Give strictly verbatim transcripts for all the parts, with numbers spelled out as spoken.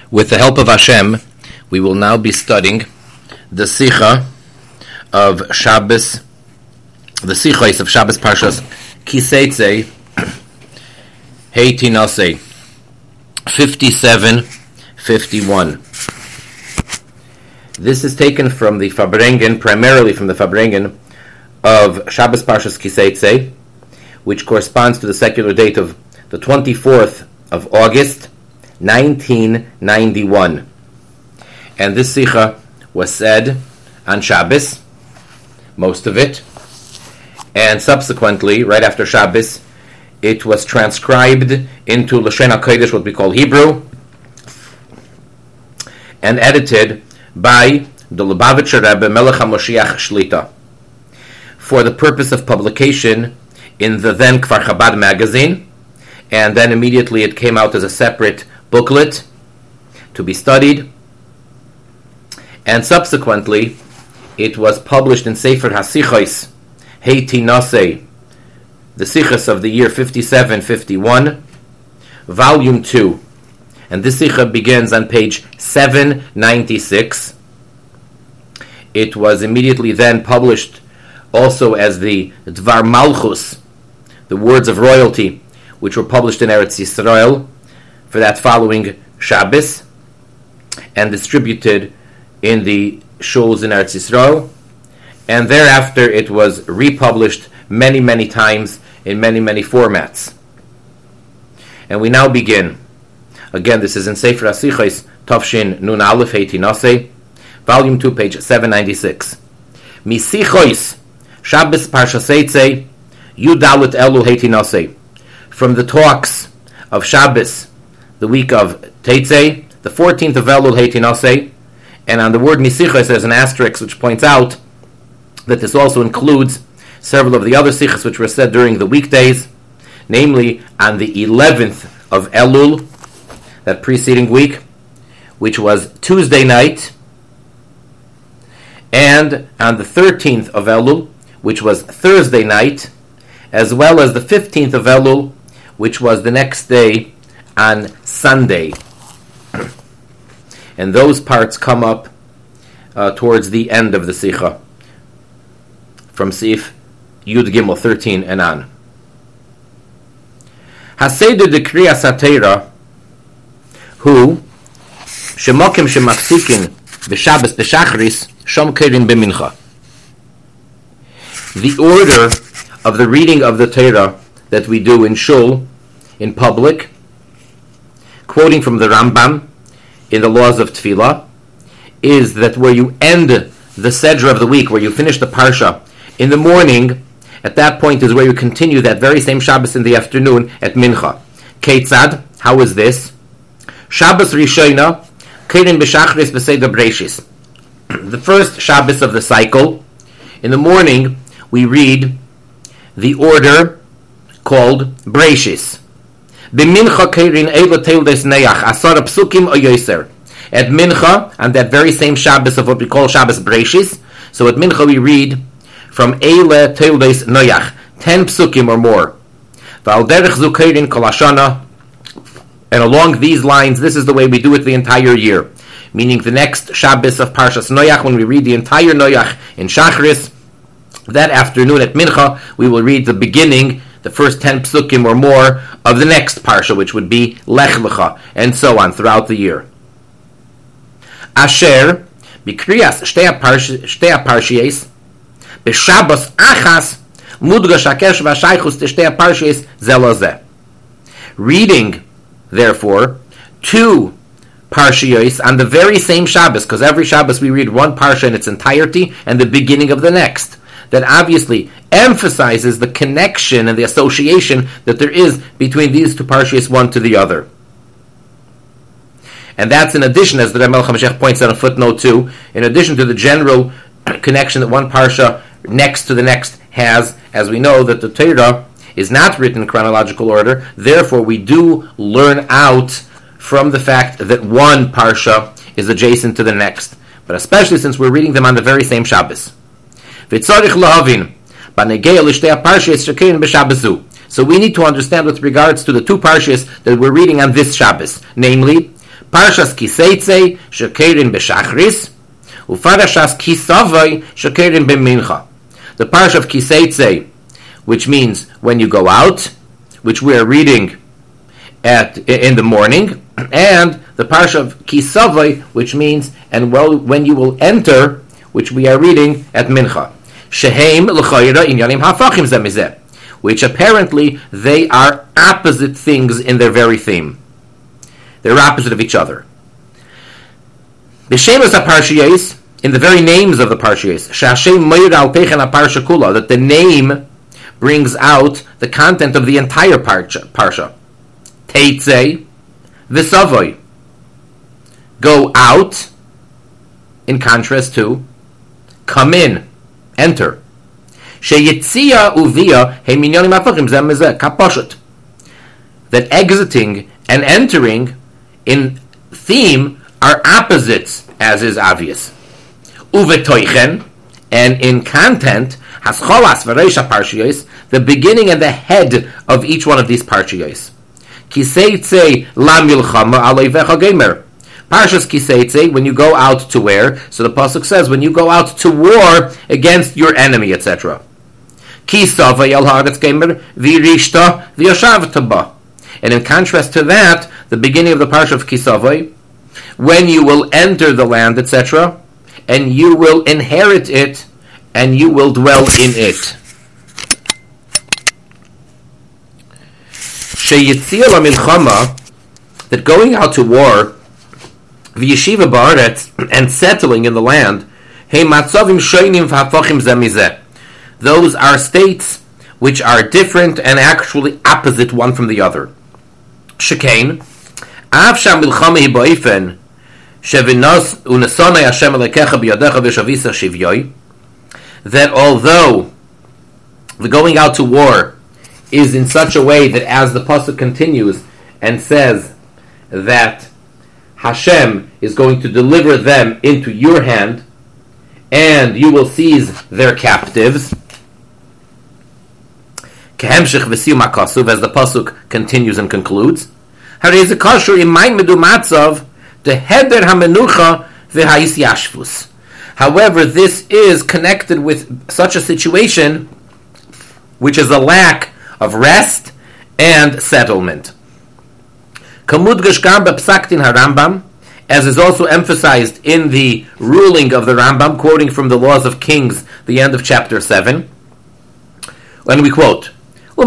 With the help of Hashem, we will now be studying the Sicha of Shabbos, the Sichos of Shabbos Parshas Kiseitze, Hey Tinase, fifty-seven fifty-one. This is taken from the Farbrengen, primarily from the Farbrengen of Shabbos Parshas Kiseitze, which corresponds to the secular date of the twenty-fourth of August, nineteen ninety-one. And this Sicha was said on Shabbos, most of it, and subsequently, right after Shabbos, it was transcribed into Lashon HaKodesh, what we call Hebrew, and edited by the Lubavitcher Rebbe Melech HaMoshiach Shlita for the purpose of publication in the then Kfar Chabad magazine, and then immediately it came out as a separate booklet to be studied, and subsequently it was published in Sefer HaSichos, Hey Tinase, the Sichos of the year fifty-seven fifty-one, volume two, and this Sicha begins on page seven ninety-six. It was immediately then published also as the Dvar Malchus, the words of royalty, which were published in Eretz Yisrael for that following Shabbos, and distributed in the shuls in Eretz Yisrael, and thereafter it was republished many, many times in many, many formats. And we now begin. Again, this is in Sefer HaSichos, Tafshin Nun Aleph Hey Tinase, volume two, page seven ninety-six. Misichos Shabbos Parshas Eitzei Yud Dalet Elul Hey Tinase. From the talks of Shabbos, the week of Teitzei, the fourteenth of Elul Hey Tinase, and on the word Misichos there's an asterisk which points out that this also includes several of the other Sichos which were said during the weekdays, namely on the eleventh of Elul, that preceding week, which was Tuesday night, and on the thirteenth of Elul, which was Thursday night, as well as the fifteenth of Elul, which was the next day on Sunday. And those parts come up uh, towards the end of the Sicha, from Sif Yud Gimel thirteen and on. Haseder de Kriya Satera, who shemokim shemachzikin b'Shabbos b'Shachris shom kerin b'Mincha. The order of the reading of the Torah that we do in shul, in public, quoting from the Rambam in the laws of Tefillah, is that where you end the Sedra of the week, where you finish the Parsha in the morning, at that point is where you continue that very same Shabbos in the afternoon at Mincha. Keitzad, how is this? Shabbos Rishona, Kerin b'Shachris b'Seder Breishis. The first Shabbos of the cycle, in the morning, we read the order called Breishis. B'Mincha Kerin Eila Teildes Neach, Asar Psukim o Yoser. At Mincha, on that very same Shabbos of what we call Shabbos Breishis, so at Mincha we read from Eile Teildes Noyach, ten psukim or more. And along these lines, this is the way we do it the entire year. Meaning the next Shabbos of Parshas Noyach, when we read the entire Noyach in Shachris, that afternoon at Mincha, we will read the beginning, the first ten psukim or more, of the next Parsha, which would be Lech Lecha, and so on throughout the year. Asher, Bikriyas Shtea Parshies, B'Shabbos Achas Mudgash Hakesh V'Shaychus T'Shtei Parshiyos Ze Lo Ze. Reading, therefore, two Parshiyos on the very same Shabbos, because every Shabbos we read one Parsha in its entirety and the beginning of the next. That obviously emphasizes the connection and the association that there is between these two Parshiyos, one to the other. And that's in addition, as the Melech HaMashiach points out in footnote two, in addition to the general connection that one Parsha next to the next has, as we know that the Torah is not written in chronological order, therefore we do learn out from the fact that one Parsha is adjacent to the next, but especially since we're reading them on the very same Shabbos. So we need to understand with regards to the two Parshas that we're reading on this Shabbos, namely Parshas Kiseitze shekerin b'shachris, u'Parshas Kisavai shekerin b'mincha. The Parsha of Kiseitze, which means when you go out, which we are reading at in the morning, and the Parsha of Kisavai, which means and well when you will enter, which we are reading at Mincha. Sheheim l'chayra inyanim hafachim zeh mizeh, which apparently they are opposite things in their very theme. They're opposite of each other. B'shemas ha-parshiyos, in the very names of the parshiyos, she'Hashem moed al pechen ha-parsha kula, that the name brings out the content of the entire parsha. parsha. Teitzei, v'savoy, go out, in contrast to come in, enter. Sheyitzia uvia he minyanim hafachim zeh mizeh kaposhet, that exiting and entering in theme are opposites, as is obvious. Uvetoichen, and in content, hascholas v'reisha parshiyos, the beginning and the head of each one of these parshiyos. Kiseitze la milchama aleivecha gemer. Parshas Kiseitze, when you go out to where? So the pasuk says, when you go out to war against your enemy, et cetera. Kisava yal haaretz gemer v'rishta v'yashavta ba. And in contrast to that, the beginning of the Parsha of Kisavai, when you will enter the land, et cetera, and you will inherit it, and you will dwell in it. Sheyitzia la milchama, that going out to war, v'yeshiva ba'aretz, and settling in the land, hey matzavim shoynim v'hafachim zeh mizeh. Those are states which are different and actually opposite one from the other. Shekain, av sham milchama hi ba'ofen shevinos unesonai Hashem alekecha biyadecha v'shavisa shivyoy, that although the going out to war is in such a way that, as the pasuk continues and says that Hashem is going to deliver them into your hand and you will seize their captives, kehemshich v'siyum hakasuv, as the pasuk continues and concludes, harei ze kashur imay medu matzav deheder hamenucha v'ha'is yashvus. However, this is connected with such a situation which is a lack of rest and settlement. Kamudgash gam b'psaktin harambam, as is also emphasized in the ruling of the Rambam, quoting from the Laws of Kings, the end of chapter seven, when we quote, and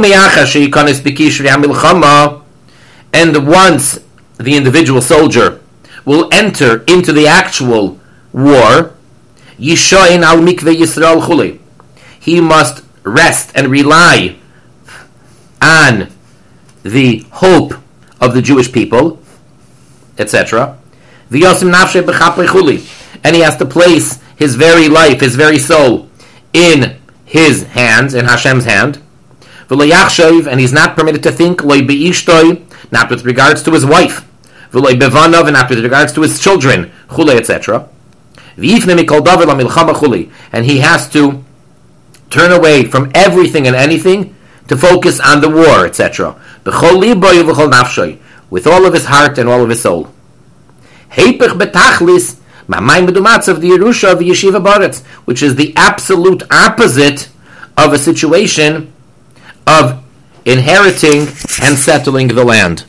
once the individual soldier will enter into the actual war, Yishoin al mikveh Yisrael chuli, he must rest and rely on the hope of the Jewish people, et cetera. V'yosim nafshei b'chapei chuli, and he has to place his very life, his very soul, in his hands, in Hashem's hand. V'lo yachshav, and he's not permitted to think, lo be'ishtoi, not with regards to his wife, v'lo bevanov, and not with regards to his children, chuli, et cetera. V'yifne mikol davar lamilchama chuli, and he has to turn away from everything and anything to focus on the war, et cetera. B'chol liboy v'chol nafshoy, with all of his heart and all of his soul. Heipich betachlis ma'mayim medumatz of the Yerusha of the Yeshiva Baretz, which is the absolute opposite of a situation of inheriting and settling the land.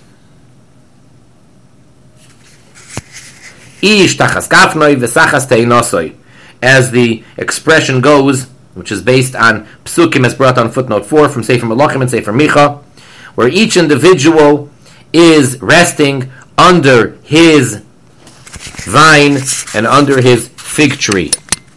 Ish tachas kafnoi v'sachas teinosoi, as the expression goes, which is based on psukim as brought on footnote four from Sefer Melachim and Sefer Micha, where each individual is resting under his vine and under his fig tree,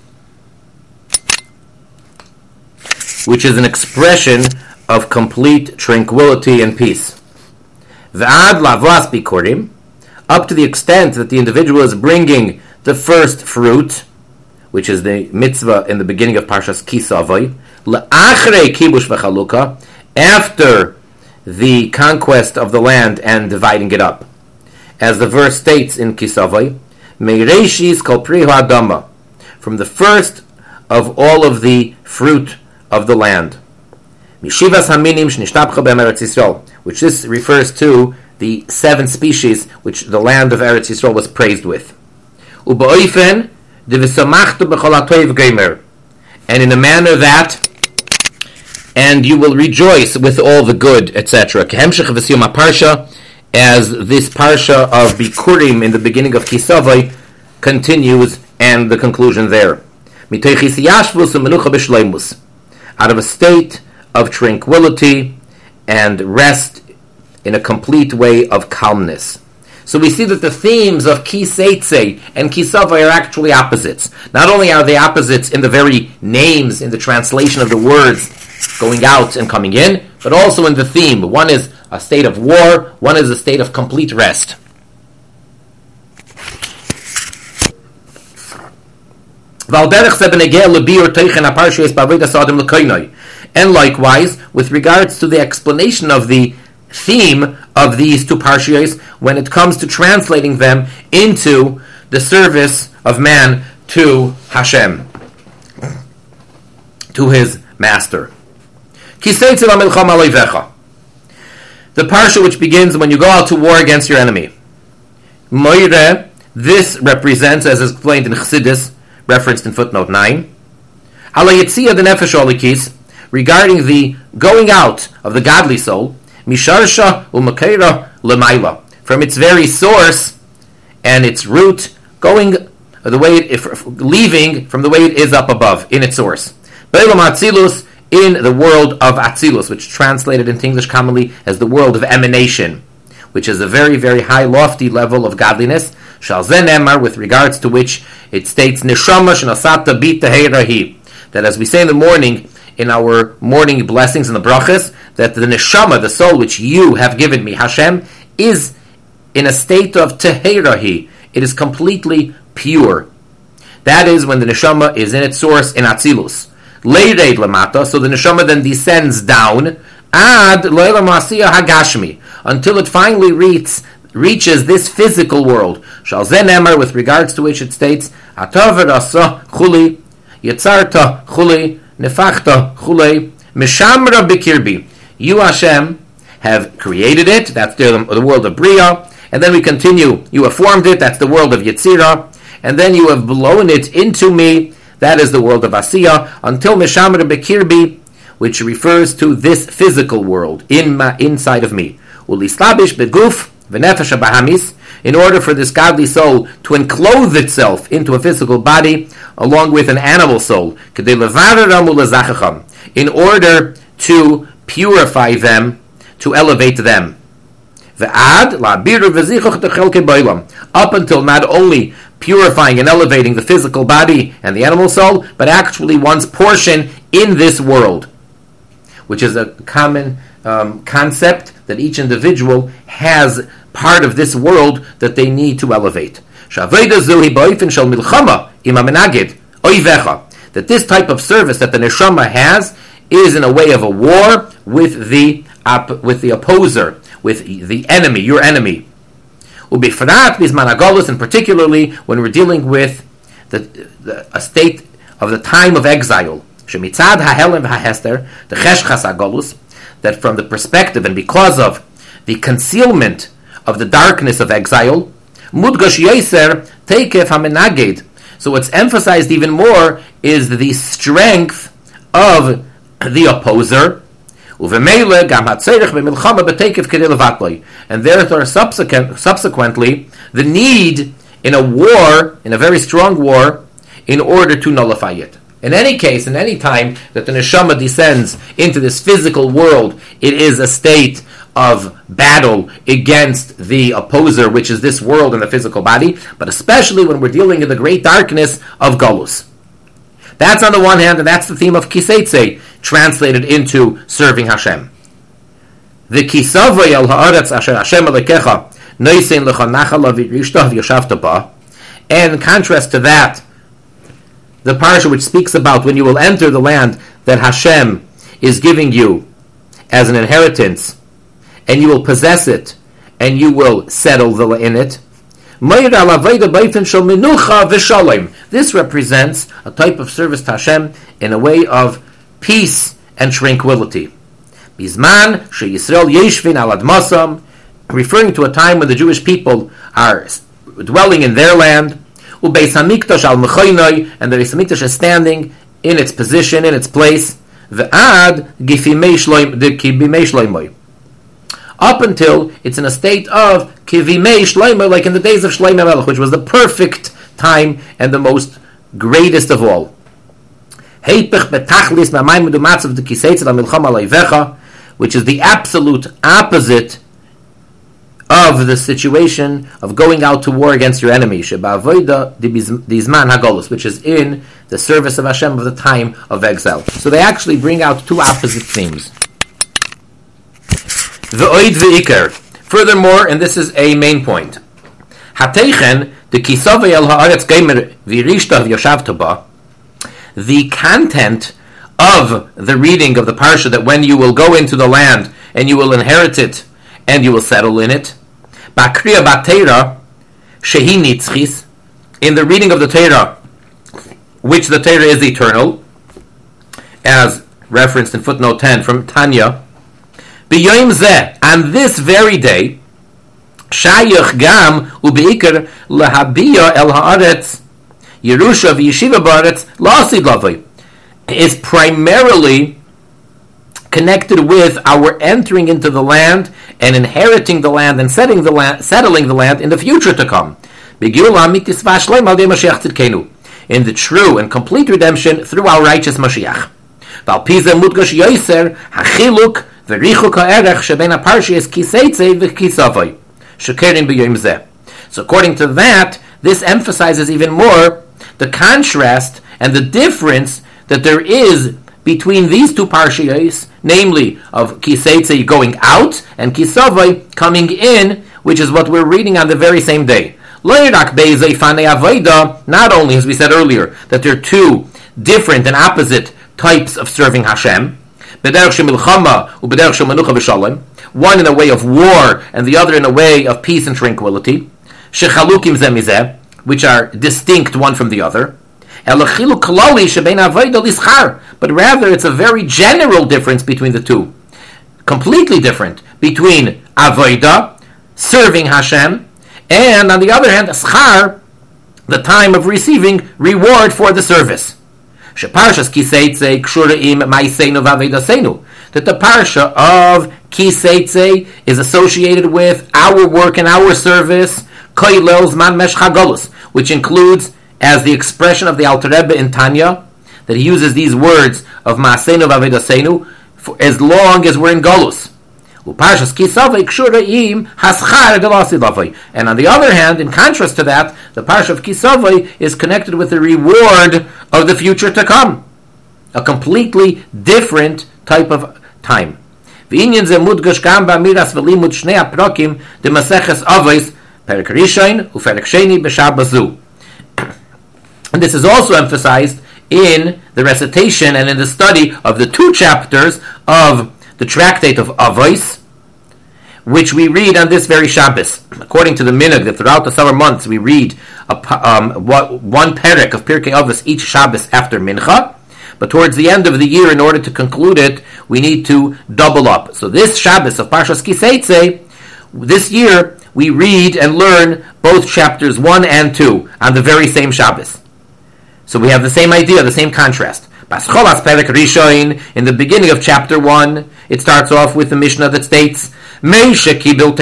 which is an expression of complete tranquility and peace. V'ad lavas bikurim, up to the extent that the individual is bringing the first fruit, which is the mitzvah in the beginning of Parshas Kisavai, le'achrei kibush v'chaluka, after the conquest of the land and dividing it up. As the verse states in Kisavai, meireshis kol pri ha'adama, from the first of all of the fruit of the land. Mishivas haminim shnishtabcha b'eretz Yisrael, which this refers to the seven species which the land of Eretz Yisrael was praised with. U'ba'oifen de'v'samachta b'chol ha'toiv gomer, and in a manner that, and you will rejoice with all the good, et cetera. Kehemshech v'siyum ha'parsha, as this parsha of Bikurim in the beginning of Kisavai continues, and the conclusion there. Out of a state of tranquility and rest in a complete way of calmness. So we see that the themes of Kiseitse and Kisavai are actually opposites. Not only are they opposites in the very names, in the translation of the words going out and coming in, but also in the theme. One is a state of war, one is a state of complete rest. And likewise, with regards to the explanation of the theme of these two parshiyos, when it comes to translating them into the service of man to Hashem, to his master. The parsha which begins when you go out to war against your enemy. Moire, this represents, as is explained in Chassidus, referenced in footnote nine, Ala Yetzia de Nefesh Olikis, regarding the going out of the godly soul, Misharsha u'Makeira Lemaila, from its very source and its root, going the way it, if, leaving from the way it is up above in its source. Beilam Atzilus, in the world of Atzilus, which translated into English commonly as the world of emanation, which is a very, very high, lofty level of godliness. Shal Zen Emar, with regards to which it states, Neshama shenasata bita heirahi, that as we say in the morning, in our morning blessings in the brachas, that the neshama, the soul which you have given me, Hashem, is in a state of teheirahi. It is completely pure. That is when the neshama is in its source in Atzilus. Leireid lamata, so the neshama then descends down, ad leila masiya hagashmi, until it finally reaches reaches this physical world. Shal zen emar, with regards to which it states, Atav rasa chuli, Yetzarta chuli, Nefachta chuli, Mishamra bikirbi. You, Hashem, have created it, that's the, the world of Bria, and then we continue, you have formed it, that's the world of Yetzira, and then you have blown it into me, that is the world of Asiya, until Mishamra bikirbi, which refers to this physical world, in ma, inside of me. Ulislabish beguf, v'nefesh bahamis, in order for this godly soul to enclose itself into a physical body, along with an animal soul, in order to purify them, to elevate them. Up until not only purifying and elevating the physical body and the animal soul, but actually one's portion in this world, which is a common um, concept that each individual has part of this world that they need to elevate. That this type of service that the neshama has is in a way of a war with the op- with the opposer, with the enemy, your enemy. And particularly when we're dealing with the, the, a state of the time of exile. That from the perspective and because of the concealment of the darkness of exile, Mudgash Yeser Teikef HaMenaged. So what's emphasized even more is the strength of the opposer, and therefore subsequent, subsequently the need in a war, in a very strong war, in order to nullify it. In any case, in any time that the neshama descends into this physical world, it is a state of battle against the opposer, which is this world and the physical body, but especially when we're dealing in the great darkness of Golus. That's on the one hand, and that's the theme of Kiseitse, translated into serving Hashem. The Kisavay al haaretz asher Hashem alekecha noisein lecha nachal v'rishta v'yoshavta ba. And in contrast to that, the parsha which speaks about when you will enter the land that Hashem is giving you as an inheritance, and you will possess it, and you will settle in it. This represents a type of service to Hashem in a way of peace and tranquility. referring to a time when the Jewish people are dwelling in their land, Ubeis Hamikdash al Mechoinoi, and the Beis Hamikdash is standing in its position, in its place, Ve'ad Gifimei Shloimoi, up until it's in a state of Kivimei Shloimoi, like in the days of Shloimeh Melech, which was the perfect time and the most greatest of all. Heipech betachlis ma'mayim u'matzav dekiseitz ha'milchama leivecha, which is the absolute opposite of the situation of going out to war against your enemy, sheba'avoida dizman hagolus, which is in the service of Hashem of the time of exile. So they actually bring out two opposite themes. V'oid v'ikar. Furthermore, and this is a main point, hateichen the kisavei el haaretz geimer v'rishta v'yoshavta ba, the content of the reading of the parsha, that when you will go into the land and you will inherit it and you will settle in it, bakriya batera shehi nitzchis, in the reading of the Torah, which the Torah is eternal, as referenced in footnote ten from Tanya, b'yoyim zeh, on this very day, shayach gam ubeikar lahabiya el haaretz Yerusha v'yeshiva ba'aretz la'asid lavoi, is primarily connected with our entering into the land and inheriting the land and setting the land, settling the land in the future to come. In the true and complete redemption through our righteous Mashiach. So according to that, this emphasizes even more the contrast and the difference that there is between these two parshiyos, namely of Kiseitze going out and Kisavai coming in, which is what we're reading on the very same day. Not only, as we said earlier, that there are two different and opposite types of serving Hashem, one in a way of war and the other in a way of peace and tranquility, which are distinct one from the other, but rather it's a very general difference between the two, completely different between avodah, serving Hashem, and on the other hand, schar, the time of receiving reward for the service. That the parsha of Kiseitze is associated with our work and our service, which includes, as the expression of the Alter Rebbe in Tanya, that he uses these words of Ma'aseinu v'Avedasenu for as long as we're in Golus. And on the other hand, in contrast to that, the Parsha of Kisavai is connected with the reward of the future to come. A completely different type of time. And this is also emphasized in the recitation and in the study of the two chapters of the tractate of Avos, which we read on this very Shabbos. According to the minhag, that throughout the summer months we read a, um, one perek of Pirkei Avos each Shabbos after Mincha, but towards the end of the year, in order to conclude it, we need to double up. So this Shabbos of Parshas Kiseitze, this year, we read and learn both chapters one and two on the very same Shabbos. So we have the same idea, the same contrast. In the beginning of chapter one, it starts off with the Mishnah that states, Moshe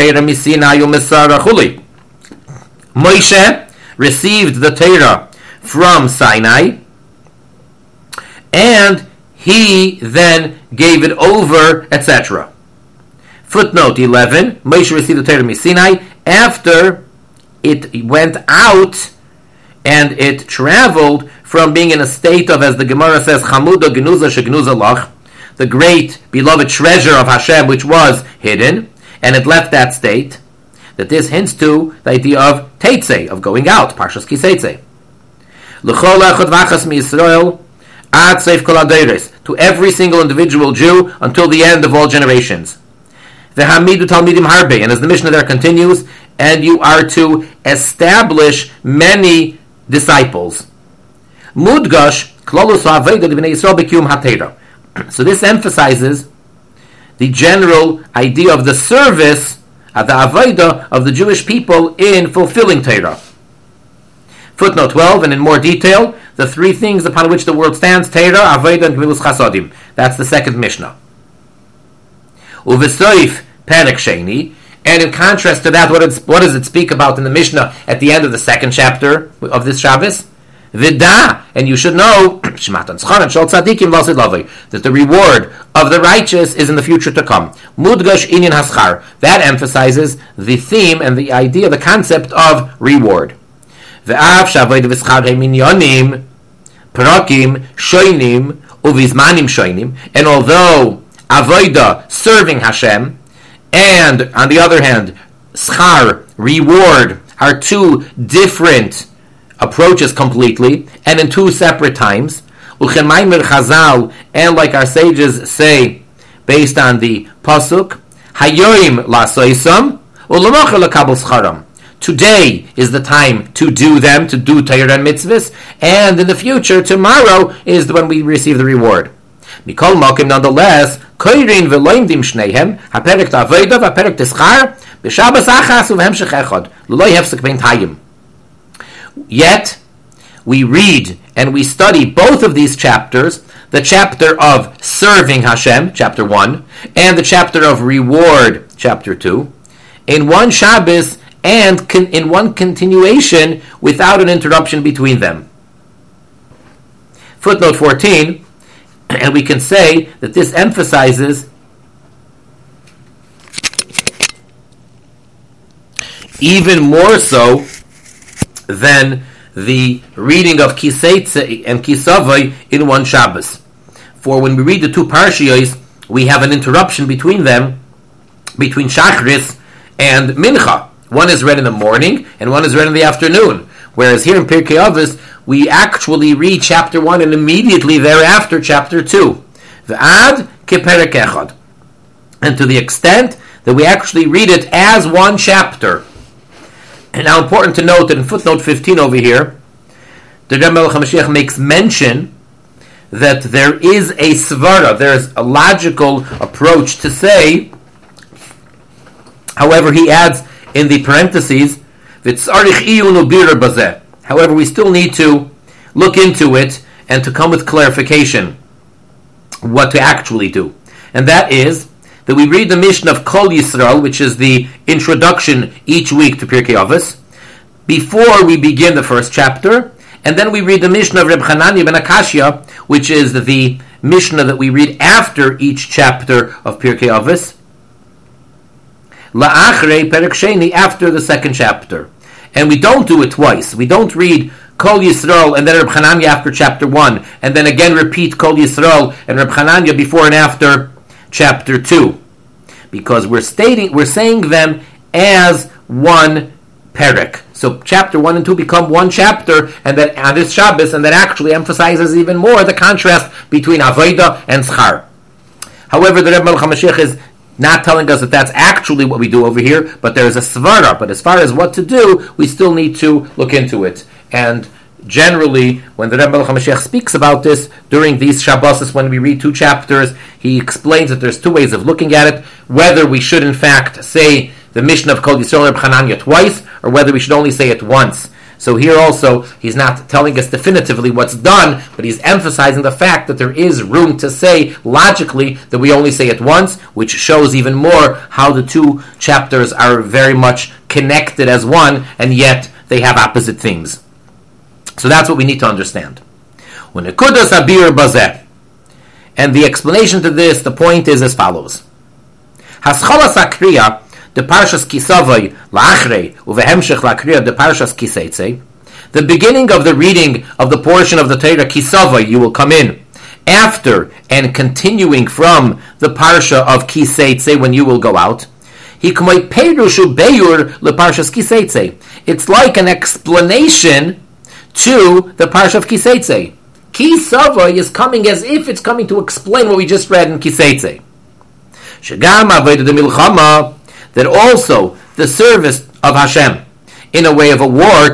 received the Torah from Sinai, and he then gave it over, et cetera. Footnote eleven, Moshe received the Torah from Sinai after it went out and it traveled from being in a state of, as the Gemara says, Chamuda Genuza Shegnuza Lach, the great beloved treasure of Hashem, which was hidden, and it left that state. That this hints to the idea of Teitzei, of going out, Parshas Kiseitze. L'chol echad v'achas miYisrael ad seif kol hadoros, to every single individual Jew until the end of all generations. V'hamidu talmidim harbe, and as the Mishnah there continues, and you are to establish many disciples. Mudgash klolus ha'aveda d'bnei Yisrael b'kiyum ha'teira. So this emphasizes the general idea of the service at the avodah of the Jewish people in fulfilling Torah. Footnote twelve, and in more detail, the three things upon which the world stands, Torah, avodah, and Gemilas Chasodim. That's the second Mishnah. Uvesoif Perek Sheni, and in contrast to that, what, what does it speak about in the Mishnah at the end of the second chapter of this Shabbos? Vida, and you should know that the reward of the righteous is in the future to come. Mudgash inyan haschar, that emphasizes the theme and the idea, the concept of reward. Ve'av shavoid v'schar heminyonim parakim shoinim uvizmanim shoinim, and although avoida, serving Hashem, and on the other hand schar, reward, are two different approaches completely, and in two separate times. Uchemaimer Chazal, and like our sages say, based on the pasuk, Hayoim lasoisam, u'lamocher lekabel scharam. Today is the time to do them, to do Torah and mitzvahs, and in the future, tomorrow, is when we receive the reward. Mikol Mokim, nonetheless, koirin v'loimdim shneihem, haperek ta'avodah v'haperek t'schar, b'shabas achas uv'hemshech echad, l'lo yefsek bein tayim. Yet, we read and we study both of these chapters, the chapter of serving Hashem, chapter one, and the chapter of reward, chapter two, in one Shabbos and con- in one continuation without an interruption between them. Footnote fourteen, and we can say that this emphasizes even more so than the reading of Kiseitze and Kisavai in one Shabbos. For when we read the two Parshiyos, we have an interruption between them, between Shachris and Mincha. One is read in the morning, and one is read in the afternoon. Whereas here in Pirkei Avos, we actually read chapter one, and immediately thereafter chapter two. V'ad keperek echad. And to the extent that we actually read it as one chapter. And now, important to note that in footnote fifteen over here, the Rebbe Melech HaMashiach makes mention that there is a svara, there is a logical approach to say. However, he adds in the parentheses, however, we still need to look into it and to come with clarification what to actually do. And that is that we read the Mishnah of Kol Yisrael, which is the introduction each week to Pirkei Avos, before we begin the first chapter, and then we read the Mishnah of Reb Chananya ben Akashya, which is the Mishnah that we read after each chapter of Pirkei Avos, La'achrei Perek Sheni, after the second chapter. And we don't do it twice. We don't read Kol Yisrael and then Reb Chananya after chapter one, and then again repeat Kol Yisrael and Reb Chananya before and after chapter two, because we're stating, we're saying them as one perek. So chapter one and two become one chapter, and that on this Shabbos, and that actually emphasizes even more the contrast between avodah and schar. However, the Rebbe Melech HaMashiach is not telling us that that's actually what we do over here, but there is a svara. But as far as what to do, we still need to look into it. And generally, when the Rebbe Melech HaMashiach speaks about this, during these Shabbos, when we read two chapters, he explains that there's two ways of looking at it, whether we should in fact say the Mishnah of Kol Yisrael and Reb Chananya twice, or whether we should only say it once. So here also, he's not telling us definitively what's done, but he's emphasizing the fact that there is room to say, logically, that we only say it once, which shows even more how the two chapters are very much connected as one, and yet they have opposite themes. So that's what we need to understand. And the explanation to this, the point is as follows. Hascholas Akriya, the Parshas Kisavai, La'achrei, Uvehemshech La'akriya, the Parshas Kiseitze, the beginning of the reading of the portion of the Torah Kisavai, you will come in, after and continuing from the Parsha of Kiseitze, when you will go out, it's like an explanation to the Parsha of Kiseitze. Kisavai is coming as if it's coming to explain what we just read in Kiseitze. That also the service of Hashem in a way of a war,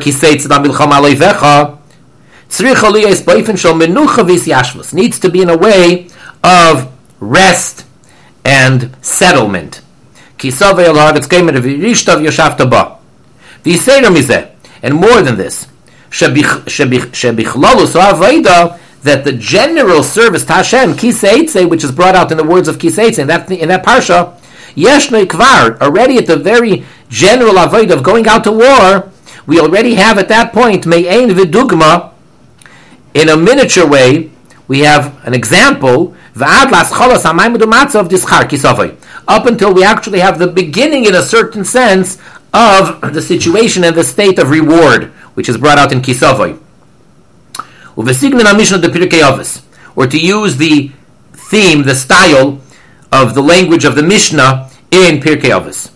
needs to be in a way of rest and settlement. Kisavei al-haaretz keimer v'yishtav yashavta ba. V'yiseira mizeh. And more than this, shebichlolus ha'avodah, that the general service to Hashem, Kiseitzei, which is brought out in the words of Kiseitzei, in that, in that parsha, Yeshnoi Kvar, already at the very general avodah of going out to war, we already have at that point, Me'ein v'dugma, in a miniature way, we have an example, V'ad l'ascholos ha'mayim u'dumatzav of dischar kisavai, up until we actually have the beginning, in a certain sense, of the situation and the state of reward, which is brought out in Kisavai. Or to use the theme, the style of the language of the Mishnah in Pirkei Avos.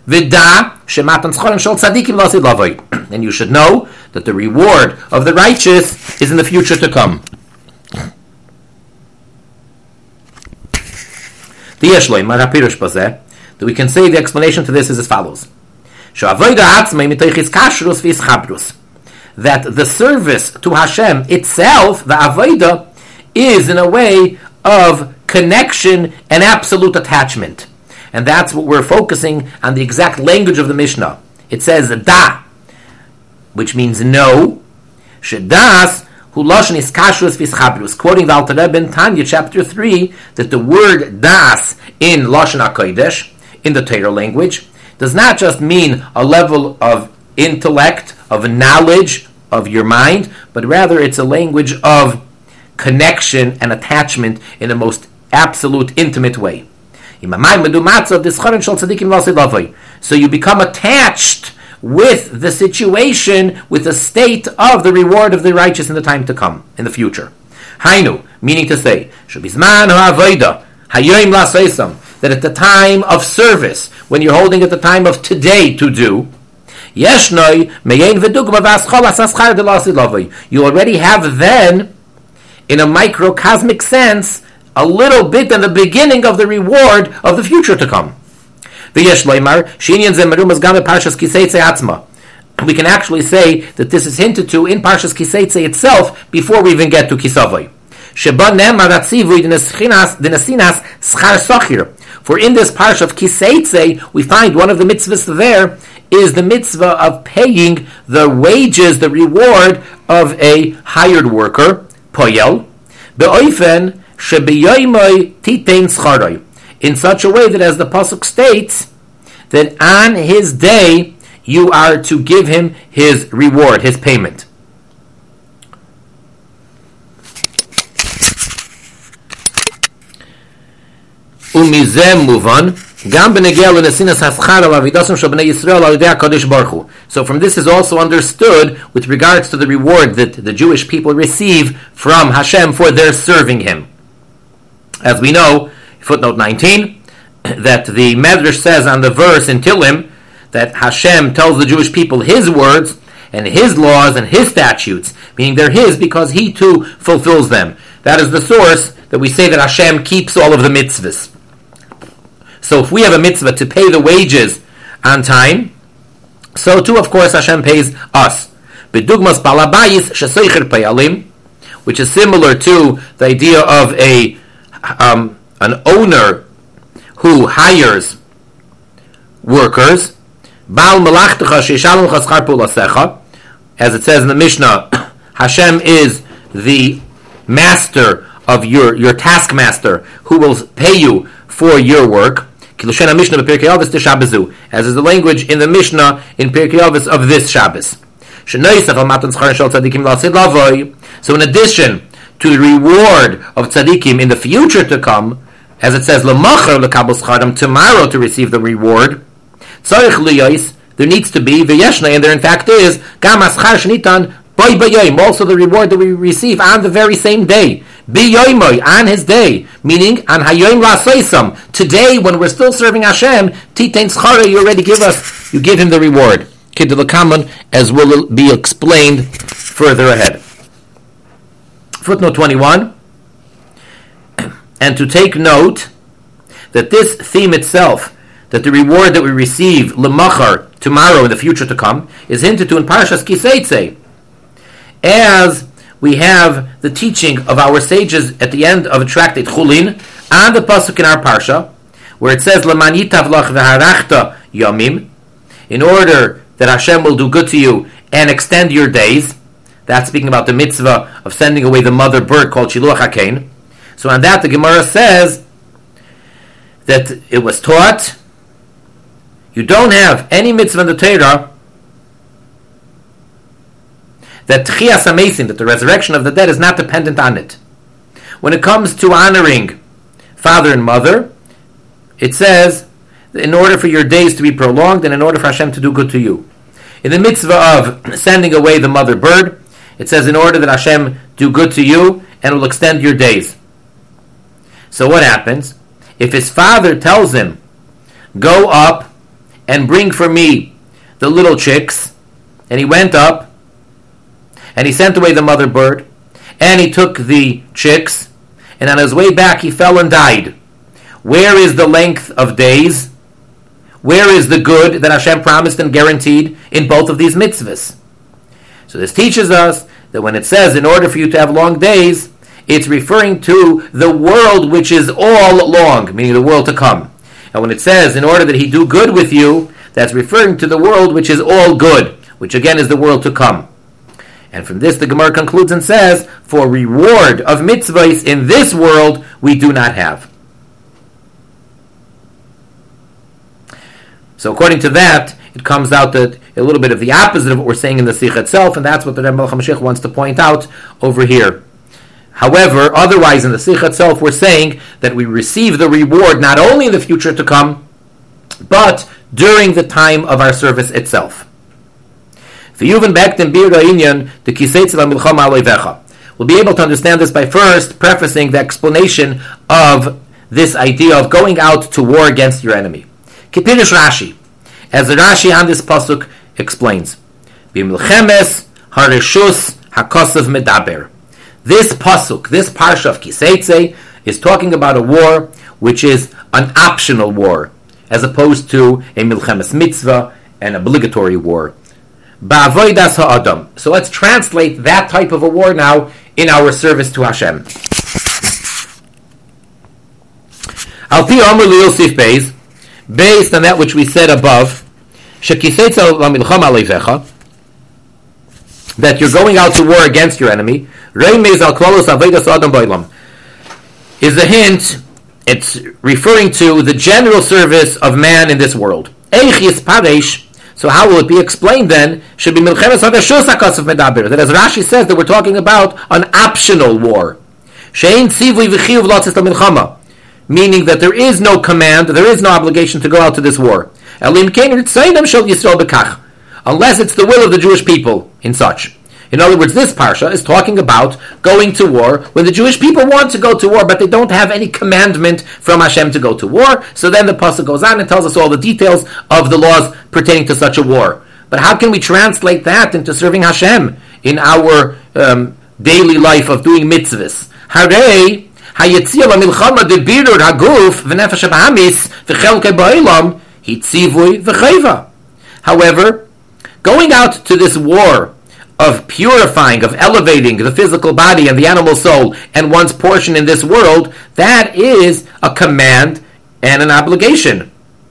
And you should know that the reward of the righteous is in the future to come. That we can say the explanation to this is as follows. That the service to Hashem itself, the avodah, is in a way of connection and absolute attachment. And that's what we're focusing on, the exact language of the Mishnah. It says da, which means no. Shedas hu lashon is kashrus v'ischabrus. Quoting the Alter Rebbe in Tanya, chapter three, that the word das in Lashon HaKodesh, in the Torah language, does not just mean a level of intellect, of knowledge of your mind, but rather it's a language of connection and attachment in the most absolute, intimate way. So you become attached with the situation, with the state of the reward of the righteous in the time to come, in the future. Hainu, meaning to say, that at the time of service, when you're holding at the time of today to do, you already have then, in a microcosmic sense, a little bit in the beginning of the reward of the future to come. We can actually say that this is hinted to in Parshas Kiseitzei itself before we even get to Kisavai. For in this parsha of Kiseitzei, we find one of the mitzvahs there is the mitzvah of paying the wages, the reward of a hired worker, poyel, be'oifen shebeyoymoi titein scharoi, in such a way that, as the pasuk states, that on his day you are to give him his reward, his payment. Umizem muvan. So from this is also understood with regards to the reward that the Jewish people receive from Hashem for their serving Him. As we know, footnote nineteen, that the Medrash says on the verse in Tilim that Hashem tells the Jewish people His words and His laws and His statutes, meaning they're His because He too fulfills them. That is the source that we say that Hashem keeps all of the mitzvahs. So if we have a mitzvah to pay the wages on time, so too, of course, Hashem pays us. B'dugmas balabayis sheseicher payalim, which is similar to the idea of a um, an owner who hires workers. Baal malachtecha sheishalom chaschar pulasecha, as it says in the Mishnah, Hashem is the master of your your taskmaster who will pay you for your work. As is the language in the Mishnah in Pirkei Avos of this Shabbos. So in addition to the reward of tzaddikim in the future to come, as it says, tomorrow to receive the reward, there needs to be, and there in fact is, also the reward that we receive on the very same day. On his day, meaning on Hayoim La'asoisam, today when we're still serving Hashem, Titein Schara, you already give us, you give him the reward. Kidulakaman, as will be explained further ahead. Footnote twenty-one, and to take note that this theme itself, that the reward that we receive lemachar, tomorrow in the future to come, is hinted to in Parshas Kiseitzei, as we have the teaching of our sages at the end of a tractate Chulin on the pasuk in our parsha, where it says L'man yitav lach v'harachta yomim, in order that Hashem will do good to you and extend your days. That's speaking about the mitzvah of sending away the mother bird called Shiluach HaKein. So on that the Gemara says that it was taught you don't have any mitzvah in the Torah that Tchias HaMesim, that the resurrection of the dead is not dependent on it. When it comes to honoring father and mother, it says in order for your days to be prolonged and in order for Hashem to do good to you. In the mitzvah of sending away the mother bird, it says in order that Hashem do good to you and will extend your days. So what happens? If his father tells him, go up and bring for me the little chicks, and he went up and he sent away the mother bird and he took the chicks, and on his way back he fell and died. Where is the length of days? Where is the good that Hashem promised and guaranteed in both of these mitzvahs? So this teaches us that when it says in order for you to have long days, it's referring to the world which is all long, meaning the world to come. And when it says in order that he do good with you, that's referring to the world which is all good, which again is the world to come. And from this the Gemara concludes and says, for reward of mitzvahs in this world we do not have. So according to that, it comes out that a little bit of the opposite of what we're saying in the Sikha itself, and that's what the Rebbe Melech HaMashiach wants to point out over here. However, otherwise in the Sikha itself, we're saying that we receive the reward not only in the future to come, but during the time of our service itself. We'll be able to understand this by first prefacing the explanation of this idea of going out to war against your enemy. Kipirish Rashi, as the Rashi on this pasuk explains, B'milchemes harishus hakosav medaber. This pasuk, this parsha of Kiseitze, is talking about a war which is an optional war, as opposed to a milchemes mitzvah, an obligatory war. Ba'avodas ha'adam. So let's translate that type of a war now in our service to Hashem. Al pi amr li Yosef Beis, based on that which we said above, that you're going out to war against your enemy, is a hint. It's referring to the general service of man in this world. So how will it be explained then? Should be that as Rashi says that we're talking about an optional war, meaning that there is no command, there is no obligation to go out to this war, unless it's the will of the Jewish people in such. In other words, this parsha is talking about going to war when the Jewish people want to go to war, but they don't have any commandment from Hashem to go to war. So then the pasuk goes on and tells us all the details of the laws pertaining to such a war. But how can we translate that into serving Hashem in our um, daily life of doing mitzvahs? Harei hayetzia lamilchama debirur haguf v'nefesh habahamis v'chelkei ba'ilam hitzivui v'chayva. However, going out to this war of purifying, of elevating the physical body and the animal soul and one's portion in this world, that is a command and an obligation.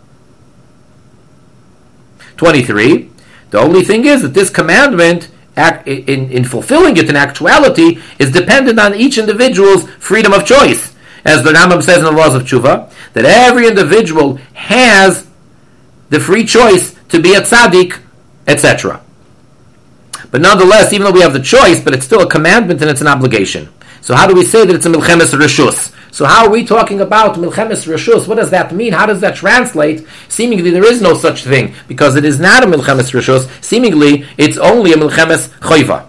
twenty-three. The only thing is that this commandment, in, in fulfilling it in actuality, is dependent on each individual's freedom of choice. As the Rambam says in the Laws of Tshuva, that every individual has the free choice to be a tzaddik, et cetera. But nonetheless, even though we have the choice, but it's still a commandment and it's an obligation. So how do we say that it's a milchemes reshus? So how are we talking about milchemes reshus? What does that mean? How does that translate? Seemingly there is no such thing, because it is not a milchemes reshus. Seemingly it's only a milchemes choiva.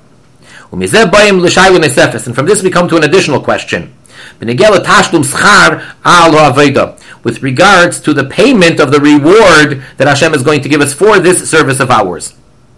And from this we come to an additional question. With regards to the payment of the reward that Hashem is going to give us for this service of ours.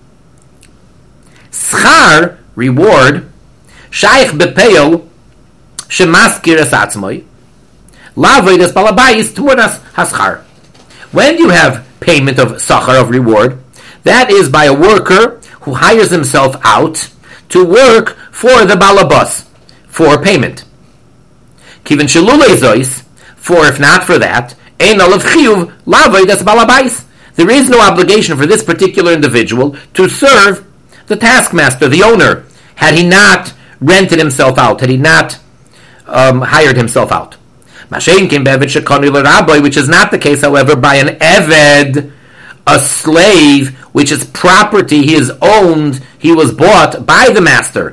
Schar, reward, shaykh bepeil, shemaskir es atzmoi, lavoides balabayis tmuras haschar. When you have payment of sachar, of reward, that is by a worker who hires himself out to work for the balabas, for payment. Kivin shelule zois, for if not for that, Ein alav chiyuv la'avodas balabais. There is no obligation for this particular individual to serve the taskmaster, the owner, had he not rented himself out, had he not um, hired himself out. Which is not the case, however, by an eved, a slave, which is property, he is owned, he was bought by the master.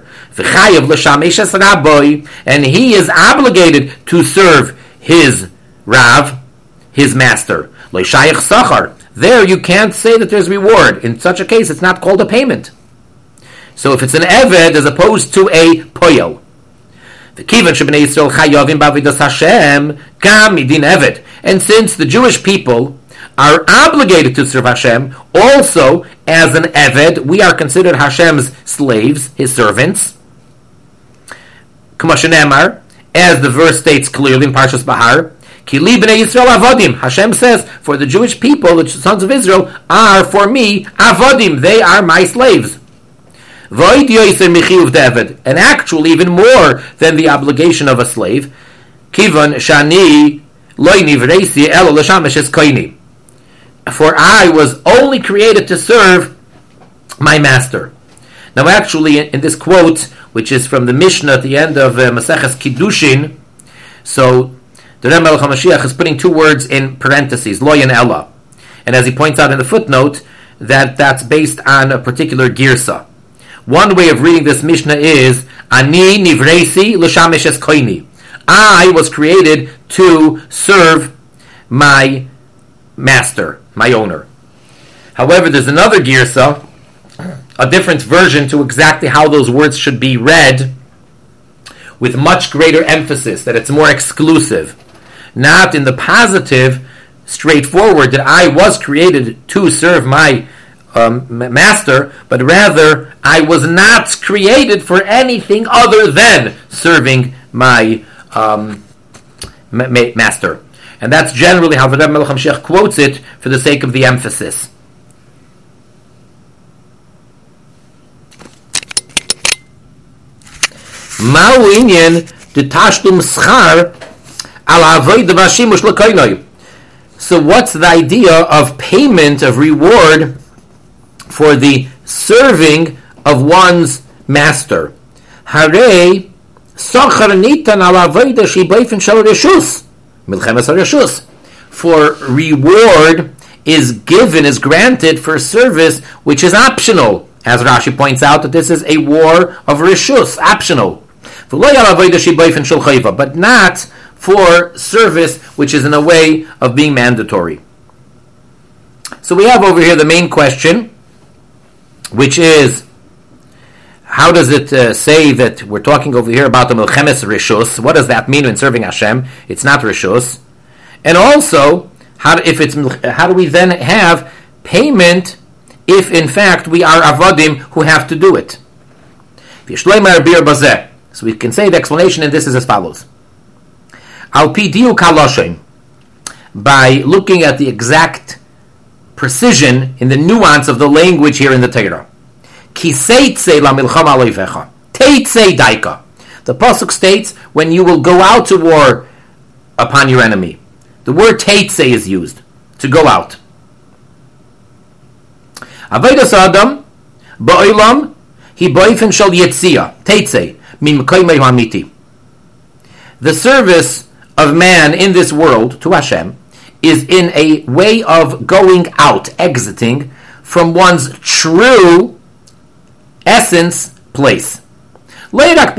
And he is obligated to serve his Rav, his master. There you can't say that there's reward. In such a case, it's not called a payment. So if it's an eved as opposed to a poyel, and since the Jewish people are obligated to serve Hashem, also as an eved, we are considered Hashem's slaves, his servants. As the verse states clearly in Parshas Bahar, Ki li b'nei Yisrael avodim. Hashem says, for the Jewish people, the sons of Israel, are for me avodim. They are my slaves. V'oid yoser michiyuv de'eved. And actually, even more than the obligation of a slave. Kivan shani loy nivreisi elo l'shamesh es koini. For I was only created to serve my master. Now actually, in, in this quote, which is from the Mishnah at the end of uh, Maseches Kiddushin, so the Rebbe Melech HaMashiach is putting two words in parentheses, loy and ella. And as he points out in the footnote, that that's based on a particular girsa. One way of reading this Mishnah is, Ani nivreisi l'shamesh es koini. I was created to serve my master, my owner. However, there's another girsa, a different version to exactly how those words should be read, with much greater emphasis, that it's more exclusive. Not in the positive, straightforward, that I was created to serve my um, master, but rather, I was not created for anything other than serving my um, ma- ma- master. And that's generally how the Rebbe Melech HaMashiach quotes it for the sake of the emphasis. Ma'u inyan de tashlum schar al avoid v'ashimush l'koinoi. So what's the idea of payment, of reward, for the serving of one's master? Harei sochar nitan al avoid shi b'ofen shel reshus milchemes reshus. For reward is given, is granted for service which is optional. As Rashi points out, that this is a war of reshus, optional. But not for service which is in a way of being mandatory. So we have over here the main question, which is, how does it uh, say that we're talking over here about the Milchemes Rishus? What does that mean when serving Hashem? It's not Rishus. And also, how, if it's, how do we then have payment if in fact we are Avadim who have to do it? So we can say the explanation in this is as follows. Al pi diuk haloshem, by looking at the exact precision in the nuance of the language here in the Torah. Ki seitze la milchama aloivecha, teitze daika. The pasuk states, when you will go out to war upon your enemy. The word teitze is used, to go out. Avodas adam ba'olam hi ba'ofen shel yetzia, teitze. The service of man in this world to Hashem is in a way of going out, exiting from one's true essence place. Not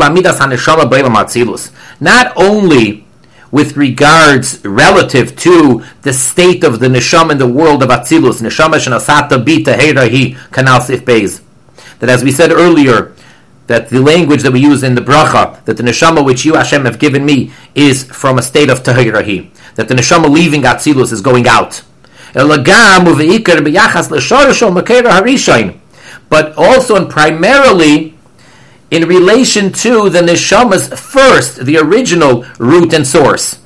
only with regards relative to the state of the neshama in the world of Atzilus, neshama shenasata bita heirahi kanal sif beis, that as we said earlier, that the language that we use in the bracha, that the neshama which you, Hashem, have given me, is from a state of tahirahi. That the neshama leaving Atzilus is going out. But also and primarily in relation to the neshama's first, the original root and source.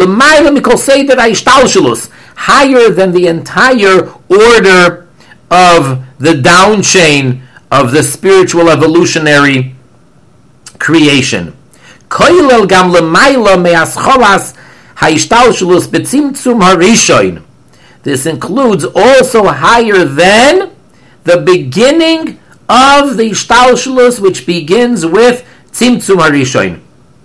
Higher than the entire order of the down chain of the spiritual evolutionary creation. Ha'ishtalshelus b'tzimtzum harishoin. This includes also higher than the beginning of the ishtalshelus, which begins with tzimtzum harishoin.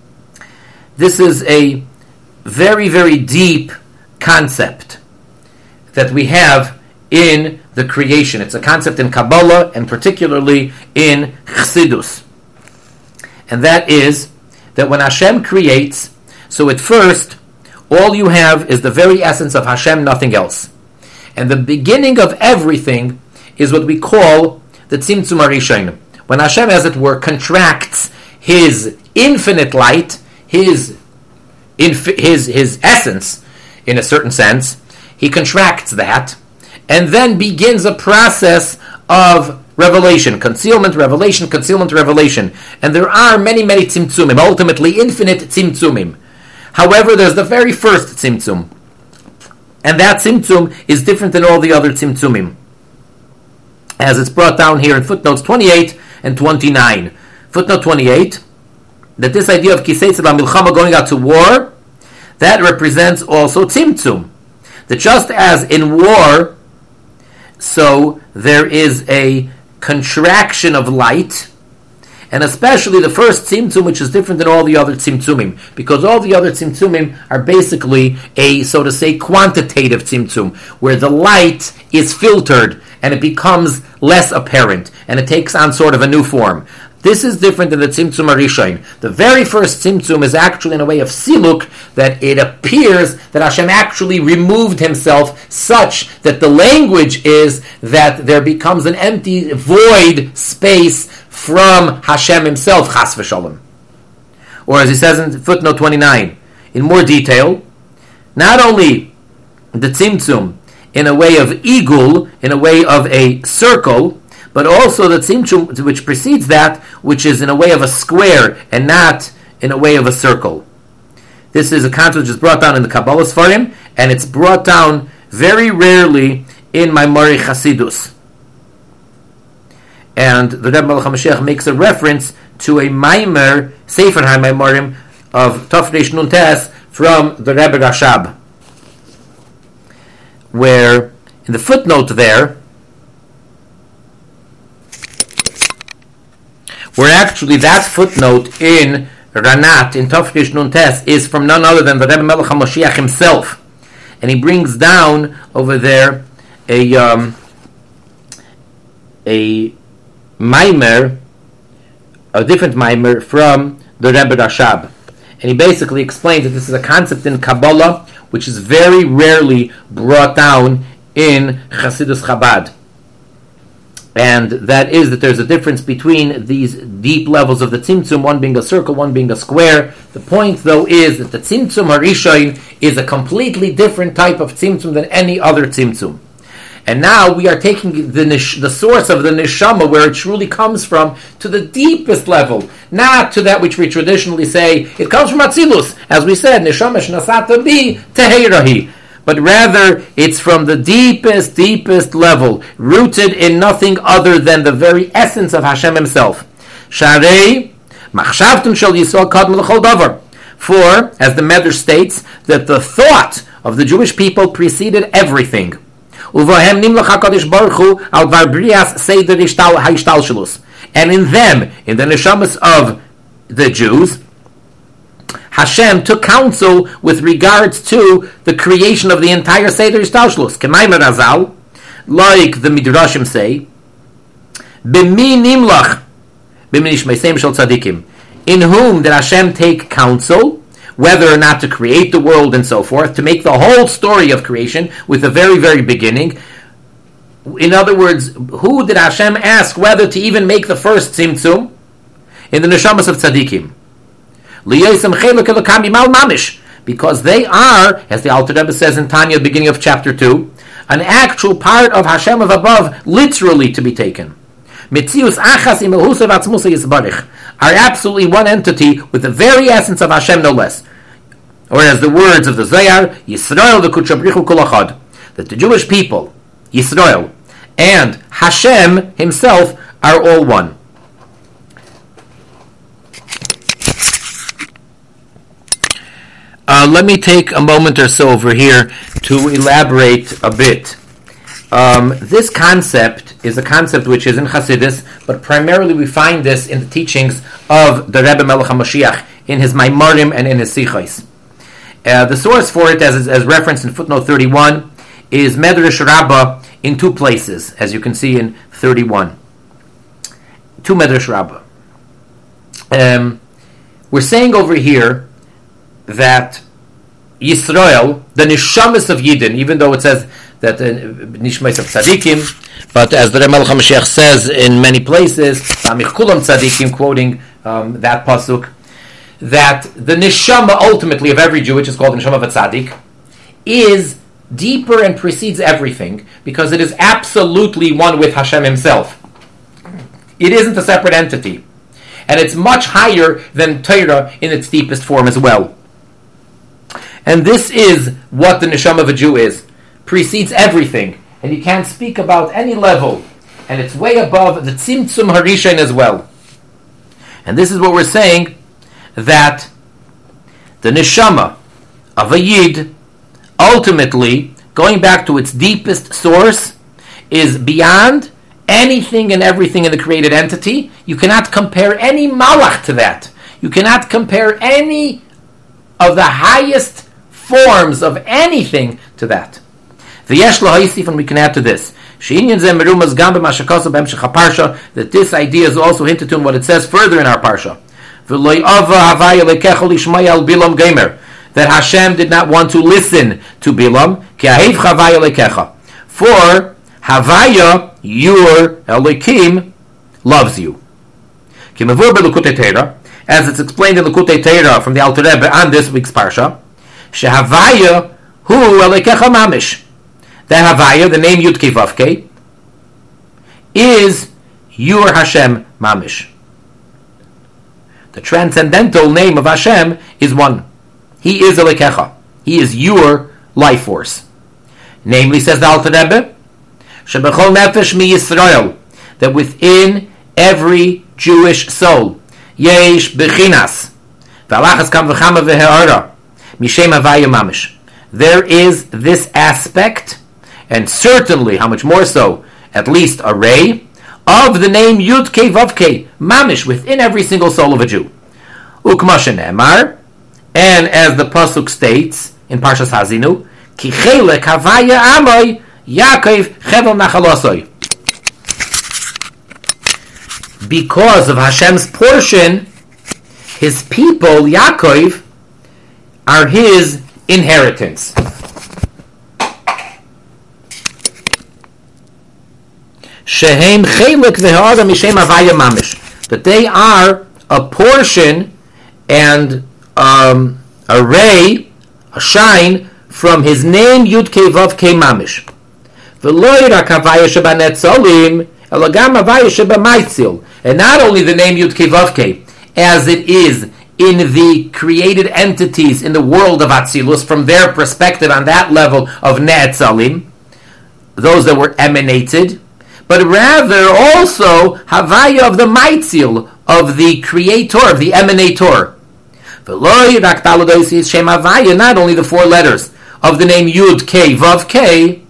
This is a very, very deep concept that we have in the creation. It's a concept in Kabbalah and particularly in Chassidus. And that is that when Hashem creates, so at first, all you have is the very essence of Hashem, nothing else. And the beginning of everything is what we call the Tzimtzum HaRishon. When Hashem, as it were, contracts His infinite light, His, inf- his, his essence, in a certain sense, He contracts that, and then begins a process of revelation, concealment, revelation, concealment, revelation. And there are many, many tzimtzumim, ultimately infinite tzimtzumim. However, there's the very first tzimtzum. And that tzimtzum is different than all the other tzimtzumim. As it's brought down here in footnotes twenty-eight and twenty-nine. Footnote twenty-eight, that this idea of kisei tzedakah milchama, going out to war, that represents also tzimtzum. That just as in war, so there is a contraction of light, and especially the first tzimtzum, which is different than all the other tzimtzumim, because all the other tzimtzumim are basically a, so to say, quantitative tzimtzum, where the light is filtered and it becomes less apparent, and it takes on sort of a new form. This is different than the Tzimtzum HaRishon. The very first Tzimtzum is actually in a way of siluk, that it appears that Hashem actually removed Himself, such that the language is that there becomes an empty, void space from Hashem Himself, Chas v'Shalom. Or as he says in footnote twenty-nine, in more detail, not only the Tzimtzum in a way of igul, in a way of a circle, but also the tzimtzum which precedes that, which is in a way of a square and not in a way of a circle. This is a concept which is brought down in the Kabbalah Sfarim, and it's brought down very rarely in Maimori Chasidus. And the Rebbe Melech HaMashiach makes a reference to a Maimer, Sefer HaMaimorim, of Tafresh Nun Tes from the Rebbe Rashab, where in the footnote there, where actually that footnote in Ranat, in Tafresh Nun Tes, is from none other than the Rebbe Melech HaMashiach himself. And he brings down over there a um, a Maimer, a different Maimer from the Rebbe Rashab. And he basically explains that this is a concept in Kabbalah which is very rarely brought down in Chassidus Chabad. And that is that there's a difference between these deep levels of the Tzimtzum, one being a circle, one being a square. The point, though, is that the Tzimtzum HaRishon is a completely different type of Tzimtzum than any other Tzimtzum. And now we are taking the nish, the source of the neshama, where it truly comes from, to the deepest level, not to that which we traditionally say, it comes from Atzilus. As we said, neshama shnasata bi teheirahi. But rather, it's from the deepest, deepest level, rooted in nothing other than the very essence of Hashem Himself. Sharei machshavtum shel Yisrael kadmu l'chol davar. For, as the Medrash states, that the thought of the Jewish people preceded everything. Uvahem nimlach HaKadosh Baruch Hu al dvar brias seder ha'ishtalshelus. And in them, in the neshamas of the Jews, Hashem took counsel with regards to the creation of the entire Seder Ishtalshelus. K'maimer Razal, like the Midrashim say, B'mi nimlach, b'mi nishmeisem shel tzadikim, in whom did Hashem take counsel, whether or not to create the world and so forth, to make the whole story of creation with the very, very beginning. In other words, who did Hashem ask whether to even make the first Tzimtzum? In the Neshamas of Tzadikim. Because they are, as the Alter Rebbe says in Tanya, beginning of chapter two, an actual part of Hashem of above, literally to be taken. Are absolutely one entity with the very essence of Hashem, no less. Or as the words of the Zohar, Yisrael v'kutshabrichu kol achad, that the Jewish people, Yisrael, and Hashem Himself are all one. uh, let me take a moment or so over here to elaborate a bit. Um, this concept is a concept which is in Hasidus, but primarily we find this in the teachings of the Rebbe Melech HaMashiach, in his Maimarim and in his Sichos. Uh, the source for it, as, as referenced in footnote thirty-one, is Medrash Rabbah in two places, as you can see in thirty-one. Two Medrash Rabbah. Um, we're saying over here that Yisrael, the Nishamas of Yidden, even though it says that the Nishmas of Tzadikim, but as the Melech HaMashiach says in many places, Samich Kulam Tzadikim, quoting um, that pasuk, that the Neshama ultimately of every Jew, which is called the Neshama of a Tzadik, is deeper and precedes everything, because it is absolutely one with Hashem himself. It isn't a separate entity. And it's much higher than Torah in its deepest form as well. And this is what the Neshama of a Jew is. Precedes everything. And you can't speak about any level. And it's way above the Tzimtzum Harishain as well. And this is what we're saying, that the Neshama of a Yid, ultimately, going back to its deepest source, is beyond anything and everything in the created entity. You cannot compare any malach to that. You cannot compare any of the highest forms of anything to that. V'yesh l'ha'isif, and we can add to this, that this idea is also hinted to in what it says further in our parsha. That Hashem did not want to listen to Bilam, for Havaya, your Elokim, loves you. As it's explained in the Likutei Torah from the Alter Rebbe on this week's parsha, Shehavaya hu Elokecha mamish. The Havaya, the name Yud Kei Vav Kei, is your Hashem mamish. The transcendental name of Hashem is one. He is Elokecha. He is your life force. Namely, says the Alter Rebbe, Shebechol nefesh mi Yisrael, that within every Jewish soul, yesh bechinas, v'alachas kam v'chama v'he'ara, mishem havaya mamish. There is this aspect, and certainly, how much more so, at least a ray, of the name Yud Kei Vav Kei, mamish, within every single soul of a Jew. Ukma shenemar, and as the pasuk states in Parshas Hazinu, ki chelek havaya amoy, Yaakov chevel nachalosoi. Because of Hashem's portion, his people, Yaakov, are his inheritance. Shehem chelek v'ha'ara mishem havaya mamish. That they are a portion and um, a ray, a shine, from his name Yud Kei Vav Kei mamish. And not only the name Yud Kei Vav Kei, as it is in the created entities in the world of Atzilus, from their perspective on that level of Ne'etzalim, those that were emanated, but rather also Havaya of the Maitzil, of the Creator, of the Emanator. Not only the four letters of the name Yud Kei Vav Kei,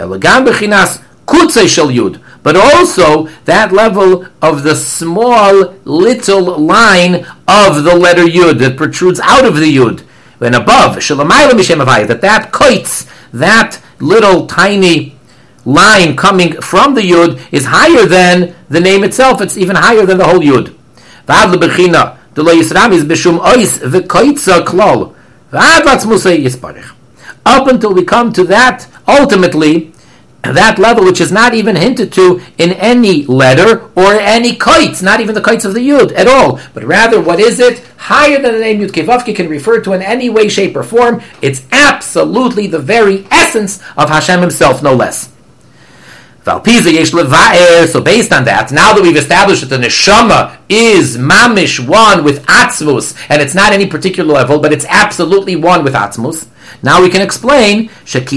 but also that level of the small little line of the letter Yud that protrudes out of the Yud, and above that that koitz, that little tiny line coming from the Yud, is higher than the name itself. It's even higher than the whole Yud. Up until we come to that, ultimately, that level which is not even hinted to in any letter or any kites, not even the kites of the Yud at all, but rather, what is it? Higher than the name Yud Kei Vav Kei can refer to in any way, shape, or form. It's absolutely the very essence of Hashem himself, no less. So based on that, now that we've established that the neshama is mamish one with atzmus, and it's not any particular level, but it's absolutely one with atzmus, now we can explain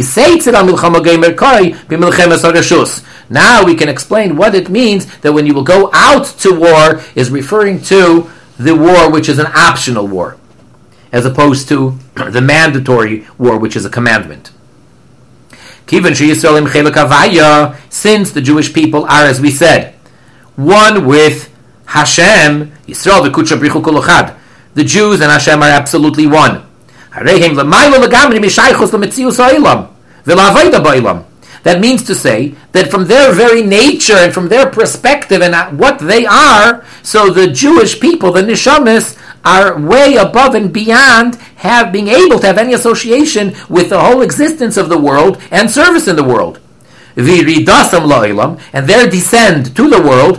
now we can explain what it means that when you will go out to war is referring to the war which is an optional war. as opposed to the mandatory war, which is a commandment. Since the Jewish people are, as we said, one with Hashem, Yisrael v'Kudsha B'richu Kol Echad. The Jews and Hashem are absolutely one. That means to say that from their very nature and from their perspective and what they are, so the Jewish people, the Neshamis, are way above and beyond have being able to have any association with the whole existence of the world and service in the world. And their descend to the world,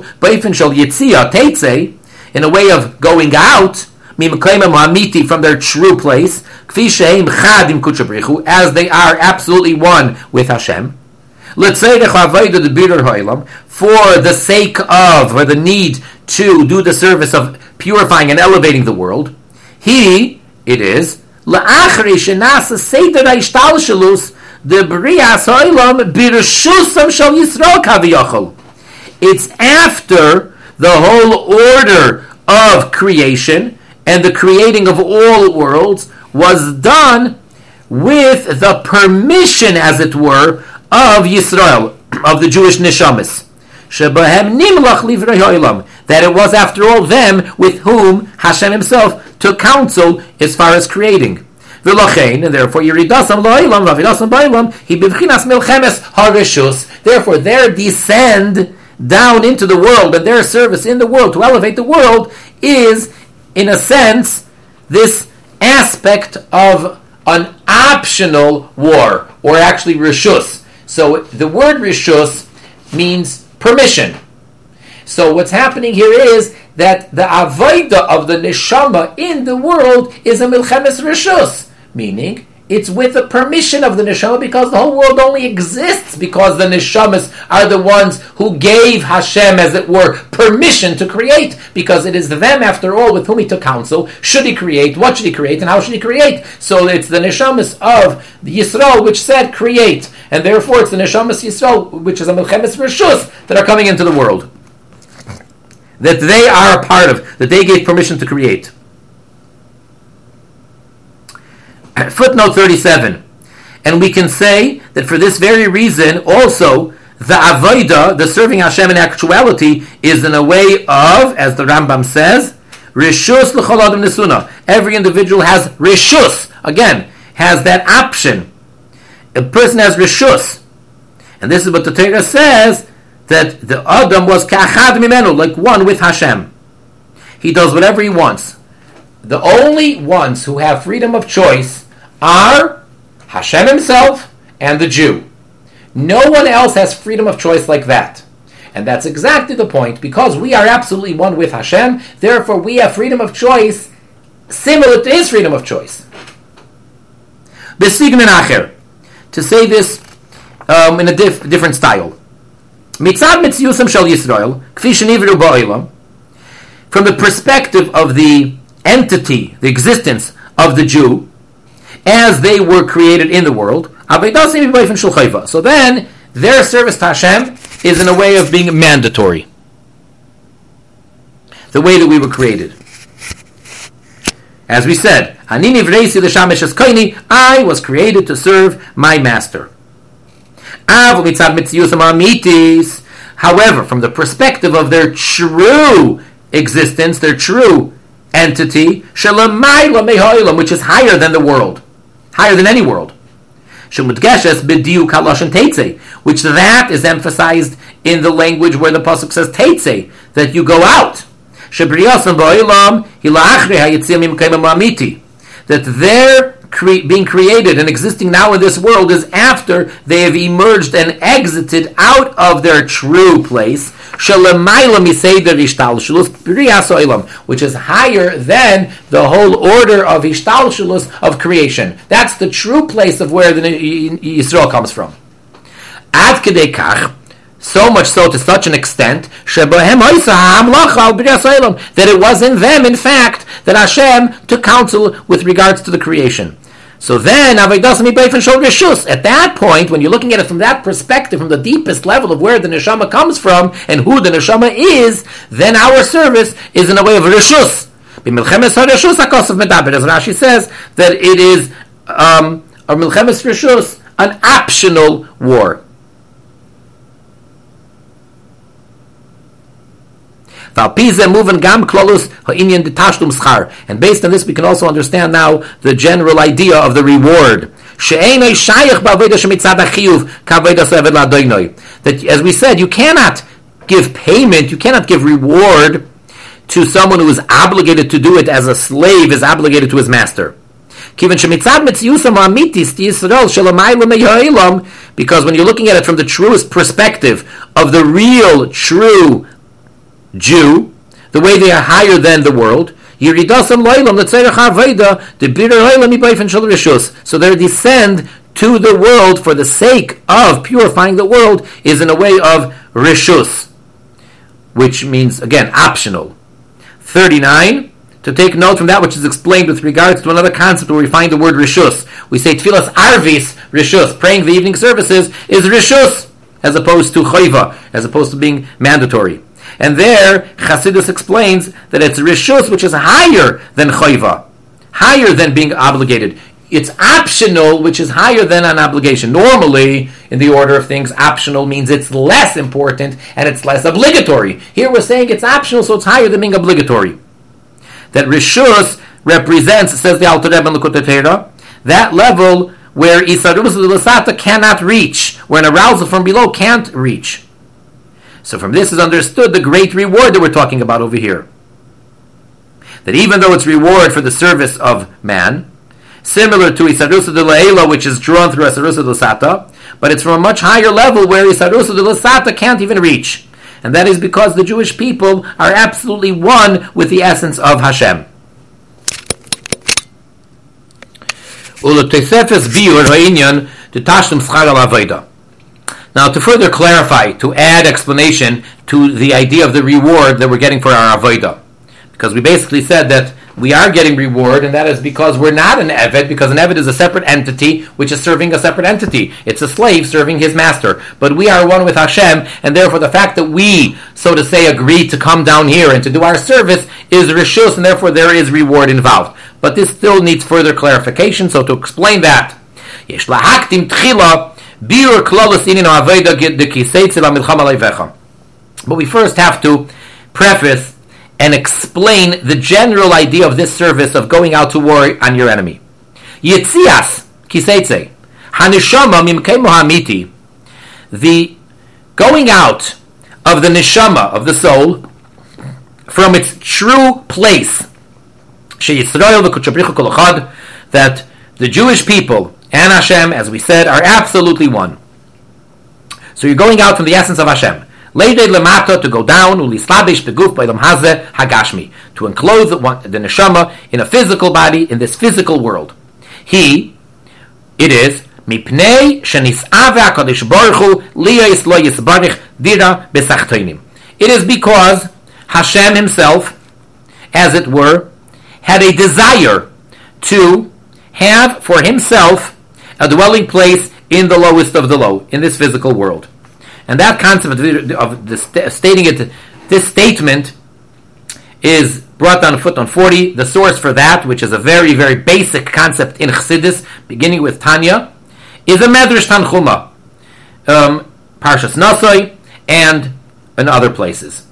in a way of going out, from their true place, as they are absolutely one with Hashem, for the sake of, or the need to do the service of purifying and elevating the world, he, it is, it's after the whole order of creation and the creating of all worlds was done with the permission, as it were, of Yisrael, of the Jewish Neshamis. That it was, after all, them with whom Hashem himself took counsel as far as creating. And therefore, therefore, their descend down into the world and their service in the world to elevate the world is, in a sense, this aspect of an optional war, or actually rishus. So the word rishus means permission. So what's happening here is that the avodah of the neshama in the world is a milchemes rishus, meaning it's with the permission of the neshama, because the whole world only exists because the neshamas are the ones who gave Hashem, as it were, permission to create, because it is them, after all, with whom he took counsel. Should he create? What should he create? And how should he create? So it's the neshamas of the Yisrael which said create, and therefore it's the neshamas Yisrael, which is a milchemes rishus, that are coming into the world, that they are a part of, that they gave permission to create. Footnote thirty-seven. And we can say that for this very reason, also, the avodah, the serving Hashem in actuality, is in a way of, as the Rambam says, rishus l'chol adam nesuna. Every individual has rishus, again, has that option. A person has rishus. And this is what the Torah says, that the Adam was ka'achad mimenu, like one with Hashem. He does whatever he wants. The only ones who have freedom of choice are Hashem himself and the Jew. No one else has freedom of choice like that. And that's exactly the point. Because we are absolutely one with Hashem, therefore we have freedom of choice similar to his freedom of choice. Besignan acher. To say this um, in a diff- different style. Mitzad mitziusam shel Yisrael, kfi shenivru ba'olam. From the perspective of the entity, the existence of the Jew, as they were created in the world, so then their service to Hashem is in a way of being mandatory. The way that we were created. As we said, I was created to serve my master. However, from the perspective of their true existence, their true entity, which is higher than the world, higher than any world, which that is emphasized in the language where the pasuk says teitze, that you go out. That their cre- being created and existing now in this world is after they have emerged and exited out of their true place, which is higher than the whole order of Ishtalshelus of creation. That's the true place of where the Yisrael comes from. Ad kedei kach, so much so to such an extent, that it was in them, in fact, that Hashem took counsel with regards to the creation. So then, at that point, when you're looking at it from that perspective, from the deepest level of where the neshama comes from and who the neshama is, then our service is in a way of rishus. B'milchemes hareshus hakosav medaber, as Rashi says, that it is um, a milchemes reshus, an optional war. And based on this, we can also understand now the general idea of the reward. That, as we said, you cannot give payment, you cannot give reward to someone who is obligated to do it as a slave is obligated to his master. Because when you're looking at it from the truest perspective of the real, true Jew, the way they are higher than the world, so their descent to the world for the sake of purifying the world is in a way of reshus, which means, again, optional. thirty-nine, to take note from that which is explained with regards to another concept where we find the word reshus. We say tfilas arvis reshus, praying the evening services is reshus, as opposed to choiva, as opposed to being mandatory. And there, Chassidus explains that it's reshus, which is higher than choiva, higher than being obligated. It's optional, which is higher than an obligation. Normally, in the order of things, optional means it's less important and it's less obligatory. Here we're saying it's optional, so it's higher than being obligatory. That reshus represents, says the Alter Rebbe in Likutei Torah, that level where Isarus L'Sata cannot reach, where an arousal from below can't reach. So from this is understood the great reward that we're talking about over here. That even though it's reward for the service of man, similar to Isarusa de La'ela, which is drawn through Isarusa de L'Sata, but it's from a much higher level where Isarusa de L'Sata can't even reach. And that is because the Jewish people are absolutely one with the essence of Hashem. Now, to further clarify, to add explanation to the idea of the reward that we're getting for our avodah, because we basically said that we are getting reward, and that is because we're not an Eved, because an Eved is a separate entity which is serving a separate entity. It's a slave serving his master. But we are one with Hashem, and therefore the fact that we, so to say, agree to come down here and to do our service is reshus, and therefore there is reward involved. But this still needs further clarification, so to explain that, but we first have to preface and explain the general idea of this service of going out to war on your enemy. Yitzias kiseitze hanishama mimkei mohamiti, the going out of the neshama, of the soul, from its true place, sheyisrael v'kuchabrichu kol echad, that the Jewish people and Hashem, as we said, are absolutely one. So you're going out from the essence of Hashem. Leidei lemata, to go down, ulislabish beguf b'olam hazeh hagashmi, to enclose the, the neshama in a physical body, in this physical world. He, it is, mipnei shenis'ave HaKadosh Baruch Hu liyos lo yisbarich dira b'sachtoinim. It is because Hashem himself, as it were, had a desire to have for himself a dwelling place in the lowest of the low, in this physical world. And that concept of, of the st- stating it, this statement is brought down footnote forty. The source for that, which is a very, very basic concept in Chassidus, beginning with Tanya, is a Medrash Tanchuma, um, Parshas Nosoi, and in other places.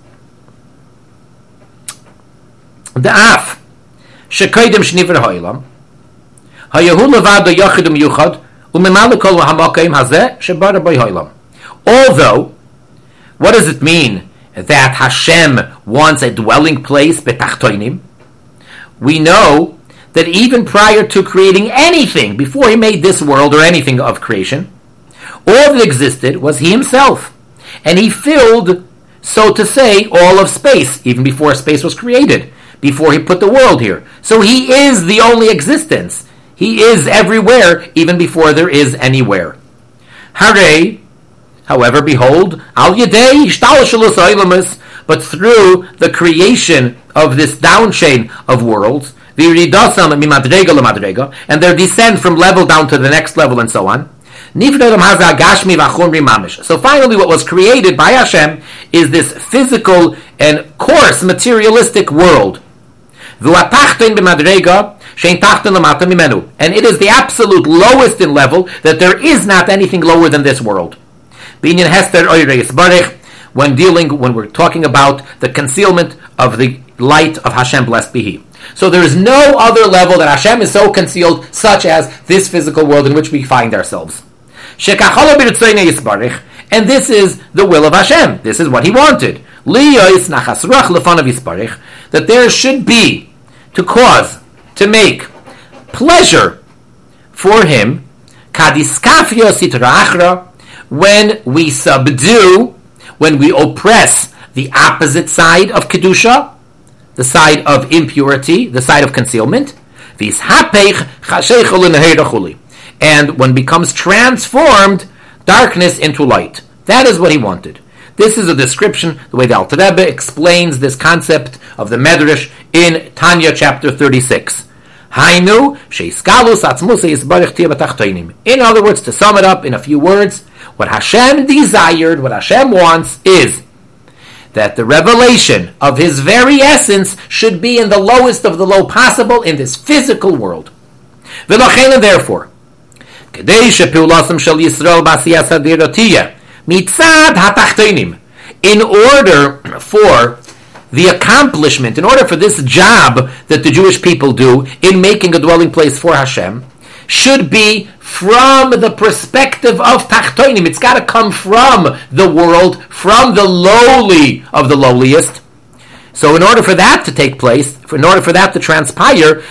The Af, Shekoidim Shniver Ha'olam, Hayahu Levado Yochidum Yuchad, Umemala Kol Hamakim Hazeh Shebara B'I Ha'olam. Although, what does it mean that Hashem wants a dwelling place, betachtoinim? We know that even prior to creating anything, before he made this world or anything of creation, all that existed was he himself. And he filled, so to say, all of space, even before space was created, before he put the world here. So he is the only existence. He is everywhere, even before there is anywhere. Hare, however, behold, al yedei ishtalshalus oilamus, but through the creation of this down chain of worlds, v'yiridasam mimadrega lemadrega, and their descent from level down to the next level and so on. So finally, what was created by Hashem is this physical and coarse materialistic world. And it is the absolute lowest in level, that there is not anything lower than this world. When dealing, when we're talking about the concealment of the light of Hashem, blessed be He. So there is no other level that Hashem is so concealed, such as this physical world in which we find ourselves. And this is the will of Hashem. This is what He wanted. That there should be, to cause, to make pleasure for Him, when we subdue, when we oppress the opposite side of Kedusha, the side of impurity, the side of concealment, and when becomes transformed, darkness into light. That is what He wanted. This is a description, the way the Alter Rebbe explains this concept of the Medrash in Tanya chapter thirty-six. In other words, to sum it up in a few words, what Hashem desired, what Hashem wants is that the revelation of His very essence should be in the lowest of the low possible in this physical world. And therefore, in order for the accomplishment, in order for this job that the Jewish people do in making a dwelling place for Hashem, should be from the perspective of Tachtonim. It's got to come from the world, from the lowly of the lowliest. So in order for that to take place, in order for that to transpire,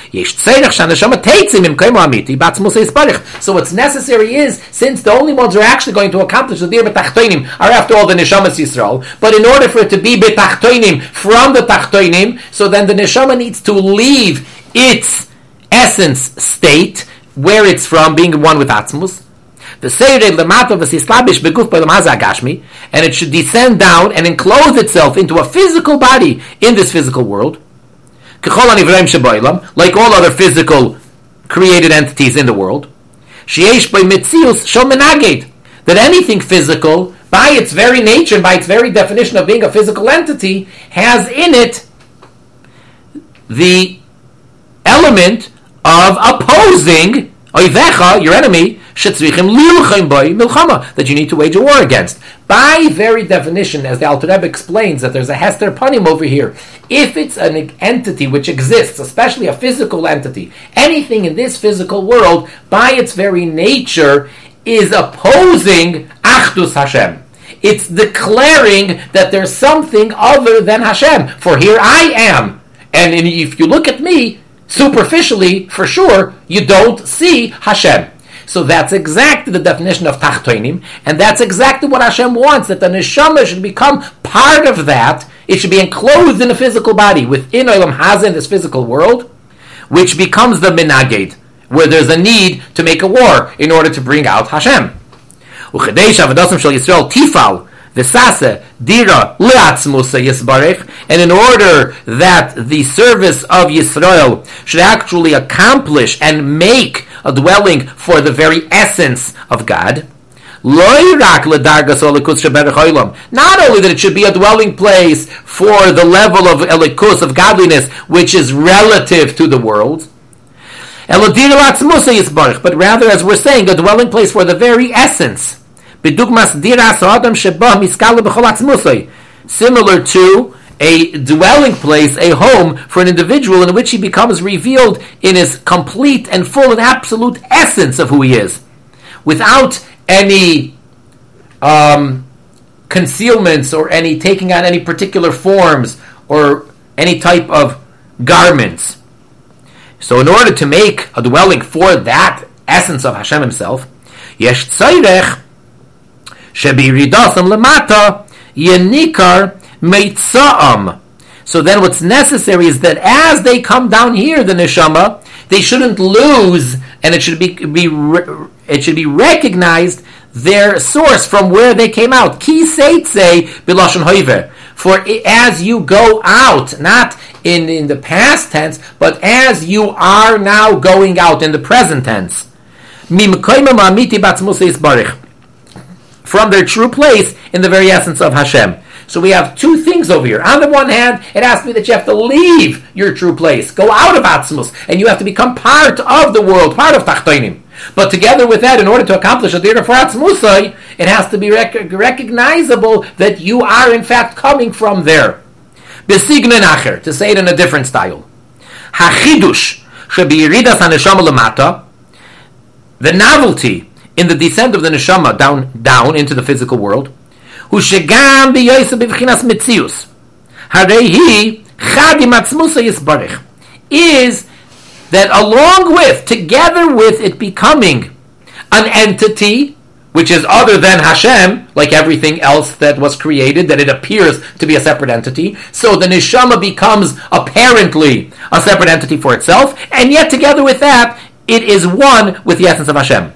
so what's necessary is, since the only ones who are actually going to accomplish the dir b'tachtonim are after all the neshamas Yisrael, but in order for it to be b'tachtonim from the tachtonim, so then the neshama needs to leave its essence state, where it's from, being one with Atzmus, and it should descend down and enclose itself into a physical body in this physical world, like all other physical created entities in the world, that anything physical, by its very nature, by its very definition of being a physical entity, has in it the element of opposing Oivecha, your enemy, that you need to wage a war against. By very definition, as the Alter Rebbe explains, that there's a Hester Panim over here. If it's an entity which exists, especially a physical entity, anything in this physical world, by its very nature, is opposing Achdus Hashem. It's declaring that there's something other than Hashem. For here I am. And if you look at me, superficially, for sure, you don't see Hashem. So that's exactly the definition of Tachtonim, and that's exactly what Hashem wants, that the Neshama should become part of that. It should be enclosed in a physical body, within Olam Hazeh, in this physical world, which becomes the Menaged, where there's a need to make a war in order to bring out Hashem. V'sase dira le'atzmusa yisbarech, and in order that the service of Yisrael should actually accomplish and make a dwelling for the very essence of God, not only that it should be a dwelling place for the level of elikus, of godliness, which is relative to the world, but rather, as we're saying, a dwelling place for the very essence. Similar to a dwelling place, a home for an individual in which he becomes revealed in his complete and full and absolute essence of who he is, without any um, concealments or any taking on any particular forms or any type of garments. So in order to make a dwelling for that essence of Hashem Himself, yesh tzorech shebiridasam lemata yenikar meitza'am. So then what's necessary is that as they come down here, the neshama, they shouldn't lose, and it should be, be it should be recognized their source from where they came out. Ki seitze b'lashon hoiver. For as you go out, not in, in the past tense, but as you are now going out in the present tense, from their true place in the very essence of Hashem. So we have two things over here. On the one hand, it has to be that you have to leave your true place, go out of Atzmus, and you have to become part of the world, part of Tachtonim. But together with that, in order to accomplish a Dira for Atzmusai, it has to be rec- recognizable that you are in fact coming from there. Besignen acher, to say it in a different style. Hachidush, shebiyiridas haneshama lamata, the novelty in the descent of the neshama down, down into the physical world, hu shegam biyoysa bivchinas mitzius, harehi chadim atzmusa yisbarich, is that along with, together with it becoming an entity which is other than Hashem, like everything else that was created, that it appears to be a separate entity, so the neshama becomes apparently a separate entity for itself, and yet together with that, it is one with the essence of Hashem.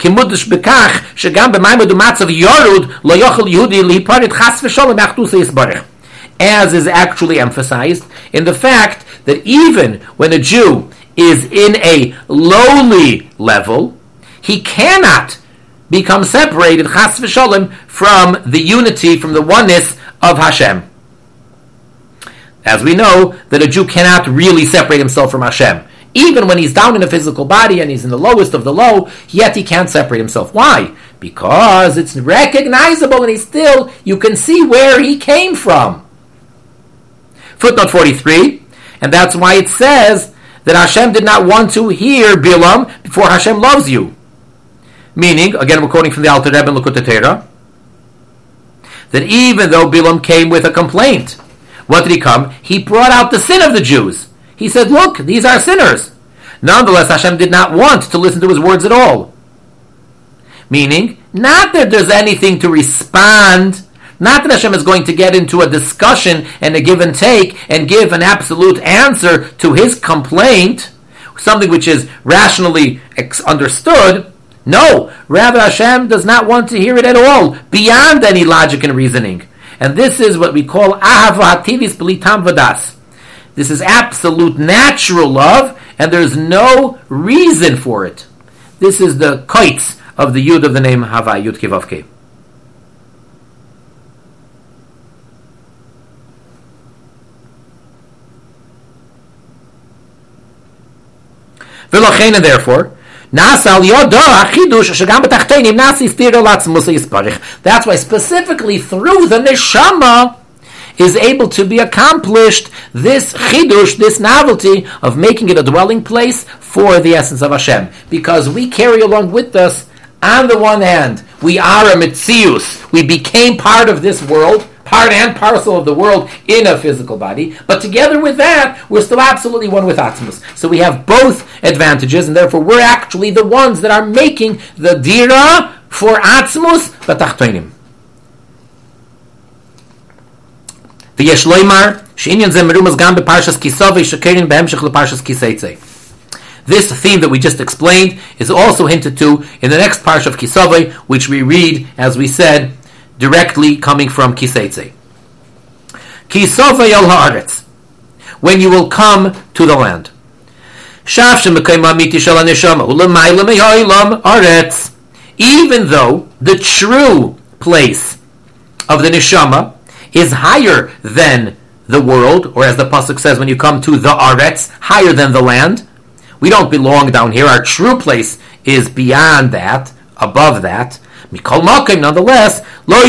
As is actually emphasized in the fact that even when a Jew is in a lowly level, he cannot become separated, chas v'sholem, from the unity, from the oneness of Hashem. As we know, that a Jew cannot really separate himself from Hashem. Even when he's down in a physical body and he's in the lowest of the low, yet he can't separate himself. Why? Because it's recognizable and he's still, you can see where he came from. Footnote forty-three, and that's why it says that Hashem did not want to hear Bilam before Hashem loves you. Meaning, again we're quoting from the Alter Rebbe in Likutei Torah, that even though Bilam came with a complaint, what did he come? He brought out the sin of the Jews. He said, look, these are sinners. Nonetheless, Hashem did not want to listen to his words at all. Meaning, not that there's anything to respond, not that Hashem is going to get into a discussion and a give and take and give an absolute answer to his complaint, something which is rationally ex- understood. No, rather Hashem does not want to hear it at all, beyond any logic and reasoning. And this is what we call ahava hativis b'litam v'das. This is absolute natural love, and there's no reason for it. This is the kaitz of the yud of the name Hava, Yud Kei Vav Kei. V'lochein, and therefore, that's why specifically through the neshama is able to be accomplished this chidush, this novelty of making it a dwelling place for the essence of Hashem. Because we carry along with us, on the one hand, we are a mitzius. We became part of this world, part and parcel of the world in a physical body, but together with that, we're still absolutely one with Atzmus. So we have both advantages, and therefore we're actually the ones that are making the dira for Atzmus v'tachtonim. V'yesh loymar, she'inyan ze merumaz gam beparshas kisavei shekerin behemshech leparshas kiseitzei. This theme that we just explained is also hinted to in the next parsha of Kisavei, which we read, as we said, directly coming from Kiseitzei. Kisavei el haaretz, when you will come to the land. Even though the true place of the neshama is higher than the world, or as the pasuk says, when you come to the aretz, higher than the land, we don't belong down here. Our true place is beyond that, above that. Nonetheless, not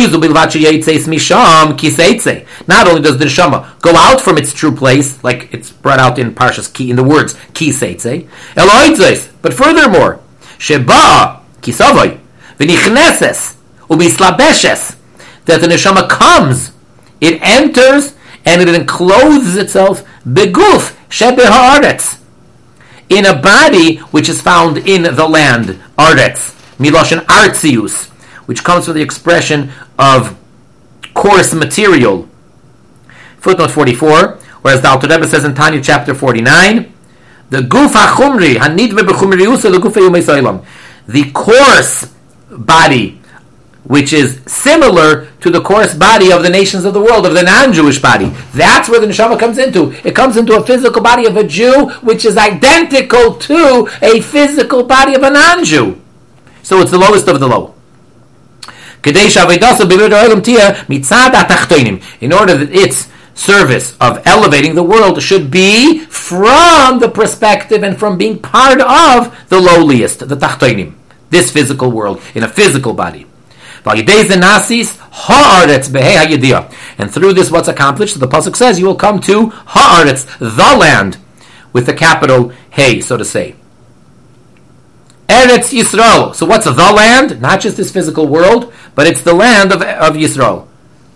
only does the neshama go out from its true place, like it's brought out in Parshas Ki, in the words Ki Seitzei, but furthermore, Sheba Kisavoy v'nichneses ubislabeshes, that the neshama comes, it enters, and it encloses itself beguf shebe haaretz, in a body which is found in the land, aretz, miloshen artzius, which comes from the expression of coarse material. Footnote forty-four, whereas the Alter Rebbe says in Tanya chapter forty-nine, the guf hachumri, hanidve bechumriusa leguf yomei, the coarse body, which is similar to the coarse body of the nations of the world, of the non-Jewish body. That's where the neshama comes into. It comes into a physical body of a Jew, which is identical to a physical body of a non-Jew. So it's the lowest of the low. In order that its service of elevating the world should be from the perspective and from being part of the lowliest, the tachtonim, this physical world, in a physical body. And through this what's accomplished, the Pasuk says, you will come to ha'aretz, the land, with the capital Hey, so to say. Eretz Yisrael. So what's the land? Not just this physical world, but it's the land of, of Yisrael.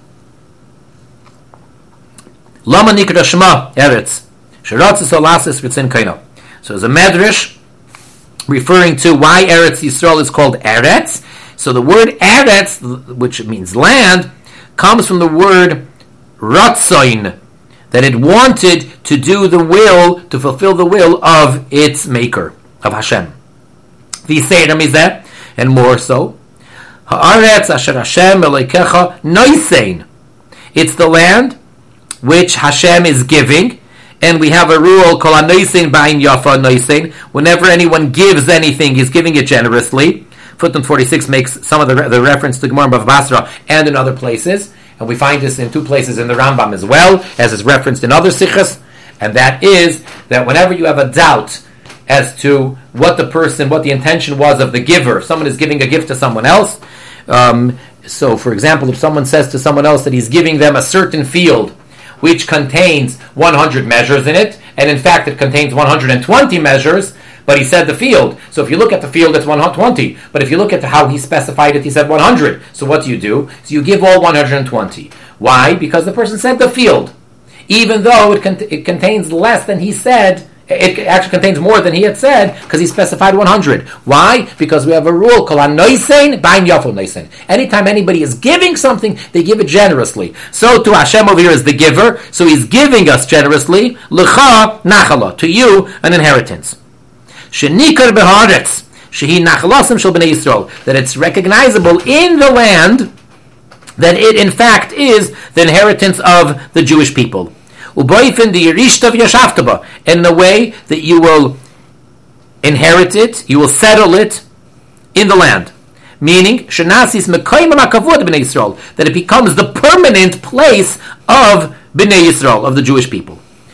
Lama nikra shema Eretz. Sheratzis olasis ritzin kaino. So there's a medrash referring to why Eretz Yisrael is called Eretz. So the word Eretz, which means land, comes from the word ratzoin, that it wanted to do the will, to fulfill the will of its maker, of Hashem. V'seira mizeh, and more so, ha'aretz asher Hashem elokecha noisein. It's the land which Hashem is giving, and we have a rule called noisein ba'in yafa noisein. Whenever anyone gives anything, he's giving it generously. Footnote forty-six makes some of the, the reference to Gemara Bava Basra and in other places, and we find this in two places in the Rambam as well, as is referenced in other sichas, and that is that whenever you have a doubt as to what the person, what the intention was of the giver, someone is giving a gift to someone else, um, so for example, if someone says to someone else that he's giving them a certain field which contains one hundred measures in it, and in fact it contains one hundred twenty measures, but he said the field. So if you look at the field, it's one hundred twenty. But if you look at how he specified it, he said one hundred. So what do you do? So you give all one hundred twenty. Why? Because the person said the field. Even though it, cont- it contains less than he said, it actually contains more than he had said, because he specified one hundred. Why? Because we have a rule called anoisen, bain yafo noisen. Anytime anybody is giving something, they give it generously. So to Hashem over here is the giver, so he's giving us generously, l'cha nachala, to you an inheritance. Shenikar beharetz, shehi nachalasim shel bnei Yisrael, that it's recognizable in the land that it in fact is the inheritance of the Jewish people. Uboifin the yerishtav yashavtaba, in a way that you will inherit it, you will settle it in the land. Meaning, shenasis mekoyim makavod bnei Yisrael, that it becomes the permanent place of bnei Yisrael, of the Jewish people.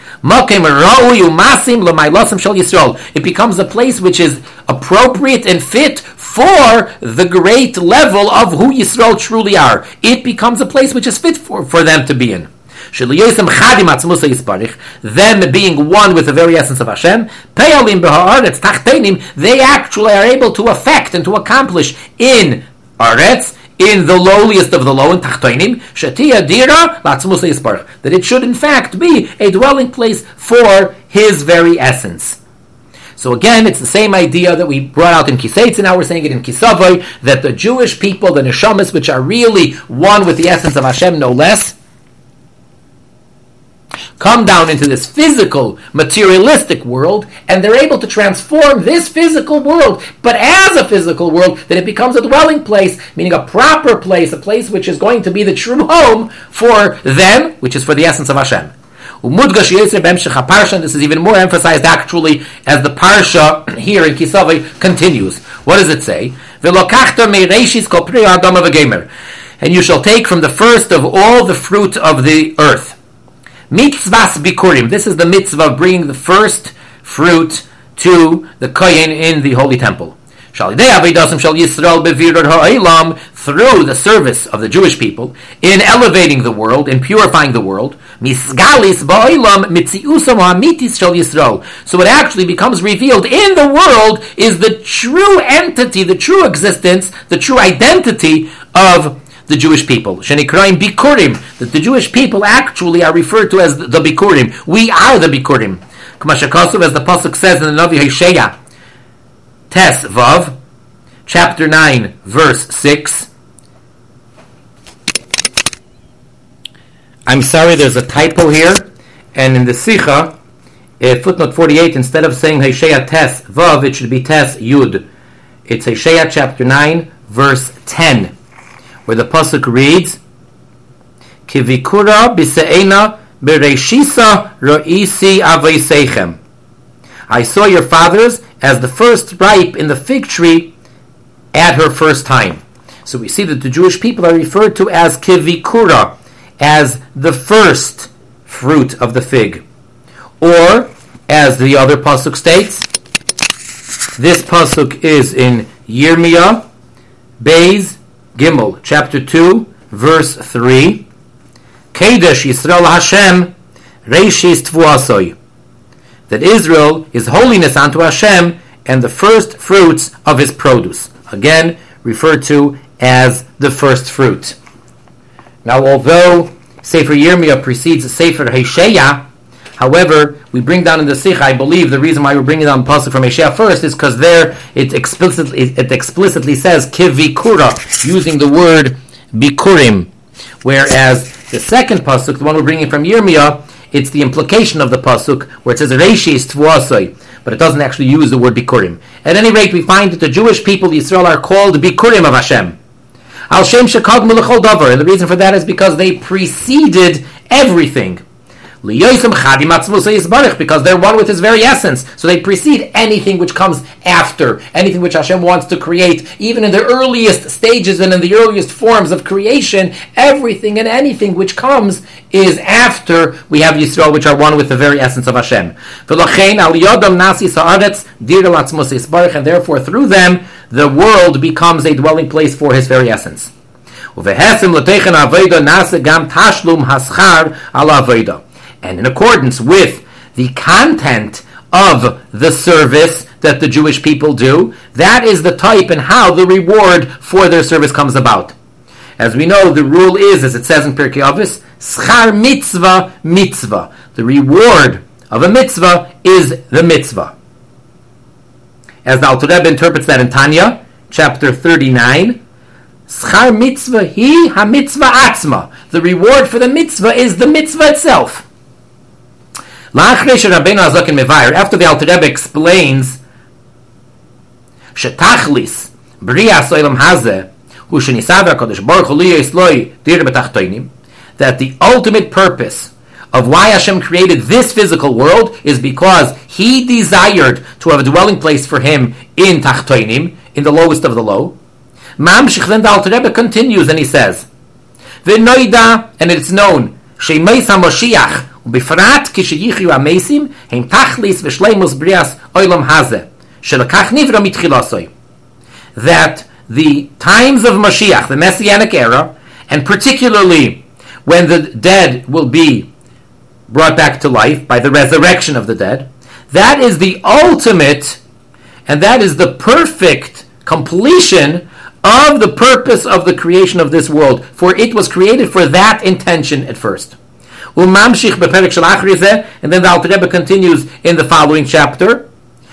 It becomes a place which is appropriate and fit for the great level of who Yisrael truly are. It becomes a place which is fit for, for them to be in. Them being one with the very essence of Hashem, they actually are able to affect and to accomplish in Aretz, in the lowliest of the low, in Tachtoinim, that it should in fact be a dwelling place for his very essence. So again, it's the same idea that we brought out in Kiseitz, and now we're saying it in Kisavoy, that the Jewish people, the Neshamas, which are really one with the essence of Hashem, no less, come down into this physical, materialistic world, and they're able to transform this physical world, but as a physical world, that it becomes a dwelling place, meaning a proper place, a place which is going to be the true home for them, which is for the essence of Hashem. This is even more emphasized actually as the Parsha here in Kisavai continues. What does it say? And you shall take from the first of all the fruit of the earth. Mitzvahs bikurim. This is the mitzvah of bringing the first fruit to the kohen in the holy temple. Through the service of the Jewish people, in elevating the world, in purifying the world, so it actually becomes revealed in the world is the true entity, the true existence, the true identity of the Jewish people. Shenikraim bikurim, that the Jewish people actually are referred to as the, the bikurim. We are the bikurim. Kamashakasu, as the pasuk says in the Navi Hosea, Tes Vav, chapter nine, verse six. I'm sorry, there's a typo here, and in the Sicha, uh, footnote forty-eight, instead of saying Hosea Tes Vav, it should be Tes Yud. It's Hosea chapter nine, verse ten, where the pasuk reads, Kivikura bise'ena bereshisa ro'isi aveiseichem. I saw your fathers as the first ripe in the fig tree at her first time. So we see that the Jewish people are referred to as kivikura, as the first fruit of the fig. Or, as the other pasuk states, this pasuk is in Yirmiyah, Beis Gimel, chapter two, verse three. Kedesh Yisrael Hashem, Reishis Tvuasoi. That Israel is holiness unto Hashem and the first fruits of his produce. Again, referred to as the first fruit. Now, although Sefer Yirmiyah precedes Sefer Hosea, however, we bring down in the Sikha, I believe the reason why we're bringing down the pasuk from Hosea first is because there it explicitly it explicitly says kivikura, using the word bikurim, whereas the second pasuk, the one we're bringing from Yirmiyah, it's the implication of the pasuk where it says reishis tvuasoi, but it doesn't actually use the word bikurim. At any rate, we find that the Jewish people, the Yisrael, are called bikurim of Hashem. Al Shem shekadmu l'chol davar, and the reason for that is because they preceded everything. Because they're one with his very essence. So they precede anything which comes after, anything which Hashem wants to create. Even in the earliest stages and in the earliest forms of creation, everything and anything which comes is after we have Yisrael, which are one with the very essence of Hashem. And therefore through them, the world becomes a dwelling place for his very essence. And in accordance with the content of the service that the Jewish people do, that is the type and how the reward for their service comes about. As we know, the rule is, as it says in Pirkei Avos, schar mitzvah mitzvah. The reward of a mitzvah is the mitzvah. As the Alter Rebbe interprets that in Tanya, chapter thirty-nine, schar mitzvah hi ha mitzvah atzma. The reward for the mitzvah is the mitzvah itself. After the Alter Rebbe explains Shetachlis Brias Olam Hazeh Hu Shenisava Kodesh Baruch Hu Liyos Loi Dir B'Tachtonim, that the ultimate purpose of why Hashem created this physical world is because He desired to have a dwelling place for Him in Tachtonim, in the lowest of the low. Mamshich, then the Alter Rebbe continues and he says, V'noida, and it's known, Shemeis HaMoshiach ובפרט כשיחיו המסים הם תכליס ושלימוס בריאס אוילם הזה שלקח נברא מתחילוסוי. That the times of Mashiach, the Messianic era, and particularly when the dead will be brought back to life by the resurrection of the dead, that is the ultimate and that is the perfect completion of the purpose of the creation of this world, for it was created for that intention at first. And then the Alter Rebbe continues in the following chapter,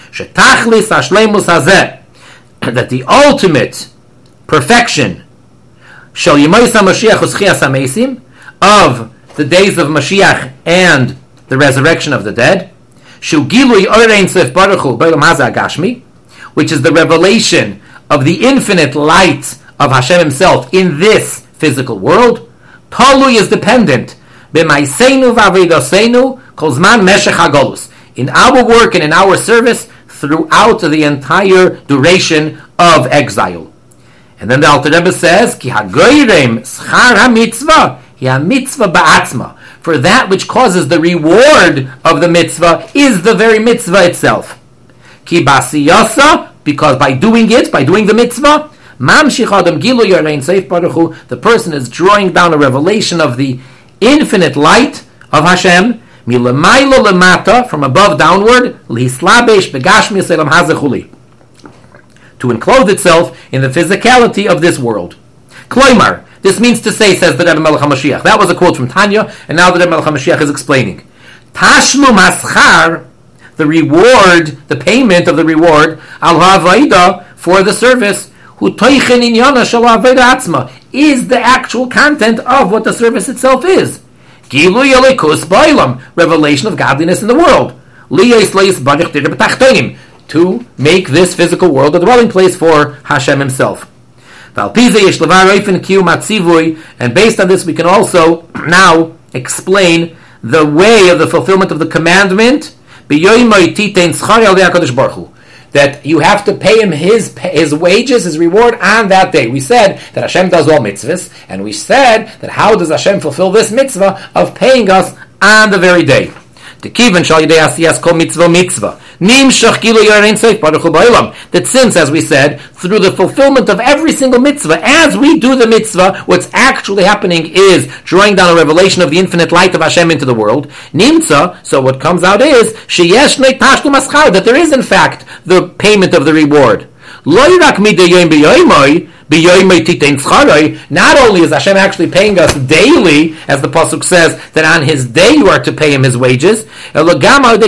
that the ultimate perfection of the days of Mashiach and the resurrection of the dead, which is the revelation of the infinite light of Hashem Himself in this physical world, Talui is dependent in our work and in our service throughout the entire duration of exile. And then the Alter Rebbe says, Ki hagoyrem schar ha-mitzvah, hi ha-mitzvah ba'atzma. For that which causes the reward of the mitzvah is the very mitzvah itself. Ki basiyasa, because by doing it, by doing the mitzvah, mamshich adam gilu yarein seif baruch hu, the person is drawing down a revelation of the infinite light of Hashem, milamailo lemata, from above downward, lihislabesh begashmi selam hazechuli, to enclose itself in the physicality of this world. Kloimar, this means to say, says the Rebbe Melech HaMashiach. That was a quote from Tanya, and now the Rebbe Melech HaMashiach is explaining. Tashlum haschar, the reward, the payment of the reward, al ha'avaida, for the service, hu toichen inyana shel ha'avaida atzma, is the actual content of what the service itself is. Gilui elikus ba'olam, revelation of godliness in the world. Liyos leis barich dir b'tachtonim, to make this physical world a dwelling place for Hashem Himself. And based on this we can also now explain that you have to pay him his his wages, his reward on that day. We said that Hashem does all mitzvahs, and we said that how does Hashem fulfill this mitzvah of paying us on the very day? That since, as we said, through the fulfillment of every single mitzvah, as we do the mitzvah, what's actually happening is drawing down a revelation of the infinite light of Hashem into the world. Nimtza, so what comes out is that there is in fact the payment of the reward. Not only is Hashem actually paying us daily, as the pasuk says, that on his day you are to pay him his wages, but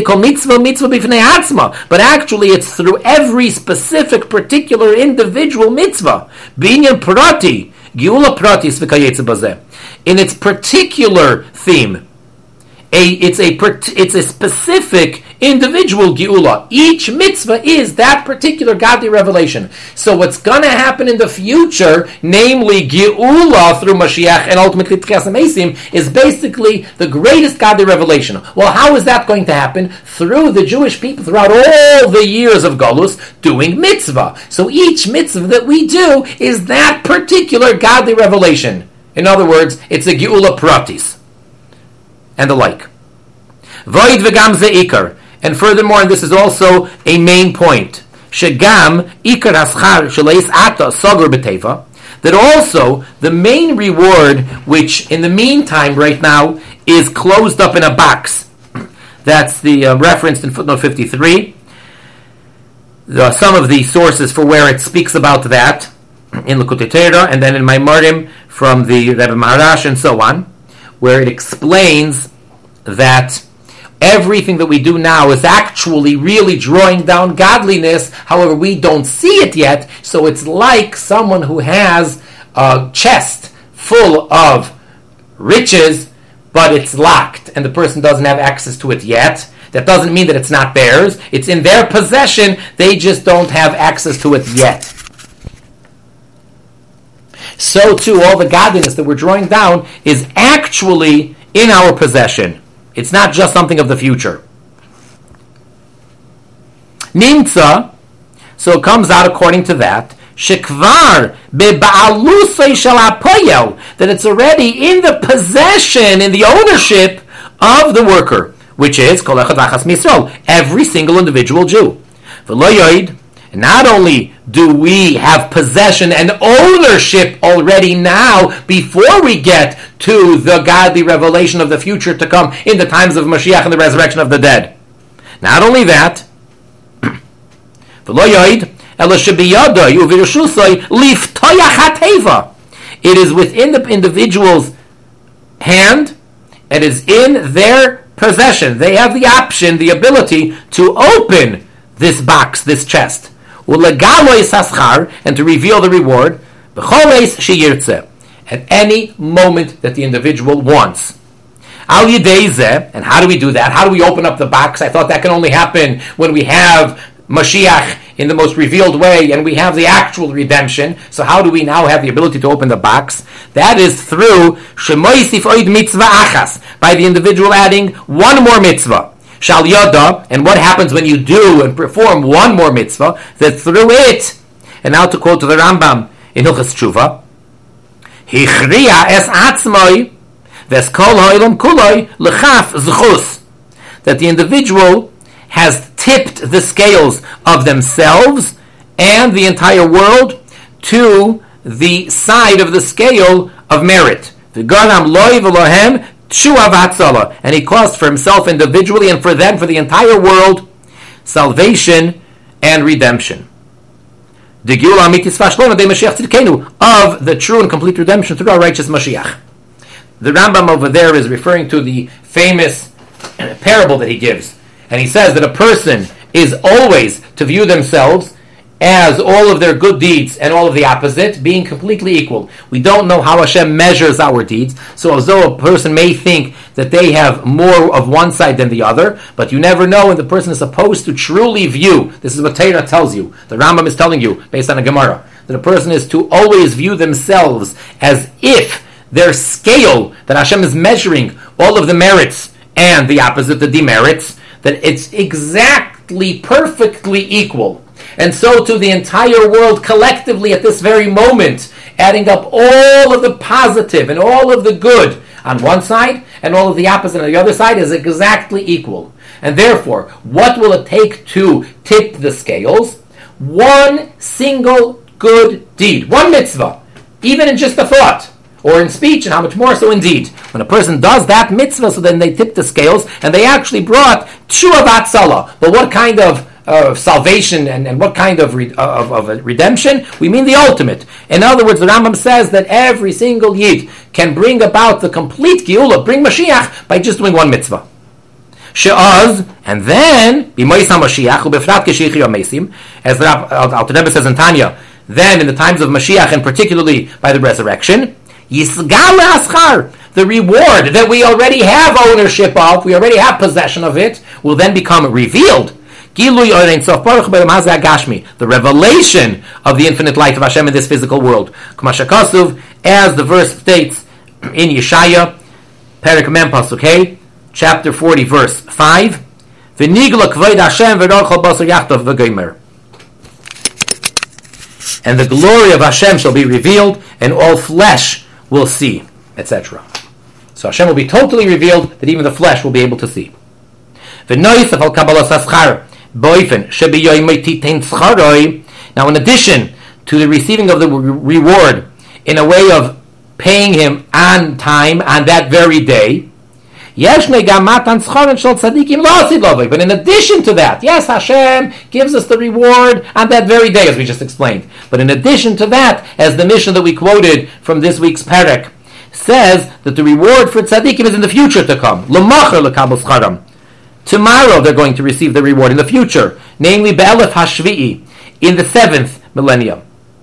actually it's through every specific, particular, individual mitzvah. Binyan prati, geula prati, in its particular theme. A, it's a it's a specific individual geula. Each mitzvah is that particular godly revelation. So what's going to happen in the future, namely geula through Mashiach and ultimately Tchias HaMeisim, is basically the greatest godly revelation. Well, how is that going to happen? Through the Jewish people throughout all the years of Golus doing mitzvah. So each mitzvah that we do is that particular godly revelation. In other words, it's a geula pratis. And the like. Void v'gam ze ikar. And furthermore, and this is also a main point, shegam ikar haschar sheleis ata sagur b'teva, that also the main reward, which in the meantime right now is closed up in a box. That's the uh, reference in footnote fifty-three. There are some of the sources for where it speaks about that in Likutei Torah, and then in Maimarim from the Rebbe Maharash and so on, where it explains that everything that we do now is actually really drawing down godliness. However, we don't see it yet, so it's like someone who has a chest full of riches, but it's locked, and the person doesn't have access to it yet. That doesn't mean that it's not theirs. It's in their possession. They just don't have access to it yet. So too, all the godliness that we're drawing down is actually in our possession. It's not just something of the future. Nimtza, so it comes out according to that, shekvar beba'alusay shel hapoyel, that it's already in the possession, in the ownership of the worker, which is kol echad v'achas misrael, every single individual Jew. V'lo yoid, and not only do we have possession and ownership already now before we get to the godly revelation of the future to come in the times of Mashiach and the resurrection of the dead. Not only that, it is within the individual's hand, it is in their possession. They have the option, the ability to open this box, this chest. And to reveal the reward at any moment that the individual wants. And how do we do that? How do we open up the box? I thought that can only happen when we have Mashiach in the most revealed way and we have the actual redemption. So how do we now have the ability to open the box? That is through by the individual adding one more mitzvah. Shal yada, and what happens when you do and perform one more mitzvah, that through it, and now to quote to the Rambam in Hilchas Tshuva, Hichriya es atzmoi, ves kol ha'olam kuloi, l'chaf zchus, that the individual has tipped the scales of themselves and the entire world to the side of the scale of merit. V'garam loy v'lohem, and he caused for himself individually and for them, for the entire world, salvation and redemption. Of the true and complete redemption through our righteous Mashiach. The Rambam over there is referring to the famous parable that he gives. And he says that a person is always to view themselves as all of their good deeds and all of the opposite being completely equal. We don't know how Hashem measures our deeds, so although a person may think that they have more of one side than the other, but you never know, and the person is supposed to truly view, this is what Torah tells you, the Rambam is telling you, based on a Gemara, that a person is to always view themselves as if their scale, that Hashem is measuring all of the merits and the opposite, the demerits, that it's exactly, perfectly equal. And so to the entire world collectively at this very moment, adding up all of the positive and all of the good on one side and all of the opposite on the other side is exactly equal. And therefore, what will it take to tip the scales? One single good deed, one mitzvah, even in just a thought, or in speech, and how much more so in deed. When a person does that mitzvah, so then they tip the scales, and they actually brought tshuva v'atzalah. But what kind of uh, salvation and, and what kind of, re- of, of a redemption? We mean the ultimate. In other words, the Rambam says that every single yid can bring about the complete geula, bring Mashiach, by just doing one mitzvah. She'az, and then, b'mois ha-Mashiach, u'befrat k'sheichi ha-mesim, as the Alter Rebbe says in Tanya, then in the times of Mashiach, and particularly by the resurrection, Yisgal Aschar, the reward that we already have ownership of, we already have possession of it, will then become revealed. The revelation of the infinite light of Hashem in this physical world. As the verse states in Yeshaya, Perek Mem Pasuk Hey, chapter forty, verse five, V'nigla kvoid Hashem v'rochol basar yachtov v'gomer. And the glory of Hashem shall be revealed, and all flesh will see, et cetera. So Hashem will be totally revealed that even the flesh will be able to see. Now, in addition to the receiving of the reward in a way of paying him on time, on that very day, but in addition to that, yes, Hashem gives us the reward on that very day, as we just explained. But in addition to that, as the mission that we quoted from this week's Perek says, that the reward for tzaddikim is in the future to come. Tomorrow they're going to receive the reward in the future, namely Be'elef Hashvi'i, in the seventh millennium.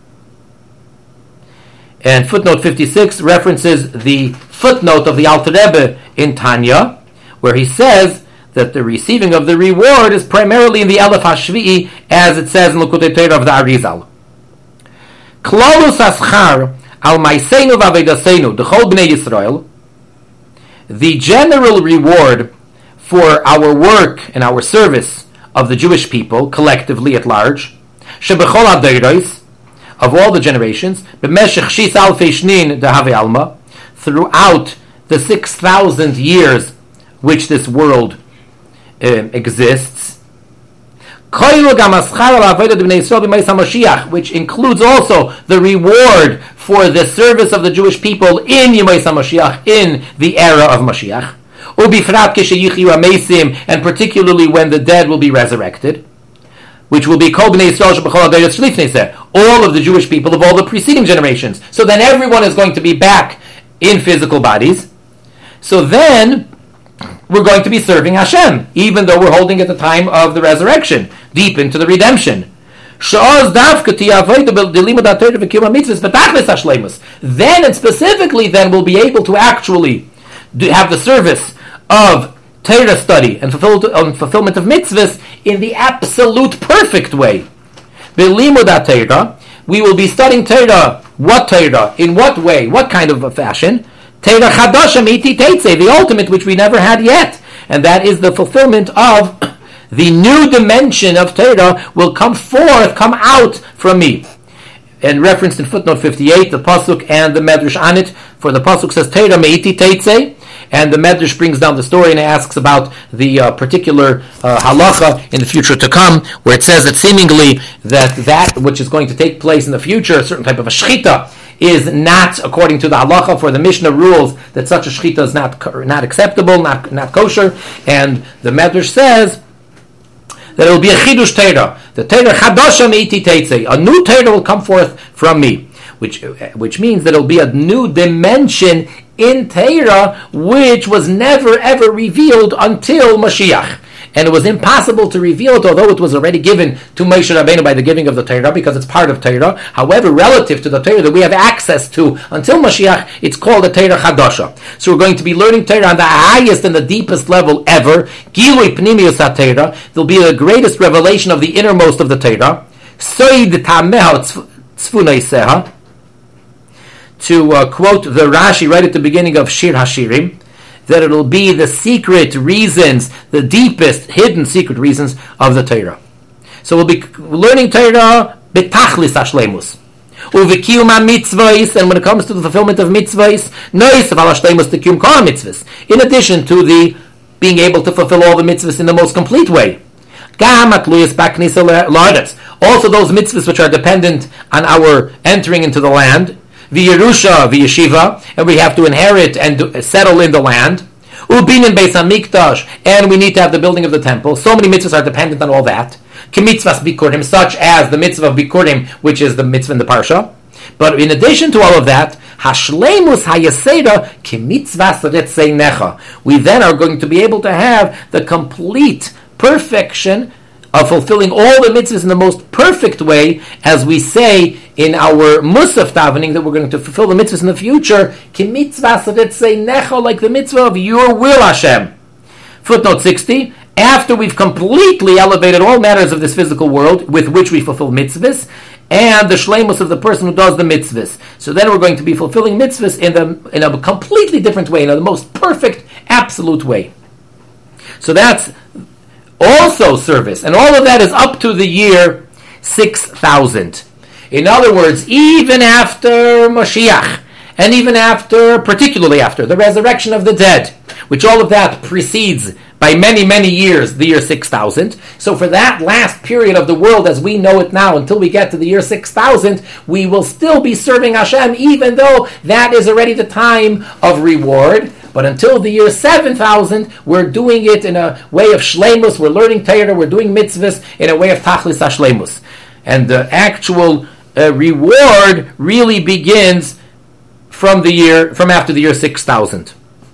And footnote fifty-six references the footnote of the Alter Rebbe in Tanya, where he says that the receiving of the reward is primarily in the Elef HaShvi'i, as it says in Likutei Torah of the Arizal. Klalus Aschar al Maiseinu v'Avedaseinu d'chol b'nei Yisrael, the general reward for our work and our service of the Jewish people, collectively at large, shebechol adeiros, of all the generations, b'meshech shis alfei shnin dehavei alma, throughout the six thousand years which this world um, exists, which includes also the reward for the service of the Jewish people in Yemais HaMashiach, in the era of Mashiach, and particularly when the dead will be resurrected, which will be all of the Jewish people of all the preceding generations. So then everyone is going to be back in physical bodies. So then we're going to be serving Hashem, even though we're holding at the time of the resurrection, deep into the redemption. Then and specifically then we'll be able to actually do, have the service of Torah study and fulfill, um, fulfillment of mitzvahs in the absolute perfect way. We will be studying Torah. What Torah? In what way? What kind of a fashion? Torah chadasha miti teitze, the ultimate which we never had yet. And that is the fulfillment of the new dimension of Torah will come forth, come out from me. And referenced in footnote fifty-eight, the Pasuk and the Medrash on it, for the Pasuk says Torah meiti teitze, and the Medrash brings down the story and asks about the uh, particular uh, halacha in the future to come, where it says that seemingly that that which is going to take place in the future, a certain type of a shechita, is not according to the halacha, for the Mishnah rules that such a shechita is not not acceptable, not not kosher, and the Medrash says that it will be a chidush Torah, the Torah chadasha meiti teitze, a new Torah will come forth from me, which which means that it will be a new dimension in Torah, which was never ever revealed until Mashiach. And it was impossible to reveal it, although it was already given to Moshe Rabbeinu by the giving of the Torah, because it's part of Torah. However, relative to the Torah that we have access to until Mashiach, it's called the Torah Chadasha. So we're going to be learning Torah on the highest and the deepest level ever. Gilui Pnimius HaTorah. There'll be the greatest revelation of the innermost of the Torah. Soid Tameha Tzfuneiseha. To uh, quote the Rashi right at the beginning of Shir Hashirim, that it'll be the secret reasons, the deepest hidden secret reasons of the Torah. So we'll be learning Torah betachlis hashleimus. Uvikiyum mitzvahs, and when it comes to the fulfillment of mitzvahs, nois aval hashleimus tekiyum kol mitzvahs. In addition to the being able to fulfill all the mitzvahs in the most complete way. Gam atluyas baknisa la'aretz. Also those mitzvahs which are dependent on our entering into the land, v'yerusha v'yeshiva, and we have to inherit and do, settle in the land. Ubinin beis hamikdash, and we need to have the building of the temple. So many mitzvahs are dependent on all that. K'mitzvahs bikurim, such as the mitzvah of bikurim, which is the mitzvah in the parsha. But in addition to all of that, hashleimus hayaseda k'mitzvahs retzei necha. We then are going to be able to have the complete perfection of fulfilling all the mitzvahs in the most perfect way, as we say in our Musaf davening that we're going to fulfill the mitzvahs in the future, ki mitzvah say necha, like the mitzvah of your will, Hashem. Footnote sixty, after we've completely elevated all matters of this physical world with which we fulfill mitzvahs, and the shleimus of the person who does the mitzvahs. So then we're going to be fulfilling mitzvahs in, the, in a completely different way, in the most perfect, absolute way. So that's also service, and all of that is up to the year six thousand. In other words, even after Mashiach, and even after, particularly after, the resurrection of the dead, which all of that precedes by many, many years, the year six thousand. So for that last period of the world as we know it now, until we get to the year six thousand, we will still be serving Hashem, even though that is already the time of reward. But until the year seven thousand, we're doing it in a way of shleimus. We're learning Torah. We're doing mitzvahs in a way of tachlis hashleimus. And the actual uh, reward really begins from the year, from after the year six thousand.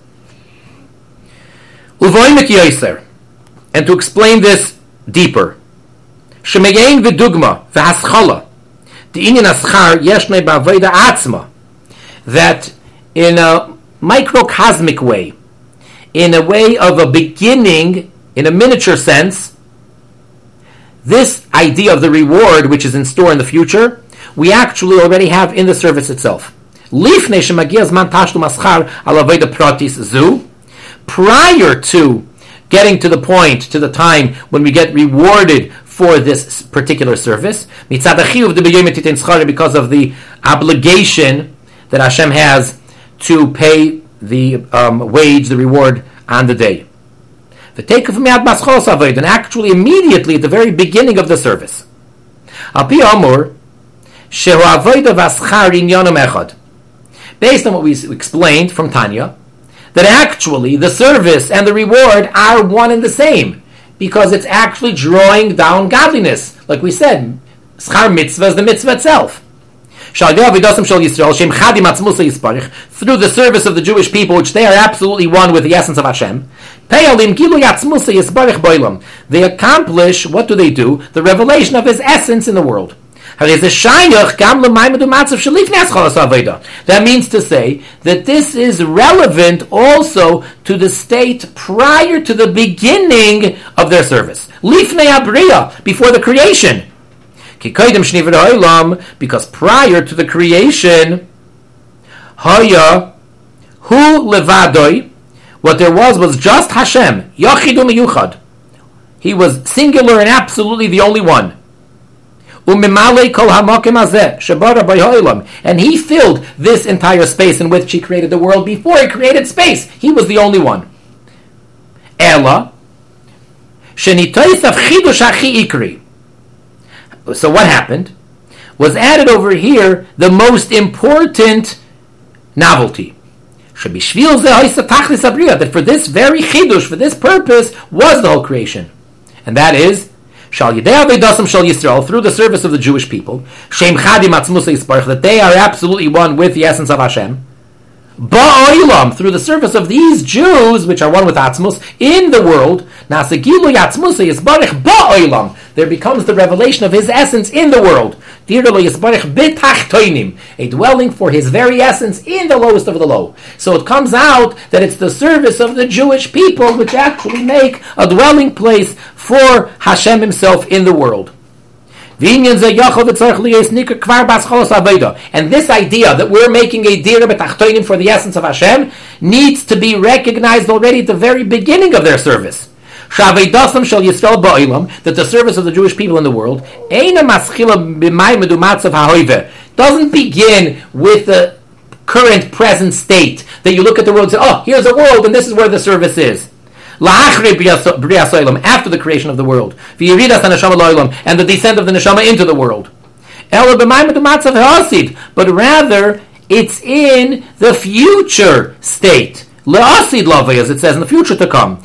Uvoimek yoser. And to explain this deeper, shemeyein v'dugma v'haschala d'inyan aschar yeshnei ba'avoda atzma, that in a microcosmic way, in a way of a beginning, in a miniature sense, this idea of the reward which is in store in the future, we actually already have in the service itself. Lifnei shemagia zman tashlum aschar al avoda pratis zu, prior to getting to the point, to the time when we get rewarded for this particular service, because of the obligation that Hashem has to pay the um, wage, the reward on the day. The take of Miad Maschos Avoid, and actually immediately at the very beginning of the service. Api Amor, Shehu Avoid of Aschar Inyanam Echad. Based on what we explained from Tanya, that actually the service and the reward are one and the same, because it's actually drawing down godliness. Like we said, Schar Mitzvah is the mitzvah itself. Through the service of the Jewish people, which they are absolutely one with the essence of Hashem, they accomplish, what do they do? The revelation of His essence in the world. That means to say that this is relevant also to the state prior to the beginning of their service. Lifnei Abriya, before the creation. Because prior to the creation, Haya Hu Levadoi, what there was was just Hashem, Yachidu Miyuchad. He was singular and absolutely the only one. And He filled this entire space in which He created the world. Before He created space, He was the only one. Ela So what happened? Was added over here the most important novelty. That for this very chidush, for this purpose, was the whole creation. And that is through the service of the Jewish people, that they are absolutely one with the essence of Hashem. Ba'olam, through the service of these Jews, which are one with Atzmus, in the world, there becomes the revelation of His essence in the world. A dwelling for His very essence in the lowest of the low. So it comes out that it's the service of the Jewish people which actually make a dwelling place for Hashem Himself in the world. And this idea that we're making a dira b'tachtonim for the essence of Hashem needs to be recognized already at the very beginning of their service. Shaveidasam shel Yisrael ba'olam, that the service of the Jewish people in the world, eina maschila b'may medumatzav ha'hoive, doesn't begin with the current present state, that you look at the world and say, oh, here's a world and this is where the service is. After the creation of the world, and the descent of the neshama into the world. But rather, it's in the future state. As it says in the future to come.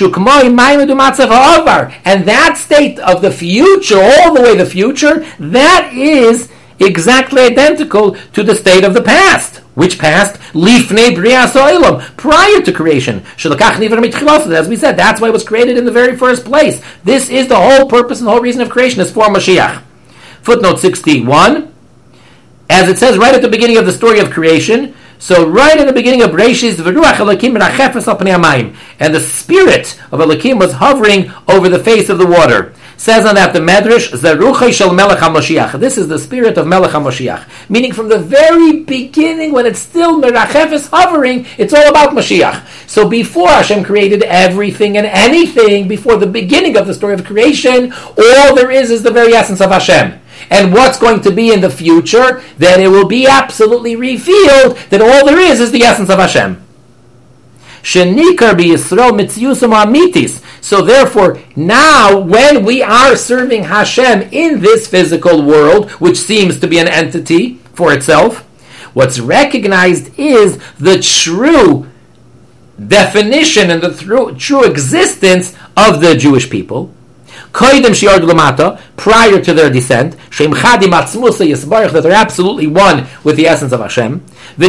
And that state of the future, all the way the future, that is exactly identical to the state of the past. Which past? Lifnei Brias Olam, prior to creation. As we said, that's why it was created in the very first place. This is the whole purpose and the whole reason of creation, is for Mashiach. Footnote sixty-one, as it says right at the beginning of the story of creation, so right in the beginning of Bereshis, and the spirit of Elokim was hovering over the face of the water. Says on that the Medrash, Zeruchai shel Melech HaMoshiach. This is the spirit of Melech HaMoshiach. Meaning from the very beginning, when it's still Merachef hovering, it's all about Mashiach. So before Hashem created everything and anything, before the beginning of the story of creation, all there is is the very essence of Hashem. And what's going to be in the future, then it will be absolutely revealed that all there is is the essence of Hashem. Shenikar bi Yisrael mitziyusam amitis. So therefore, now when we are serving Hashem in this physical world, which seems to be an entity for itself, what's recognized is the true definition and the true, true existence of the Jewish people. Prior to their descent, that they're absolutely one with the essence of Hashem.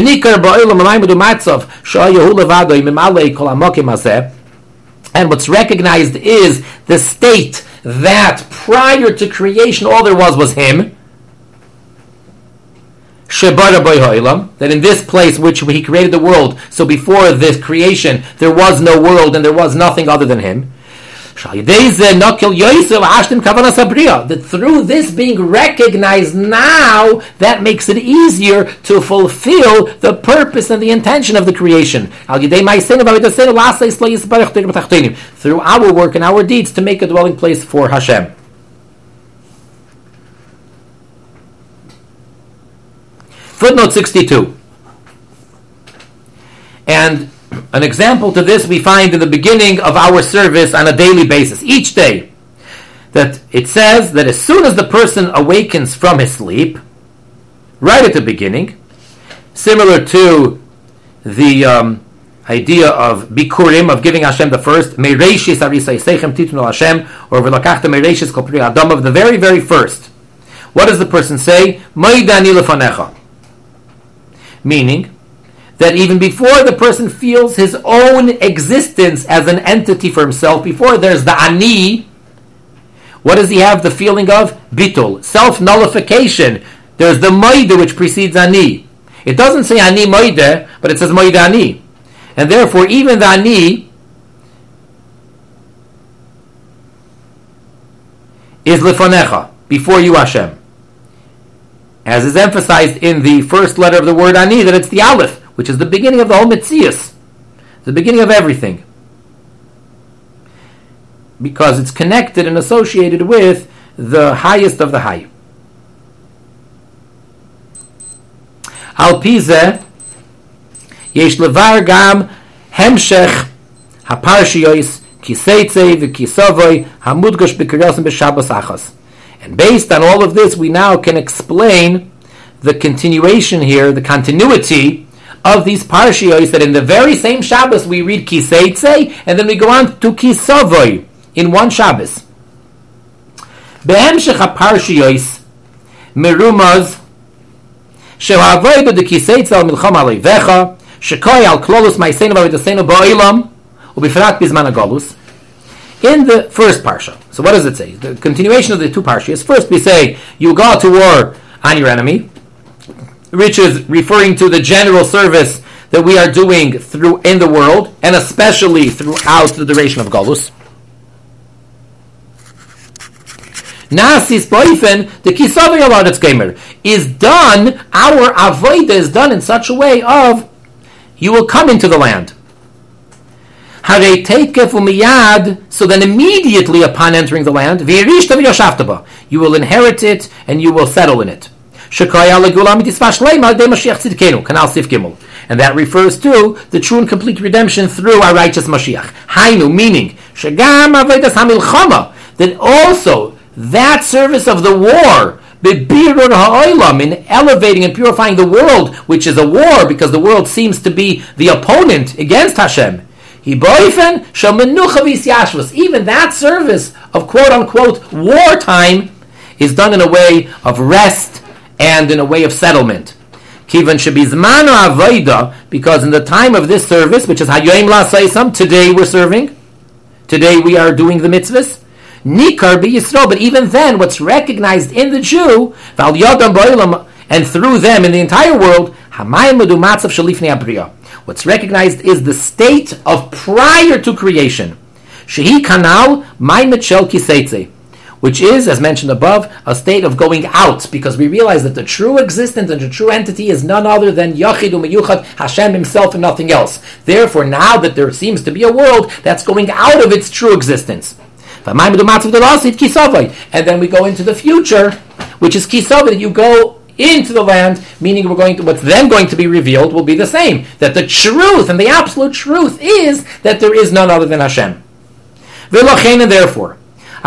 And what's recognized is the state that prior to creation all there was was Him. That in this place which He created the world, so before this creation there was no world and there was nothing other than Him. That through this being recognized now, that makes it easier to fulfill the purpose and the intention of the creation. Through our work and our deeds to make a dwelling place for Hashem. Footnote sixty-two. And an example to this we find in the beginning of our service on a daily basis, each day. That it says that as soon as the person awakens from his sleep, right at the beginning, similar to the um, idea of Bikurim, of giving Hashem the first, Mereishis Arisai Seichem Titunu Hashem, or V'lakachta Mereishis Kol Pri Adam, of the very, very first. What does the person say? Moidani Lefanecha. Meaning, that even before the person feels his own existence as an entity for himself, before there's the ani, what does he have the feeling of? Bitul, self-nullification. There's the moide which precedes ani. It doesn't say ani moide, but it says moide ani. And therefore, even the ani is lefanecha, before you Hashem. As is emphasized in the first letter of the word ani, that it's the aleph, which is the beginning of the whole Metzius, the beginning of everything. Because it's connected and associated with the highest of the high. Al Pizeh, yesh levar gam hemshech haparshiyos kiseitzei v'kisavoy hamudgosh b'kiryosim b'shabos achos. And based on all of this, we now can explain the continuation here, the continuity of these parshiyos, that in the very same Shabbos we read Kiseitzei, and then we go on to Kisavoy in one Shabbos. Be'emshech ha-parshiyos merumaz she'ha'avoy b'de Kiseitzei al milchom ha'leivecha she'koi al klolus ma'aseinu v'avidaseinu ba'olam u'bifrat bizman ha'golus. In the first parsha, so what does it say? The continuation of the two parshiyos. First we say, you go to war on your enemy, which is referring to the general service that we are doing through in the world, and especially throughout the duration of Golus. Nasis boifen, the kisavi aladetz gamer, is done, our avodah is done in such a way of, you will come into the land. Hare teikef umiyad, so then immediately upon entering the land, v'yirishta v'yoshavta, you will inherit it and you will settle in it. Shekaya legula mitzvah shleima de Mashiach tzidkenu, Kanal Sif Gimel. And that refers to the true and complete redemption through our righteous Mashiach. Hainu, meaning, shegam avodas hamilchama, that also that service of the war, bebirur ha'olam, in elevating and purifying the world, which is a war because the world seems to be the opponent against Hashem. Even that service of quote-unquote wartime is done in a way of rest and in a way of settlement. Because in the time of this service, which is Hayoim La'asayisam, today we're serving, today we are doing the mitzvahs, Nikar b'Yisrael, but even then, what's recognized in the Jew, and through them in the entire world, what's recognized is the state of prior to creation, Shehi Kanal Maimet Shel Kiseitze, which is, as mentioned above, a state of going out, because we realize that the true existence and the true entity is none other than Yachid U'Meyuchad, Hashem Himself and nothing else. Therefore, now that there seems to be a world that's going out of its true existence. And then we go into the future, which is Kisavai, you go into the land, meaning we're going to, what's then going to be revealed will be the same, that the truth and the absolute truth is that there is none other than Hashem. And therefore,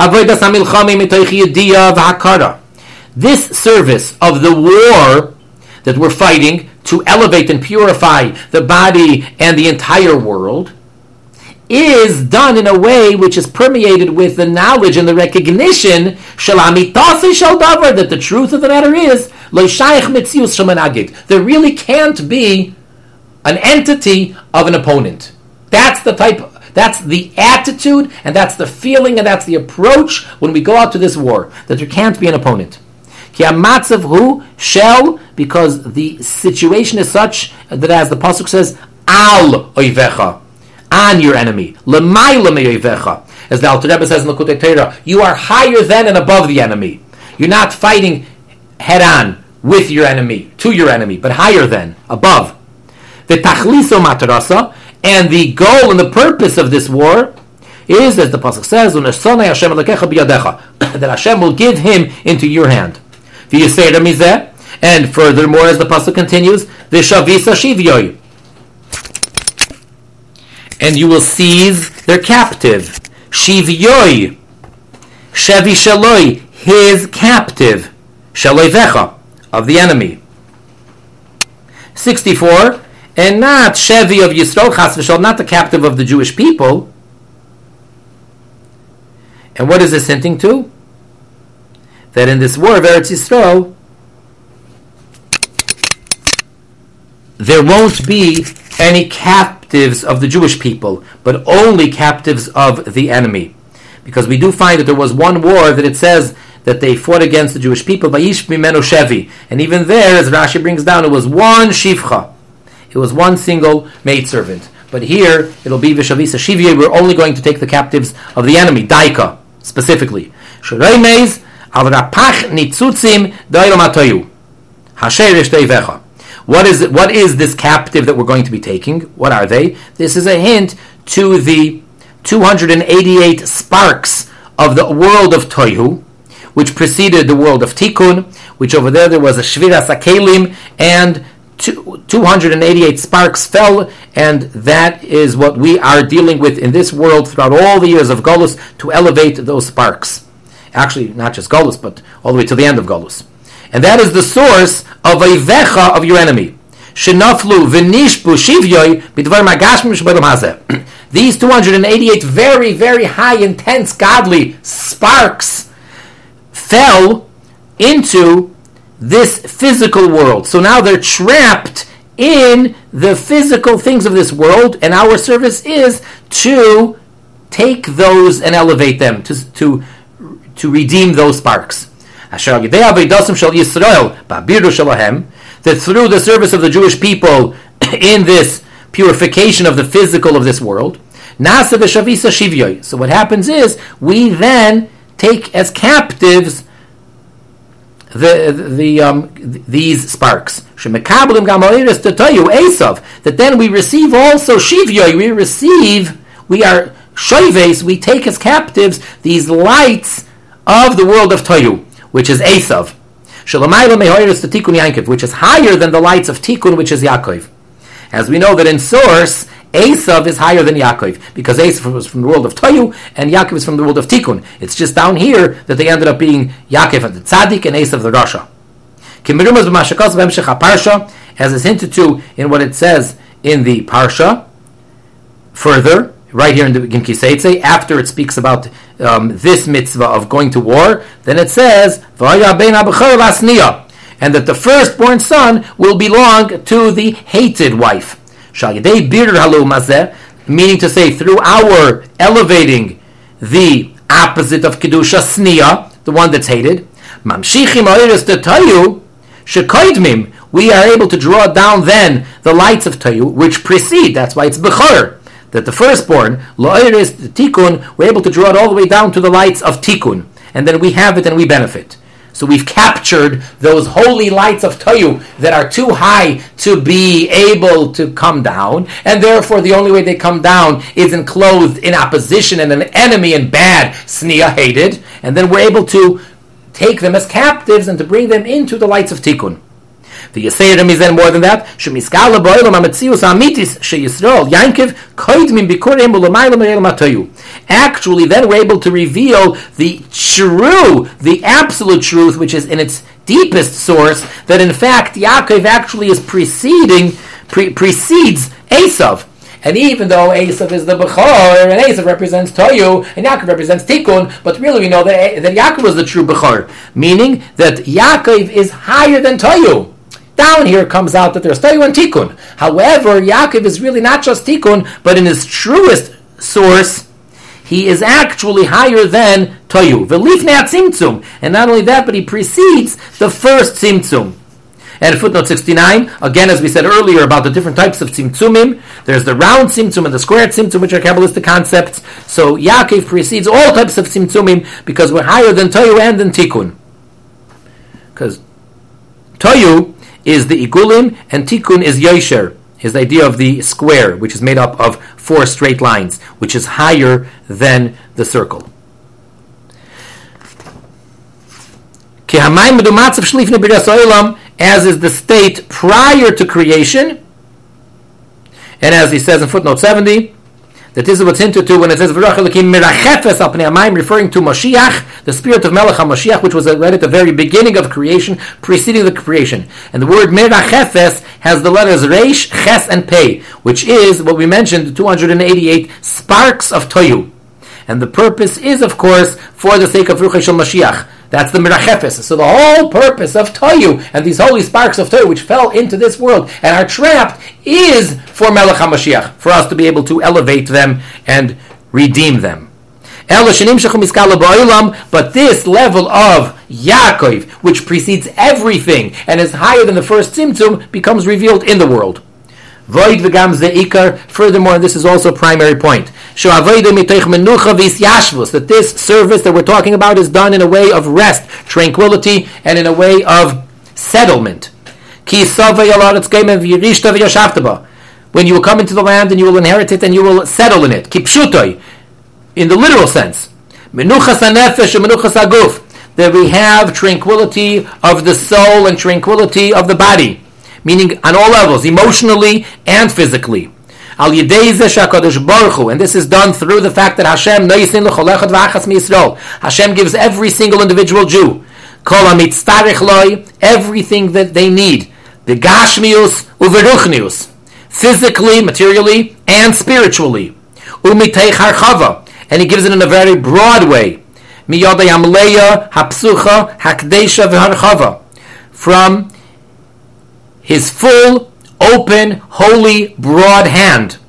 this service of the war that we're fighting to elevate and purify the body and the entire world is done in a way which is permeated with the knowledge and the recognition that the truth of the matter is there really can't be an entity of an opponent. That's the type, that's the attitude, and that's the feeling, and that's the approach when we go out to this war, that there can't be an opponent. Because the situation is such that, as the pasuk says, al oivecha, on your enemy, l'mayla me'oivecha, as the Alter Rebbe says in the Likutei Torah, you are higher than and above the enemy. You're not fighting head on with your enemy, to your enemy, but higher than, above. The tachliso matarasa, and the goal and the purpose of this war is, as the pasuk says, that Hashem will give him into your hand. And furthermore, as the pasuk continues, the shavisa shivyoy, and you will seize their captive. Shivyoy, shevi shaloi, his captive, shaloivecha, of the enemy. sixty-four, and not shevi of Yisrael, chas v'shal, not the captive of the Jewish people. And what is this hinting to? That in this war of Eretz Yisrael, there won't be any captives of the Jewish people, but only captives of the enemy. Because we do find that there was one war that it says that they fought against the Jewish people, Vayish mimenu shevi. And even there, as Rashi brings down, it was one shivcha. It was one single maidservant. But here, it'll be Vishavisa Shivye, we're only going to take the captives of the enemy, Daika, specifically. Shurei al rapach nitzutzim dailam atoyu. Hasher eshteivecha. What is it, what is this captive that we're going to be taking? What are they? This is a hint to the two hundred eighty-eight sparks of the world of Tohu, which preceded the world of Tikkun, which over there there was a Shviras HaKelim, and two, two hundred eighty-eight sparks fell, and that is what we are dealing with in this world throughout all the years of Golus, to elevate those sparks. Actually, not just Golus, but all the way to the end of Golus. And that is the source of Eivecha, of your enemy. Shenaflu v'nishbu shivyoy b'dvar magashim sh'b'adam hazeh. These two hundred eighty-eight very, very high, intense, godly sparks fell into this physical world. So now they're trapped in the physical things of this world, and our service is to take those and elevate them, to, to, to redeem those sparks. That through the service of the Jewish people in this purification of the physical of this world, so what happens is we then take as captives the the um, these sparks. That then we receive also shivyoy, we receive we are shoives, we take as captives these lights of the world of Toyu, which is Esav. Which is higher than the lights of Tikkun, which is Yaakov. As we know that in source, Esav is higher than Yaakov, because Esav was from the world of Toyu, and Yaakov is from the world of Tikkun. It's just down here that they ended up being Yaakov the Tzaddik and Esav the Rasha. As is hinted to in what it says in the Parsha, further, right here in the in Kiseitze, after it speaks about um, this mitzvah of going to war, then it says, and that the firstborn son will belong to the hated wife. Meaning to say, through our elevating the opposite of Kedusha, Sniya, the one that's hated, we are able to draw down then the lights of Tayu, which precede, that's why it's Bechor, that the firstborn, Lo'iris, the Tikkun, we're able to draw it all the way down to the lights of Tikkun, and then we have it and we benefit. So we've captured those holy lights of Tayu that are too high to be able to come down, and therefore the only way they come down is enclosed in opposition and an enemy and bad, Sniya, hated, and then we're able to take them as captives and to bring them into the lights of Tikkun. The Yisayim is then more than that. Shemiskala boilam ametzius amitis sheyisrael Yankiv koidmin bikurim ulamaylam elam atayu. Actually, then we're able to reveal the true, the absolute truth, which is in its deepest source, that in fact Yaakov actually is preceding, pre- precedes Esav. And even though Esav is the Bechor, and Esav represents Toyu, and Yaakov represents Tikkun, but really we know that, that Yaakov was the true Bechor, meaning that Yaakov is higher than Toyu. Down here comes out that there's Toyu and Tikkun. However, Yaakov is really not just Tikkun, but in his truest source, he is actually higher than Toyu. V'lifnei tzimtzum. And not only that, but he precedes the first tzimtzum. And footnote sixty-nine, again, as we said earlier about the different types of tzimtzumim, there's the round tzimtzum and the square tzimtzum, which are Kabbalistic concepts. So Yaakov precedes all types of tzimtzumim because we're higher than Toyu and than Tikkun. Because Toyu is the igulim and Tikkun is Yosher, his idea of the square, which is made up of four straight lines, which is higher than the circle. As is the state prior to creation, and as he says in footnote seventy, that this is what's hinted to when it says referring to Mashiach, the spirit of Melech HaMashiach, which was read at the very beginning of creation, preceding the creation. And the word Merachefes has the letters Reish, Ches, and Pei, which is what we mentioned, the two hundred eighty-eight sparks of Toyu. And the purpose is, of course, for the sake of Ruach Shel Mashiach. That's the Merachefes. So the whole purpose of Toyu and these holy sparks of Toyu which fell into this world and are trapped is for Melech HaMashiach, for us to be able to elevate them and redeem them. But this level of Yaakov, which precedes everything and is higher than the first Tzimtzum, becomes revealed in the world. Void v'gam ze'ikar. Furthermore, and this is also a primary point, that this service that we're talking about is done in a way of rest, tranquility, and in a way of settlement. When you will come into the land and you will inherit it and you will settle in it. Kipshutoi, in the literal sense. That we have tranquility of the soul and tranquility of the body. Meaning on all levels, emotionally and physically. And this is done through the fact that Hashem Hashem gives every single individual Jew everything that they need, the gashmius uveruchnius, physically, materially, and spiritually. And he gives it in a very broad way. From his full, open, holy, broad hand.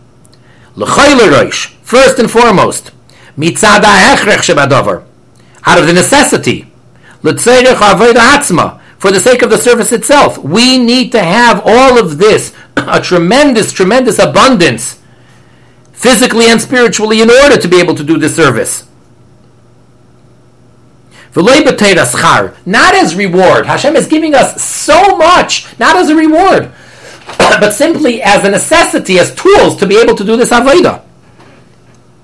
First and foremost, out of the necessity, for the sake of the service itself. We need to have all of this, a tremendous, tremendous abundance, physically and spiritually, in order to be able to do this service. Not as reward. Hashem is giving us so much, not as a reward, but simply as a necessity, as tools to be able to do this avodah.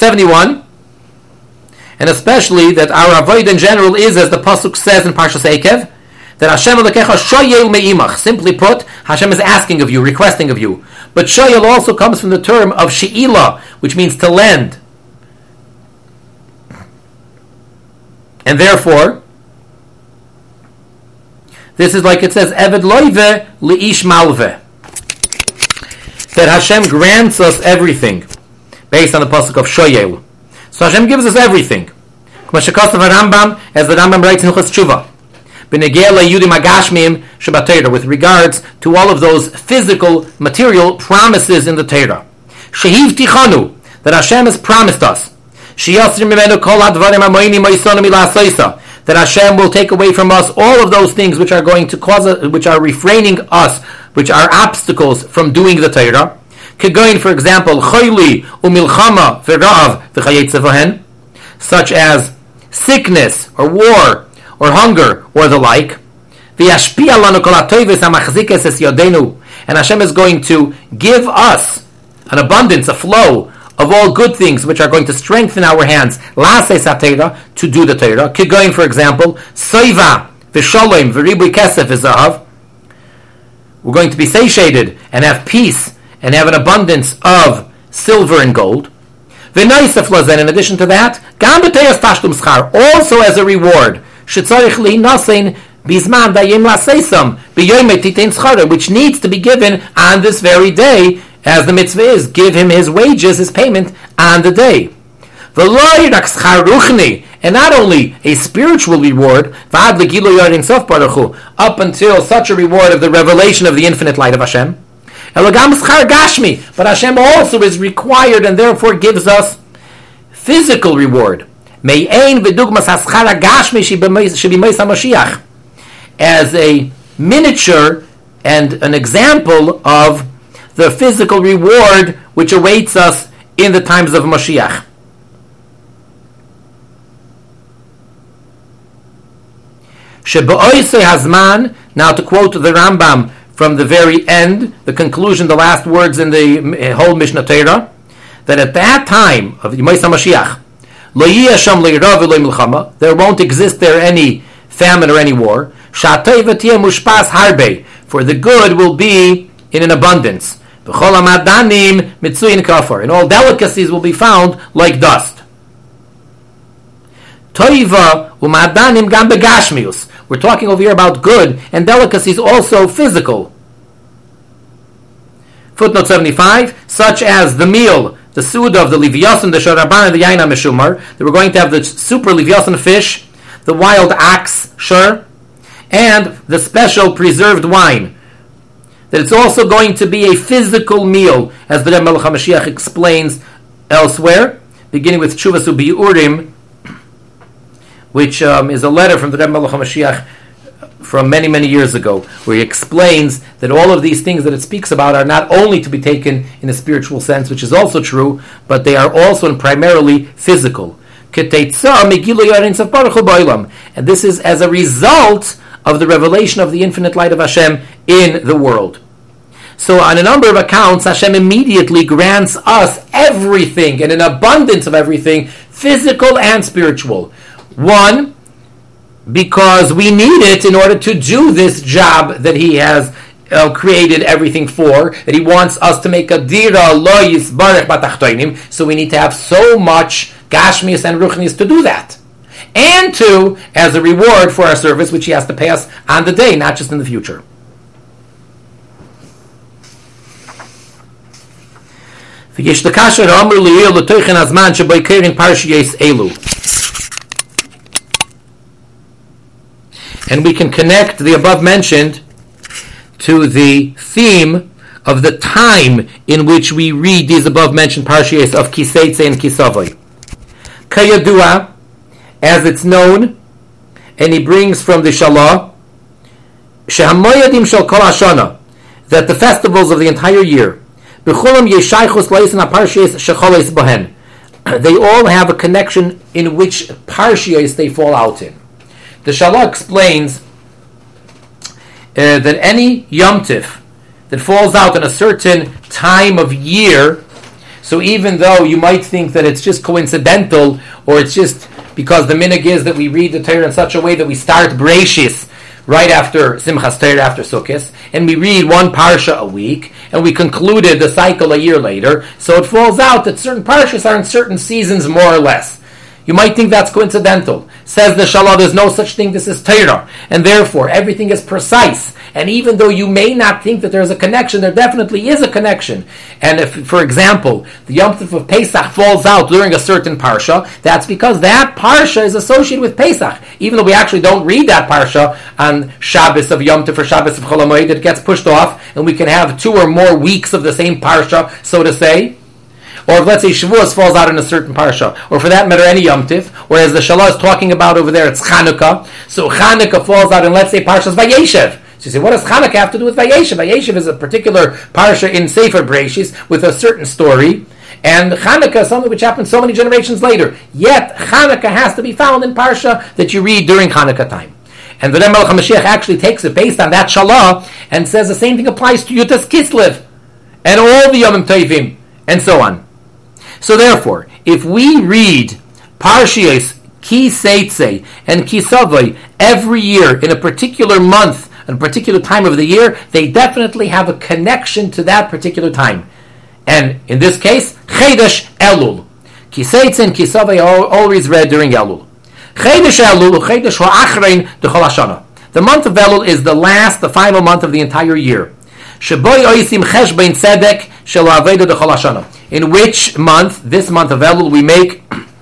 seventy-one, and especially that our avoid in general is, as the pasuk says in Parshas Eikev, that Hashem Elokecha shoyel me'imach. Simply put, Hashem is asking of you, requesting of you. But shoyel also comes from the term of she'ilah, which means to lend. And therefore, this is like it says, Eved loive li'ish malve. That Hashem grants us everything, based on the pasuk of shoyel. So Hashem gives us everything. As the Rambam writes in Hilchos Tshuva, with regards to all of those physical, material promises in the Torah. Shehiv tichanu, that Hashem has promised us. That Hashem will take away from us all of those things which are going to cause us, which are refraining us, which are obstacles from doing the Torah. Kegoin, for example, choyli umilchama v'ra'av v'chayetzevahen, such as sickness or war or hunger or the like. V'yashpia lanu kol hatoivos hamachzikes es yodenu, and Hashem is going to give us an abundance, a flow of all good things which are going to strengthen our hands, la'ases ha'Torah, to do the Torah. Kegoin, for example, soiva v'sholem v'ribui kesef v'zahav. We're going to be satiated and have peace and have an abundance of silver and gold. V'noisef lazen, in addition to that, gam b'teiras tashlum schar, also as a reward, shetzarich li'nasein bizman dayim la'seisam b'yoyim titein schara, which needs to be given on this very day, as the mitzvah is, give him his wages, his payment, on the day. V'lo yirak schar ruchni, and not only a spiritual reward, v'ad l'gilu yorin sof baruch hu, up until such a reward of the revelation of the infinite light of Hashem, elagam schar gashmi, but Hashem also is required and therefore gives us physical reward. Me'ein v'dugmas haschar gashmi shebimeis HaMashiach, as a miniature and an example of the physical reward which awaits us in the times of Mashiach. Shebe'oisei hazman, now to quote the Rambam from the very end, the conclusion, the last words in the whole Mishnah Torah, that at that time of Yemais HaMashiach, lo yiyeh sham le'irav v'lo milchama, there won't exist there any famine or any war, sha'atoi v'tiyeh mushpas harbe, for the good will be in an abundance. V'chol hamadanim mitzuyin kafar, and all delicacies will be found like dust. Toiva u'madanim gam begashmius. We're talking over here about good and delicacies also physical. Footnote seventy-five, such as the meal, the suda of the livyasan, the sharaban, and the yaina meshumar, that we're going to have the super livyasan fish, the wild ox, sure, and the special preserved wine. That it's also going to be a physical meal, as the Rebbe Melech HaMashiach explains elsewhere, beginning with Tshuvas U'Bi'urim, which um, is a letter from the Rebbe Melech HaMashiach from many, many years ago, where he explains that all of these things that it speaks about are not only to be taken in a spiritual sense, which is also true, but they are also and primarily physical. And this is as a result of the revelation of the infinite light of Hashem in the world. So on a number of accounts, Hashem immediately grants us everything, and an abundance of everything, physical and spiritual. One, because we need it in order to do this job that He has uh, created everything for, that He wants us to make a dira lo yisbarech batachtoinim, so we need to have so much gashmius and ruchnius to do that. And two, as a reward for our service, which He has to pay us on the day, not just in the future. And we can connect the above mentioned to the theme of the time in which we read these above mentioned parshiyos of Kiseitze and Kisavoi. Kayadua, as it's known, and he brings from the Shalah, Shehamoyadim shel kol hashana, that the festivals of the entire year, B'chulam yeshaychus leisin ha-parshiyos shecholes bohen, they all have a connection in which parshiyos they fall out in. The Shalah explains uh, that any Yom Tif that falls out in a certain time of year, So even though you might think that it's just coincidental, or it's just because the minhag is that we read the Torah in such a way that we start Bereishis right after Simchas Torah, after Sukkot, and we read one parsha a week, and we concluded the cycle a year later, so it falls out that certain parshas are in certain seasons more or less. You might think that's coincidental. Says the Shalah, there's no such thing, this is Torah, and therefore everything is precise. And even though you may not think that there's a connection, there definitely is a connection. And if, for example, the Yom Tov of Pesach falls out during a certain parsha, that's because that parsha is associated with Pesach. Even though we actually don't read that parsha on Shabbos of Yom Tov or Shabbos of Chol HaMoed, it gets pushed off, and we can have two or more weeks of the same parsha, so to say. Or if, let's say, Shavuos falls out in a certain parsha, or for that matter, any Yom Tiv, whereas the Shalah is talking about over there, it's Chanukah. So Chanukah falls out in, let's say, Parshas Vayeshev. So you say, what does Chanukah have to do with Vayeshev? Vayeshev is a particular parsha in Sefer Bereishis with a certain story, and Chanukah is something which happened so many generations later. Yet, Chanukah has to be found in parsha that you read during Chanukah time. And the Melech HaMashiach actually takes it based on that Shalah, and says the same thing applies to Yutas Kislev, and all the Yomim Tovim, and so on. So therefore, if we read Parshios Ki Seitze and Ki Savoi every year in a particular month, a particular time of the year, they definitely have a connection to that particular time. And in this case, Chedesh Elul. Ki Seitze and Ki Savoi are always read during Elul. Chedesh Elul, Chedesh Ha'achrein D'chol Hashana. The month of Elul is the last, the final month of the entire year. Sheboi Oisim Cheshbein Tzedek Shel Avedo D'chol Hashana. In which month, this month of Elul, we make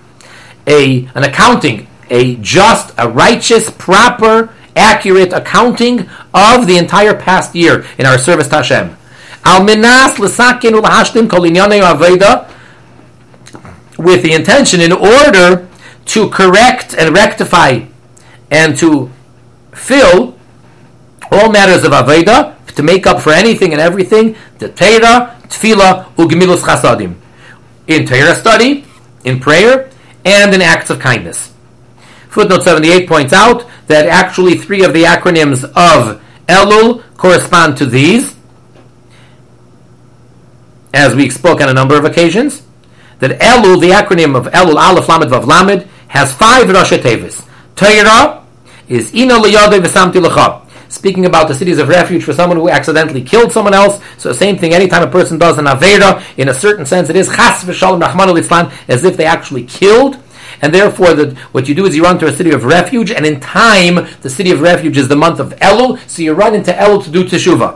a an accounting, a just, a righteous, proper, accurate accounting of the entire past year in our service to Hashem. Al minas l'sakin u'lahashlim kol inyanei aveda, with the intention, in order to correct and rectify and to fill all matters of aveda, to make up for anything and everything, the Torah, Tefillah, Ugmilus Chasadim. In Torah study, in prayer, and in acts of kindness. Footnote seventy-eight points out that actually three of the acronyms of Elul correspond to these, as we spoke on a number of occasions. That Elul, the acronym of Elul, Aleph, Lamed, Vav, Lamed, has five Rosh Tevis. Torah is Ina L'Yadei V'Samti L'Cha, speaking about the cities of refuge for someone who accidentally killed someone else. So the same thing, anytime a person does an Aveira, in a certain sense it is Chas V'Shalom Rachmana Litzlan, as if they actually killed. And therefore, the, what you do is you run to a city of refuge, and in time, the city of refuge is the month of Elul, so you run into Elul to do Teshuvah.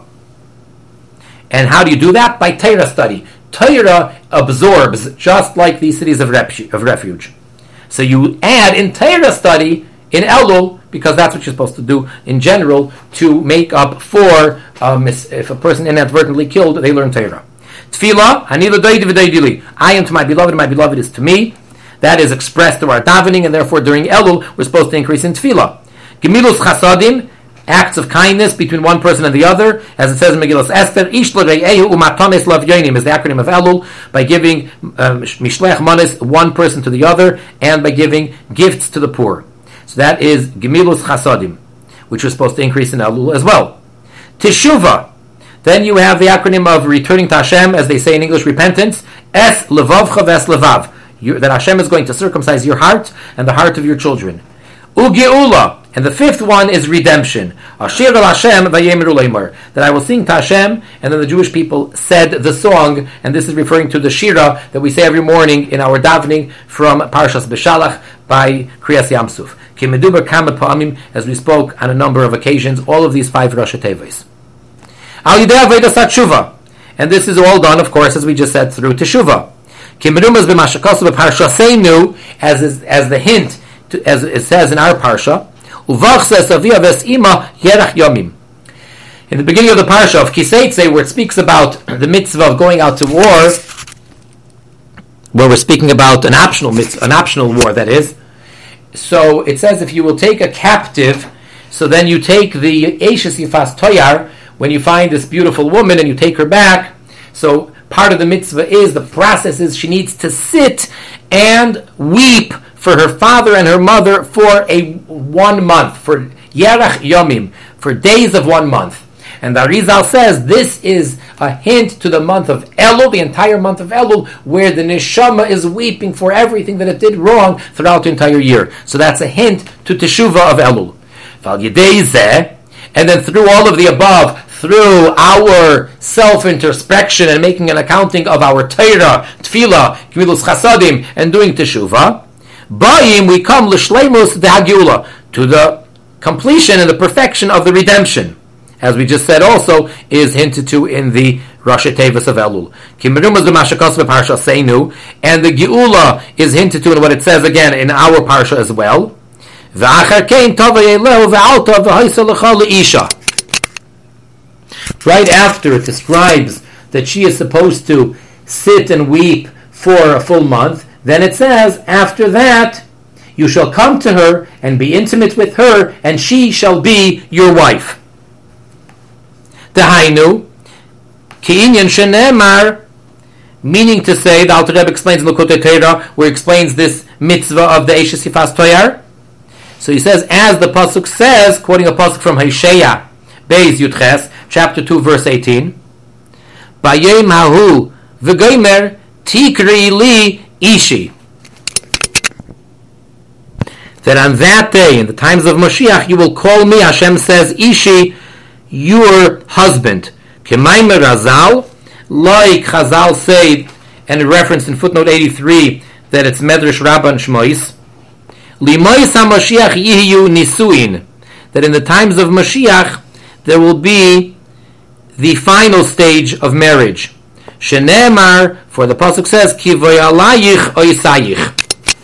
And how do you do that? By Torah study. Torah absorbs, just like these cities of, refu- of refuge. So you add in Torah study, in Elul, because that's what you're supposed to do in general, to make up for, um, if a person inadvertently killed, they learn Torah. Tefillah, Hani l'doidi v'doidi li. I am to my beloved, and my beloved is to me. That is expressed through our davening, and therefore during Elul, we're supposed to increase in Tefillah. Gemilus chasadim, acts of kindness between one person and the other, as it says in Megillas Esther, Ish l'rei'ehu u'matanes lav yonim, is the acronym of Elul, by giving um, mishlech manis, one person to the other, and by giving gifts to the poor. So that is Gemilus Chasadim, which we're supposed to increase in Elul as well. Teshuvah. Then you have the acronym of returning to Hashem, as they say in English, repentance. Es levavcha ves levav. You, that Hashem is going to circumcise your heart and the heart of your children. Ugeula. And the fifth one is redemption. Ashir el Hashem vayemiru leimor. That I will sing to Hashem, and then the Jewish people said the song, and this is referring to the Shira that we say every morning in our davening from Parshas Beshalach by Kriyas Yamsuf. Kimeduber kamet pa'amim, as we spoke on a number of occasions, all of these five Rosh Tevis. Al yidei avodas tshuva, and this is all done, of course, as we just said, through Teshuvah. Kimedumas b'mashakasu b'parshaseinu, as is, as the hint, to, as it says in our parsha. Uvachses avia ves ima yerach yomim. In the beginning of the parsha of Kiseitze, where it speaks about the mitzvah of going out to war, where we're speaking about an optional mitzvah, an optional war, that is. So it says, if you will take a captive, so then you take the Eishes Yifas Toyar, when you find this beautiful woman and you take her back, so part of the mitzvah is, the process is, she needs to sit and weep for her father and her mother for a one month, for Yerach Yomim, for days of one month. And the Arizal says this is a hint to the month of Elul, the entire month of Elul, where the neshama is weeping for everything that it did wrong throughout the entire year. So that's a hint to Teshuvah of Elul. And then through all of the above, through our self-introspection and making an accounting of our Torah, Tefillah, Gmilus Chasadim, and doing Teshuvah, Ba'im, we come l'shleimus de'hagiula, to the completion and the perfection of the redemption, as we just said also, is hinted to in the Rashi Tevis of Elul. And the Geula is hinted to in what it says again in our Parsha as well. Right after it describes that she is supposed to sit and weep for a full month, then it says, after that, you shall come to her and be intimate with her, and she shall be your wife. Dehainu, ki'inyan shenemar, meaning to say, the Alter Rebbe explains in Likutei Torah, where he explains this mitzvah of the Eishes Yifas Toyar. So he says, as the pasuk says, quoting a pasuk from Hosea, Beis Yudches, chapter two, verse eighteen, Bayem hahu v'gomer tikri li ishi. That on that day, in the times of Mashiach, you will call me, Hashem says, Ishi, your husband. K'maimer Razal, like Chazal say, and referenced in footnote eighty-three, that it's Medrash Rabban Shmois, Limois HaMashiach Yihiyu Nisuin, that in the times of Mashiach, there will be the final stage of marriage. Shenemar, for the pasuk says, Ki voyalayich oisayich,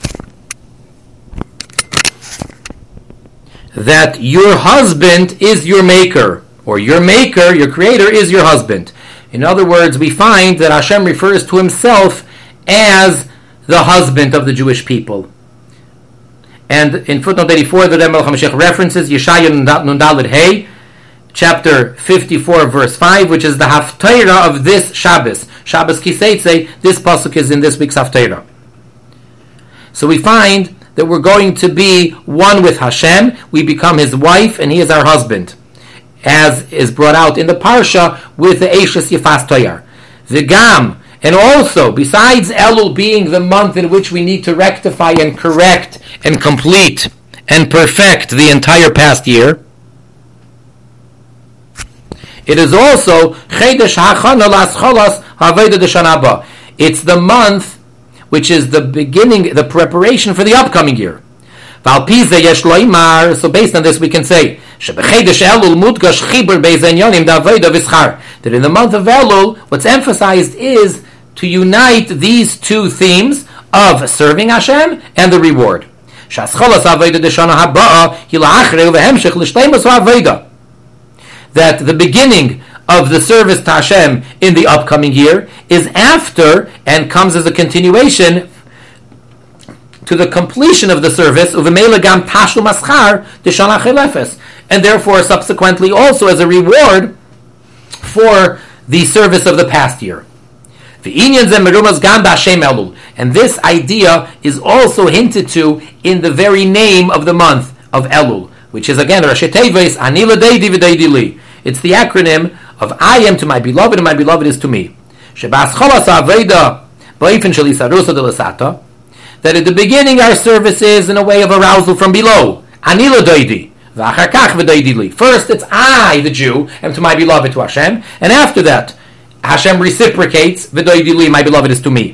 that your husband is your maker, or your maker, your creator, is your husband. In other words, we find that Hashem refers to himself as the husband of the Jewish people. And in footnote eighty-four, the Rebbe HaMashiach references Yeshaya Nundalid Hey, chapter fifty-four, verse five, which is the Haftarah of this Shabbos. Shabbos Kiseitze, this pasuk is in this week's Haftarah. So we find that we're going to be one with Hashem, we become his wife, and he is our husband, as is brought out in the Parsha with the Eishes Yifas Toyar. V'gam, and also, besides Elul being the month in which we need to rectify and correct and complete and perfect the entire past year, it is also Chedesh HaChana L'Ascholas Haveda D'Shana Haba. It's the month which is the beginning, the preparation for the upcoming year. So based on this we can say that in the month of Elul, what's emphasized is to unite these two themes of serving Hashem and the reward. That the beginning of the service to Hashem in the upcoming year is after and comes as a continuation to the completion of the service, and therefore subsequently also as a reward for the service of the past year. And this idea is also hinted to in the very name of the month of Elul, which is again Rashi Tevis Ani L'Deidi V'Deidi Li. It's the acronym of I am to my beloved and my beloved is to me. That at the beginning our service is in a way of arousal from below. Ani L'Deidi. First it's I, the Jew, am to my beloved, to Hashem, and after that Hashem reciprocates, V'Deidi Li, my beloved is to me.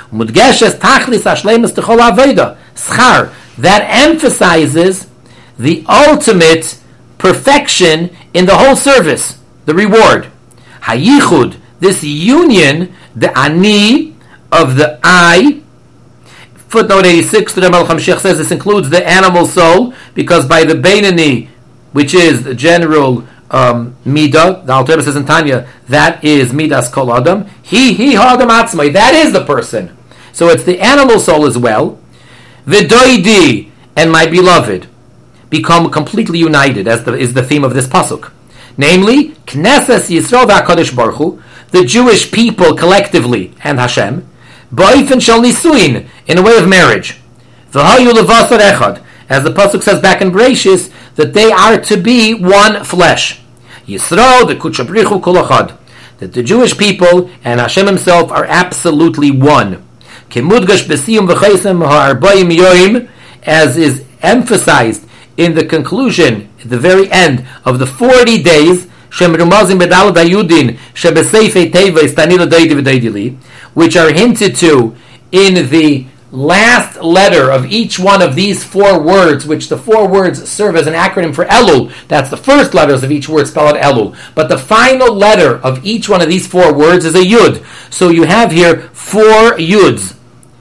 That emphasizes the ultimate perfection in the whole service, the reward. Hayichud, this union, the ani of the I. Footnote eighty-six, the Rebbe HaMashiach says this includes the animal soul, because by the Beinani, which is the general um, midah, the Alter Rebbe says in Tanya, that is midas kol adam. He, he, ha'adam atzmai, that is the person. So it's the animal soul as well. V'doidi, and my beloved, become completely united, as the, is the theme of this pasuk. Namely, Knesset Yisrael v'HaKadosh Baruch Hu, the Jewish people collectively, and Hashem, ba'ifin shel nisuin, in a way of marriage. V'hayu levasar echad, as the pasuk says back in Bereshis, that they are to be one flesh. Yisrael, the Kuchabrichu Kulachad. That the Jewish people and Hashem Himself are absolutely one. As is emphasized in the conclusion, at the very end of the forty days, which are hinted to in the last letter of each one of these four words, which the four words serve as an acronym for Elul. That's the first letters of each word spelled out Elul. But the final letter of each one of these four words is a Yud. So you have here four Yuds,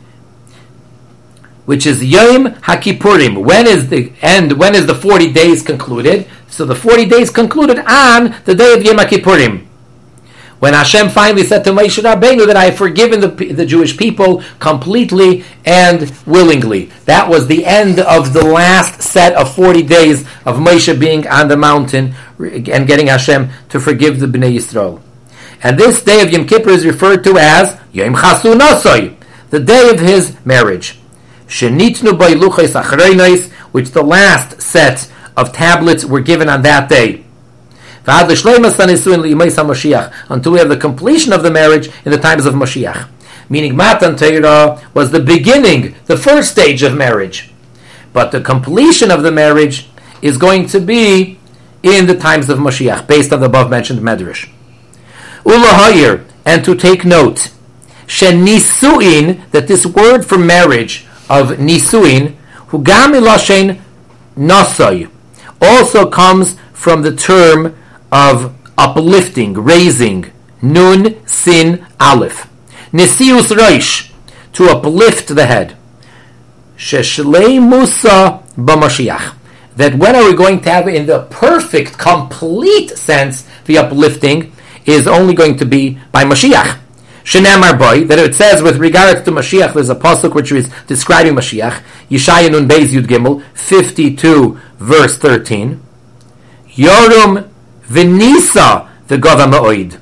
which is Yom HaKippurim. When is the end? When is the forty days concluded? So the forty days concluded on the day of Yom HaKippurim, when Hashem finally said to Moshe Rabbeinu that I have forgiven the, the Jewish people completely and willingly. That was the end of the last set of forty days of Moshe being on the mountain and getting Hashem to forgive the Bnei Yisrael. And this day of Yom Kippur is referred to as Yom Chasunosoi, the day of his marriage. Shenitnu by Luchos Achreinos, which the last set of tablets were given on that day. Until we have the completion of the marriage in the times of Mashiach. Meaning Matan Torah was the beginning, the first stage of marriage. But the completion of the marriage is going to be in the times of Mashiach, based on the above mentioned Medrash. Ulahayir, and to take note, Shenisuin, that this word for marriage of Nisuin, Hugam Ilashen Nasai, also comes from the term of uplifting, raising, Nun, Sin, Aleph. Nesius Reish, to uplift the head. Sheshlei Musa B'Mashiach. That when are we going to have, in the perfect, complete sense, the uplifting is only going to be by Mashiach. Shenamar boy, that it says with regards to Mashiach, there's a pasuk which is describing Mashiach, Yeshaya Nun Beis Yud Gimel, fifty-two, verse thirteen. Yorum V'nisa v'gava ma'oid.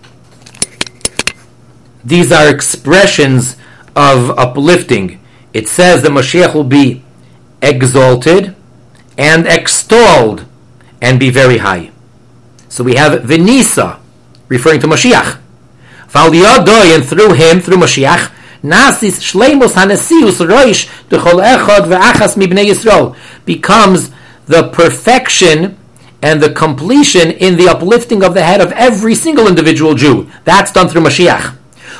These are expressions of uplifting. It says that Mashiach will be exalted and extolled and be very high. So we have V'nisa, referring to Mashiach. V'al and through him, through Mashiach, Nasis Shleimus Hanesius Roish D'chol Echad V'achas Mibnei Yisrael, becomes the perfection and the completion in the uplifting of the head of every single individual Jew. That's done through Mashiach.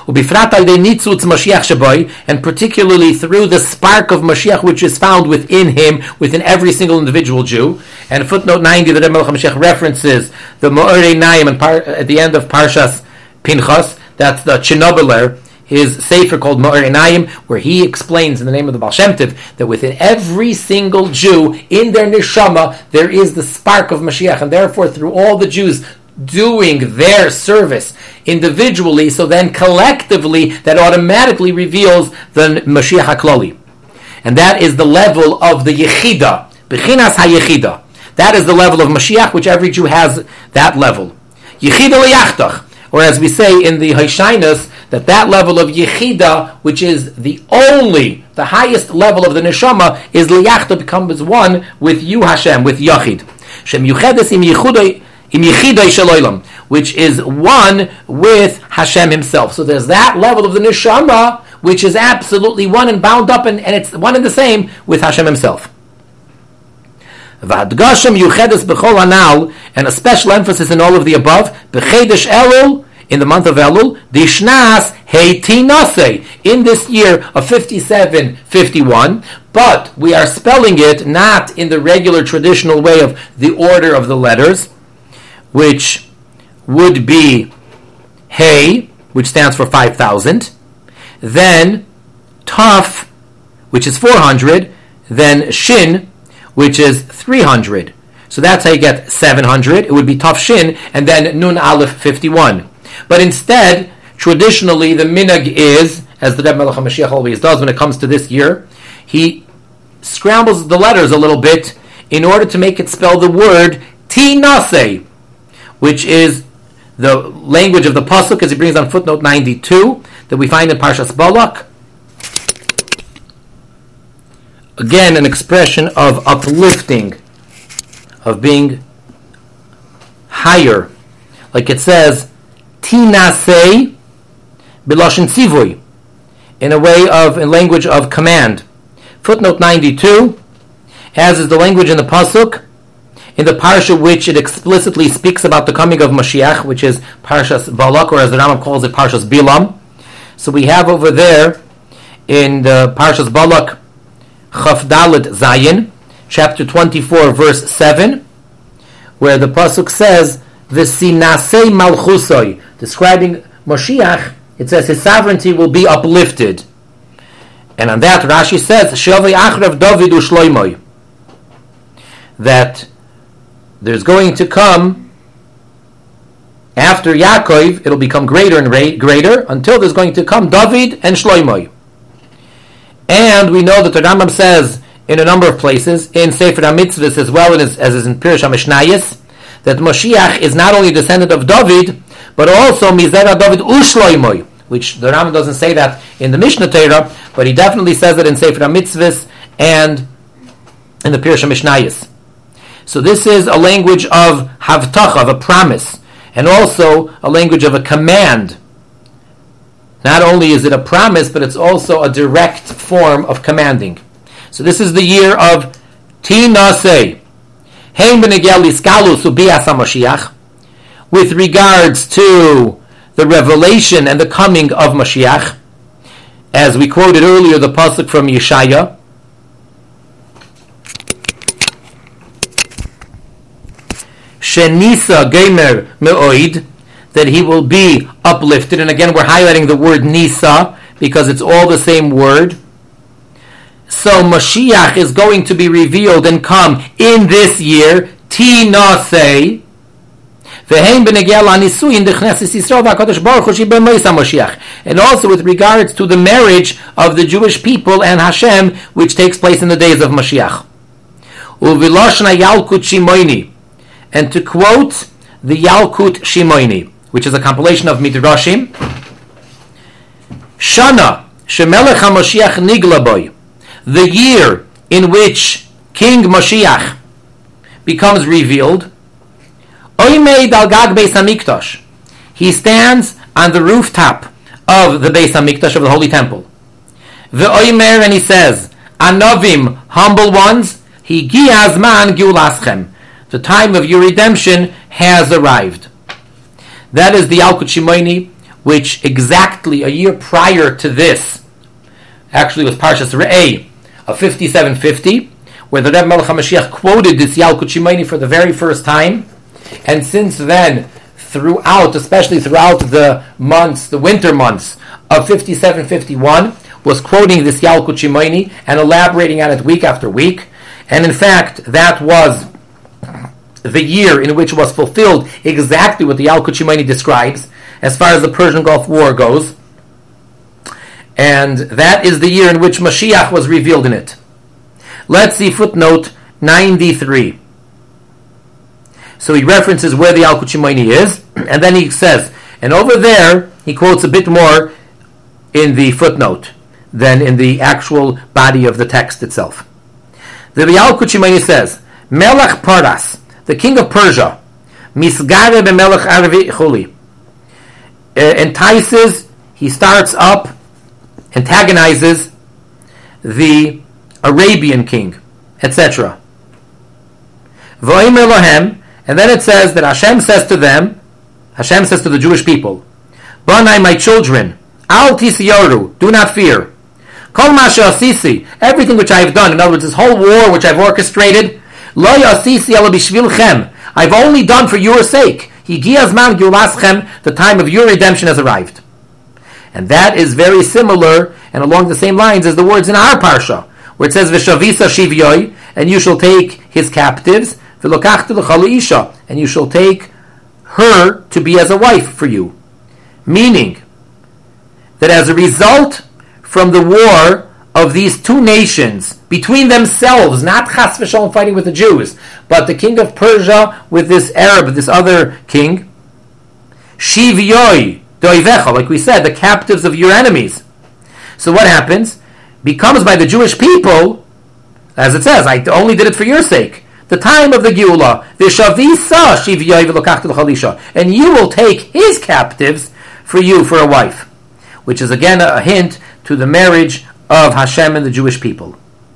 And particularly through the spark of Mashiach which is found within him, within every single individual Jew. And footnote ninety, the Rebbe Mashiach references the Mo'orei Naim at the end of Parshas Pinchas. That's the Chinobeler, his sefer called Mo'orei Naim, where he explains in the name of the Baal Shem Tov that within every single Jew, in their neshama, there is the spark of Mashiach, and therefore through all the Jews doing their service individually, so then collectively, that automatically reveals the Mashiach HaKlali. And that is the level of the Yechida, Bechinas HaYechida. That is the level of Mashiach, which every Jew has that level. Yechida L'Yachtach, or as we say in the Hoshainus, that that level of Yechida, which is the only, the highest level of the Neshama, is L'Yachta, becomes one with you, Hashem, with Yachid. Shem Yuchedes im Yechidoi, im Yechidoi Shaloilam, which is one with Hashem himself. So there's that level of the Neshama, which is absolutely one and bound up, and, and it's one and the same with Hashem himself. V'adgashem Yuchedes b'chol hanal, and a special emphasis in all of the above, b'chedesh Elul, in the month of Elul, Dishnas Heitinase, in this year of fifty-seven fifty-one, but we are spelling it not in the regular traditional way of the order of the letters, which would be Hey, which stands for five thousand, then Taf, which is four hundred, then Shin, which is three hundred. So that's how you get seven hundred. It would be Taf Shin, and then Nun Aleph fifty-one. But instead, traditionally, the minhag is, as the Rebbe Melech HaMashiach always does when it comes to this year, he scrambles the letters a little bit in order to make it spell the word Tinase, which is the language of the pasuk, as he brings on footnote ninety-two, that we find in Parshas Balak. Again, an expression of uplifting, of being higher. Like it says, Tinasei Biloshin Tzivui, in a way of, in language of command. Footnote ninety-two, as is the language in the Pasuk, in the parsha which it explicitly speaks about the coming of Mashiach, which is Parshas Balak, or as the Rambam calls it, Parshas Bilam. So we have over there, in the Parshas Balak, Chaf Dalet Zayin, chapter twenty-four, verse seven, where the Pasuk says, V'sinasei malchusoi, describing Mashiach, it says his sovereignty will be uplifted. And on that, Rashi says, Shavei achrev David u'shloimoi, that there's going to come, after Yaakov, it'll become greater and ra- greater, until there's going to come David and Shloimoi. And we know that the Rambam says, in a number of places, in Sefer HaMitzvahs as well as, as is in Pirush HaMishnayos, that Mashiach is not only descendant of David, but also Mizera David u'Shloimoi, which the Rambam doesn't say that in the Mishnah Torah, but he definitely says it in Sefer HaMitzvahs and in the Pirush HaMishnayos. So this is a language of havtacha, of a promise, and also a language of a command. Not only is it a promise, but it's also a direct form of commanding. So this is the year of Tinasei. Hein b'negel iskalu subias HaMashiach, with regards to the revelation and the coming of Mashiach, as we quoted earlier the pasuk from Yeshaya, Shenisa Gemer Me'oid, that he will be uplifted. And again, we're highlighting the word Nisa because it's all the same word. So Mashiach is going to be revealed and come in this year, Tinasei. And also with regards to the marriage of the Jewish people and Hashem, which takes place in the days of Mashiach. And to quote the Yalkut Shimoini, which is a compilation of Midrashim, Shana Shemelech HaMashiach Niglaboy, the year in which King Mashiach becomes revealed, Oimei Dal Gag Beis HaMikdash, he stands on the rooftop of the Beis HaMikdash, of the Holy Temple. Ve'oimer, and he says, Anovim, humble ones, Higi Azman Giulaschem, the time of your redemption has arrived. That is the Yalkut Shimoini, which exactly a year prior to this, actually was Parshas Re'eh of fifty-seven fifty, where the Rebbe Melech HaMashiach quoted this Yalkut Shimoini for the very first time, and since then, throughout, especially throughout the months, the winter months of fifty-seven fifty-one, was quoting this Yalkut Shimoini and elaborating on it week after week, and in fact, that was the year in which was fulfilled exactly what the Yalkut Shimoini describes as far as the Persian Gulf War goes. And that is the year in which Mashiach was revealed in it. Let's see footnote ninety-three. So he references where the Yalkut Shimoini is, and then he says, and over there, he quotes a bit more in the footnote than in the actual body of the text itself. The Yalkut Shimoini says, Melech Paras, the king of Persia, Misgare b'melech Arvi Chuli, entices, he starts up, antagonizes the Arabian king, et cetera. V'oimer lohem, and then it says that Hashem says to them, Hashem says to the Jewish people, Banai, my children, Al tisyoru, do not fear. Kol ma she'asisi, everything which I have done, in other words, this whole war which I've orchestrated, Lo yasisi ala bishvilchem, I've only done for your sake. Higi azman giulaschem, the time of your redemption has arrived. And that is very similar and along the same lines as the words in our parsha, where it says V'shavisa shivyoi, and you shall take his captives, V'lokachti l'chalu isha, and you shall take her to be as a wife for you. Meaning that as a result from the war of these two nations between themselves, not Chas v'Shalom fighting with the Jews, but the king of Persia with this Arab, this other king, Shivyoi doivecha, like we said, the captives of your enemies. So what happens? Becomes by the Jewish people, as it says, I only did it for your sake. the time of the Geula, Vishavisa Shiviyai v'lokachta l'chalisha, and you will take his captives for you for a wife, which is again a hint to the marriage of Hashem and the Jewish people.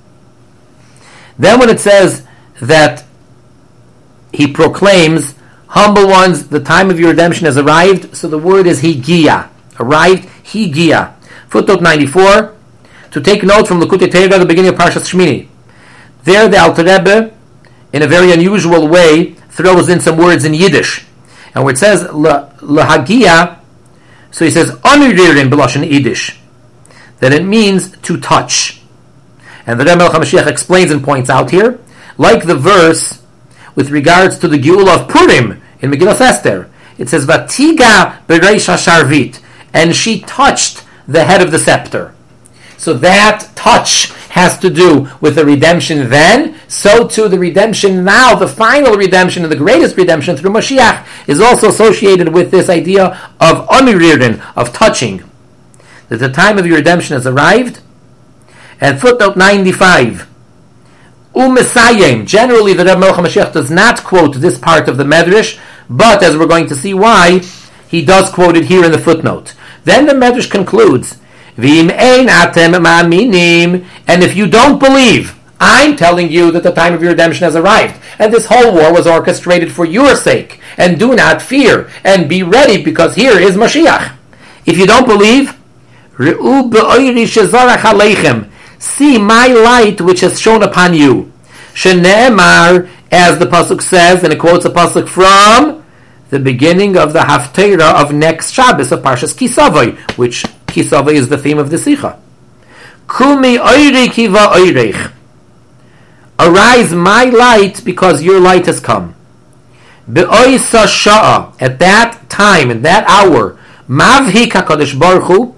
Then when it says that he proclaims, humble ones, the time of your redemption has arrived, so the word is higia, arrived, higia. Footnote ninety-four, to take note from Likutei Torah, the beginning of Parshas Shmini. There the Alter Rebbe, in a very unusual way, throws in some words in Yiddish. And where it says lahagia, so he says oniririn b'lashon Yiddish, that it means to touch. And the Rebbe Melech HaMashiach explains and points out here, like the verse with regards to the Geula of Purim in Megillas Esther, it says Vatiga b'reish hasharvit, and she touched the head of the scepter. So that touch has to do with the redemption then, so too the redemption now, the final redemption and the greatest redemption through Mashiach is also associated with this idea of oniririn, of touching. That the time of your redemption has arrived. And footnote ninety-five, Umesayim, generally the Rebbe Melech HaMashiach does not quote this part of the Medrash, but as we're going to see why, he does quote it here in the footnote. Then the Medrash concludes, V'im ein atem ma'aminim, and if you don't believe, I'm telling you that the time of your redemption has arrived, and this whole war was orchestrated for your sake, and do not fear, and be ready, because here is Mashiach. If you don't believe, Re'u be'oiri shezarach aleichem, see my light which has shone upon you. Shene'emar, as the pasuk says, and it quotes a pasuk from the beginning of the Haftarah of next Shabbos of Parshas Kisavai, which Kisavai is the theme of the Sicha. Kumi oiri kiva oirech, arise my light because your light has come. Be'oisa sha'a, at that time, in that hour, mavhik HaKadosh Baruch Hu,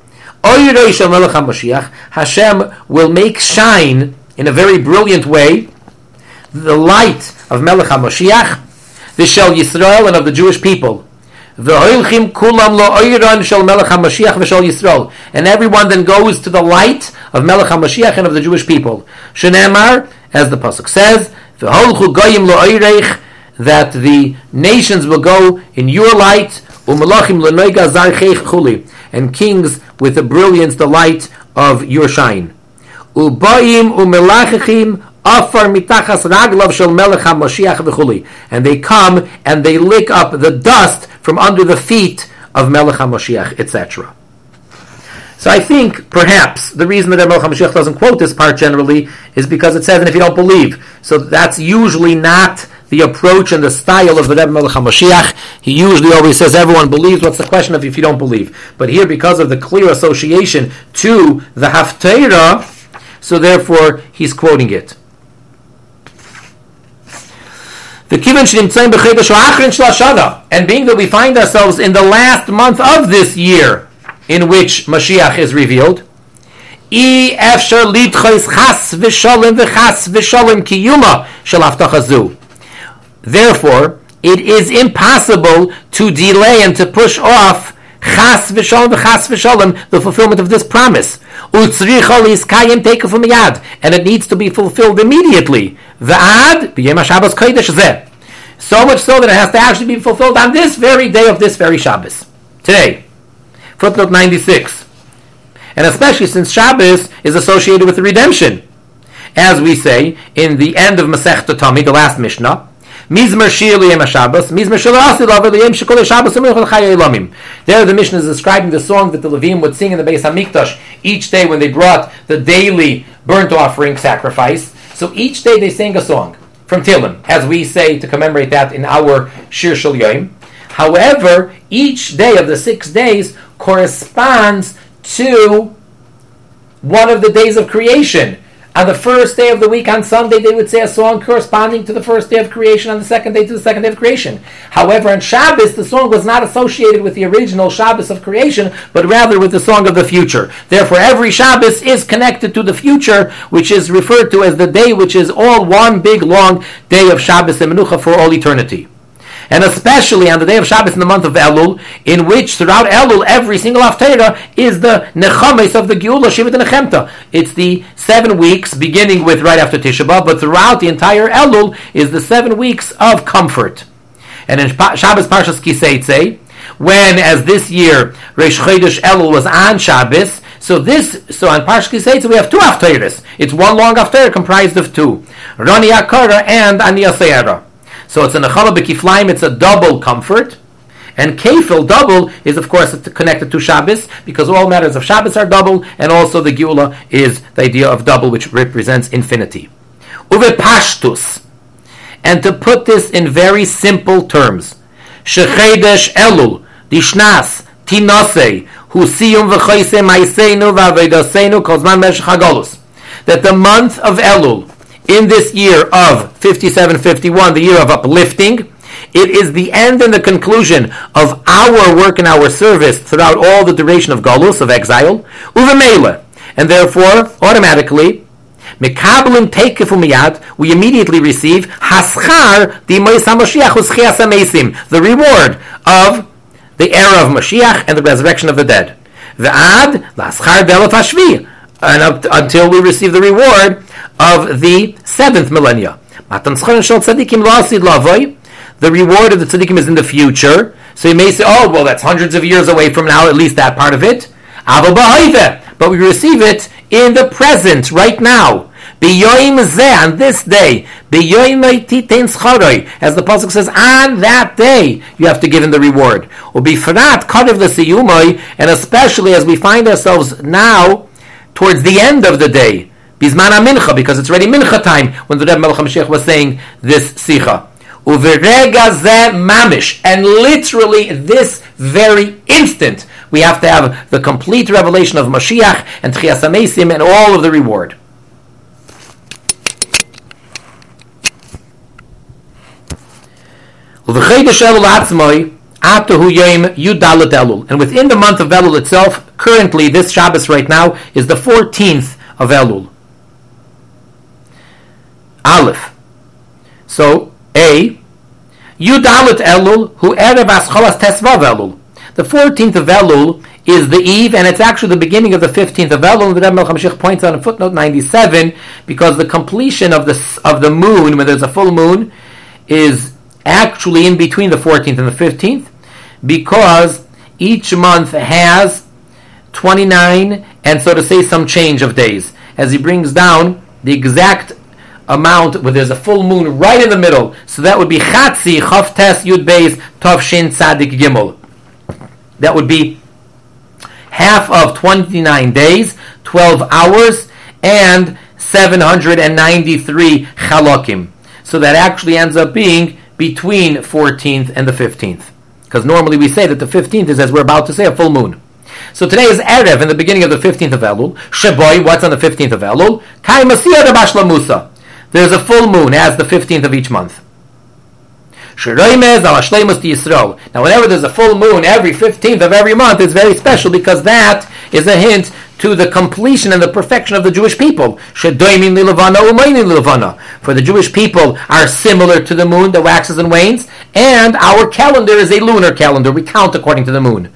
Hashem will make shine in a very brilliant way the light of Melech HaMashiach, the Shel Yisrael, and of the Jewish people. And everyone then goes to the light of Melech HaMashiach and of the Jewish people. Shenemar, as the pasuk says, that the nations will go in your light, and kings with the brilliance, the light of your shine. And they come and they lick up the dust from under the feet of Melech HaMashiach, et cetera. So I think perhaps the reason that Melech HaMashiach doesn't quote this part generally is because it says, and if you don't believe. So that's usually not the approach and the style of the Rebbe Melech HaMashiach. He usually always says everyone believes. What's the question of if you don't believe? But here, because of the clear association to the Haftarah, so therefore he's quoting it. And being that we find ourselves in the last month of this year in which Mashiach is revealed, therefore, it is impossible to delay and to push off chas v'shalom v'chas v'shalom, the fulfillment of this promise. And it needs to be fulfilled immediately. So much so that it has to actually be fulfilled on this very day of this very Shabbos. Today. Footnote ninety-six. And especially since Shabbos is associated with the redemption. As we say in the end of Masechta Tami, the last Mishnah, Mizmer Shir Liyem HaShabbos, Mizmer Shir La'asid Lavar Liyem Shekol HaShabbos U'Minchol Chayei Elamim. There the Mishnah is describing the song that the Levim would sing in the Beis HaMikdash each day when they brought the daily burnt offering sacrifice. So each day they sang a song from Tehillim, as we say to commemorate that in our Shir Shel Yom. However, each day of the six days corresponds to one of the days of creation. On the first day of the week, on Sunday, they would say a song corresponding to the first day of creation, on the second day to the second day of creation. However, on Shabbos, the song was not associated with the original Shabbos of creation, but rather with the song of the future. Therefore, every Shabbos is connected to the future, which is referred to as the day which is all one big long day of Shabbos and Menucha for all eternity. And especially on the day of Shabbos in the month of Elul, in which throughout Elul, every single Haftarah is the Nechames of the Geula, Shivat Nechemta. It's the seven weeks, beginning with right after Tisha B'Av, but throughout the entire Elul is the seven weeks of comfort. And in Shabbos Parshas Kiseitze, when, as this year, Reish Chodesh Elul was on Shabbos, so this, so on Parshas Kiseitze we have two Haftarahs. It's one long Haftarah comprised of two, Rani Akara and Ani Asayara. So it's a Nechala B'Kiflaim, it's a double comfort. And Kefil, double, is of course connected to Shabbos, because all matters of Shabbos are double, and also the Geula is the idea of double, which represents infinity. Uve Pashtus. And to put this in very simple terms, Shechedesh Elul, Dishnas, Tinasei, Husiyum V'choise Maiseinu V'avedaseinu Kozman Meshech HaGolus. That the month of Elul, in this year of fifty-seven fifty-one, the year of uplifting, it is the end and the conclusion of our work and our service throughout all the duration of Galus, of exile, Uvemele, and therefore, automatically, Mekablim Tekefu Miyad, we immediately receive Haschar Dimois HaMashiach Uschias HaMeisim, the reward of the era of Mashiach and the resurrection of the dead. Ve'ad Laschar Delaf Hashvi, and up, until we receive the reward of the seventh millennia. The reward of the tzaddikim is in the future. So you may say, oh, well, that's hundreds of years away from now, at least that part of it. But we receive it in the present, right now. On this day, as the pasuk says, on that day, you have to give him the reward. And especially as we find ourselves now, towards the end of the day, Bizman HaMincha, because it's already Mincha time, when the Rebbe Melech HaMashiach was saying this Sicha. Uverega zeh mamish, and literally this very instant, we have to have the complete revelation of Mashiach and Tchias HaMeisim and all of the reward. Uvechedesh Elul atzmoi, Atahu Yom Yudalet Elul. And within the month of Elul itself, currently, this Shabbos right now, is the fourteenth of Elul. Aleph. So, A, Yudalet Elul, hu Erev Ascholas Tesvav Elul. The fourteenth of Elul is the eve, and it's actually the beginning of the fifteenth of Elul. The Rebbe Melech HaMashiach points out in footnote ninety-seven, because the completion of the, of the moon, when there's a full moon, is actually in between the fourteenth and the fifteenth, because each month has twenty-nine, and so to say, some change of days. As he brings down the exact amount where there's a full moon right in the middle, so that would be Chatzi Chav Tes Yud Beis Tov Shin Tzadik Gimel. That would be half of twenty-nine days, twelve hours, and seven hundred ninety-three Chalakim. So that actually ends up being between fourteenth and the fifteenth. Because normally we say that the fifteenth is, as we're about to say, a full moon. So today is Erev, in the beginning of the fifteenth of Elul. Sheboy, what's on the fifteenth of Elul? Kai Masiyah Rabashla Musa. There's a full moon as the fifteenth of each month. Now whenever there's a full moon every fifteenth of every month, it's very special, because that is a hint to the completion and the perfection of the Jewish people. For the Jewish people are similar to the moon that waxes and wanes, and our calendar is a lunar calendar. We count according to the moon.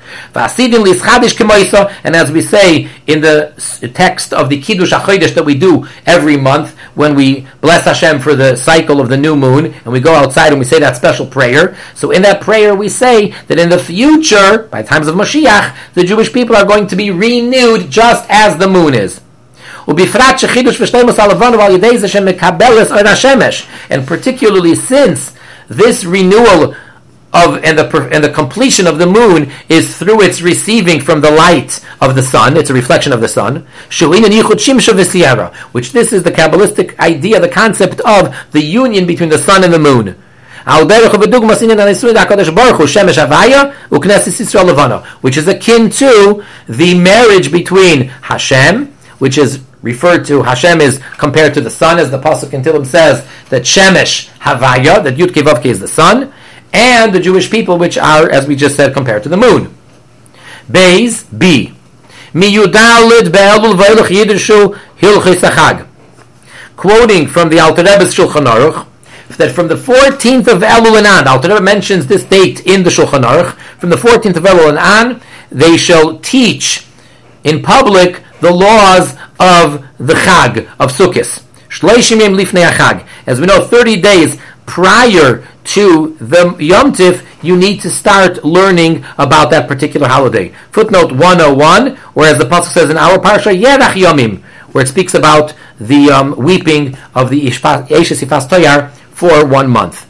And as we say in the text of the Kiddush HaChodesh that we do every month, when we bless Hashem for the cycle of the new moon, and we go outside and we say that special prayer. So in that prayer we say that in the future, by times of Mashiach, the Jewish people are going to be renewed just as the moon is. And particularly since this renewal of and the and the completion of the moon is through its receiving from the light of the sun, it's a reflection of the sun, which this is the Kabbalistic idea, the concept of the union between the sun and the moon. Which is akin to the marriage between Hashem, which is referred to, Hashem is compared to the sun, as the Pasuk in Tehillim says, that Shemesh Havaya, that Yud Kei Vav Kei is the sun, and the Jewish people, which are, as we just said, compared to the moon. Beis, B. Quoting from the Alter Rebbe's Shulchan Aruch, that from the fourteenth of Elul and on, Alter Rebbe mentions this date in the Shulchan Aruch, from the fourteenth of Elul and on, they shall teach in public the laws of the Chag, of Sukkot. Shleishim yom lifnei HaChag. As we know, thirty days prior to the Yom Tif, you need to start learning about that particular holiday. Footnote one oh one, whereas the Pasuk says in our Parsha, Yerach Yomim, where it speaks about the um, weeping of the Eshes Yifas Toyar for one month.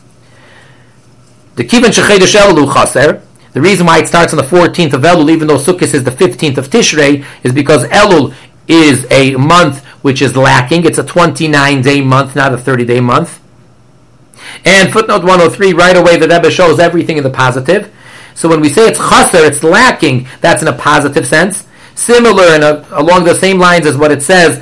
The Kivan Shechedesh Elul Chaser, the reason why it starts on the fourteenth of Elul, even though Sukkot is the fifteenth of Tishrei, is because Elul is a month which is lacking. It's a twenty-nine day month, not a thirty day month. And footnote one oh three, right away the Rebbe shows everything in the positive. So when we say it's chaser, it's lacking, that's in a positive sense. Similar and uh, along the same lines as what it says,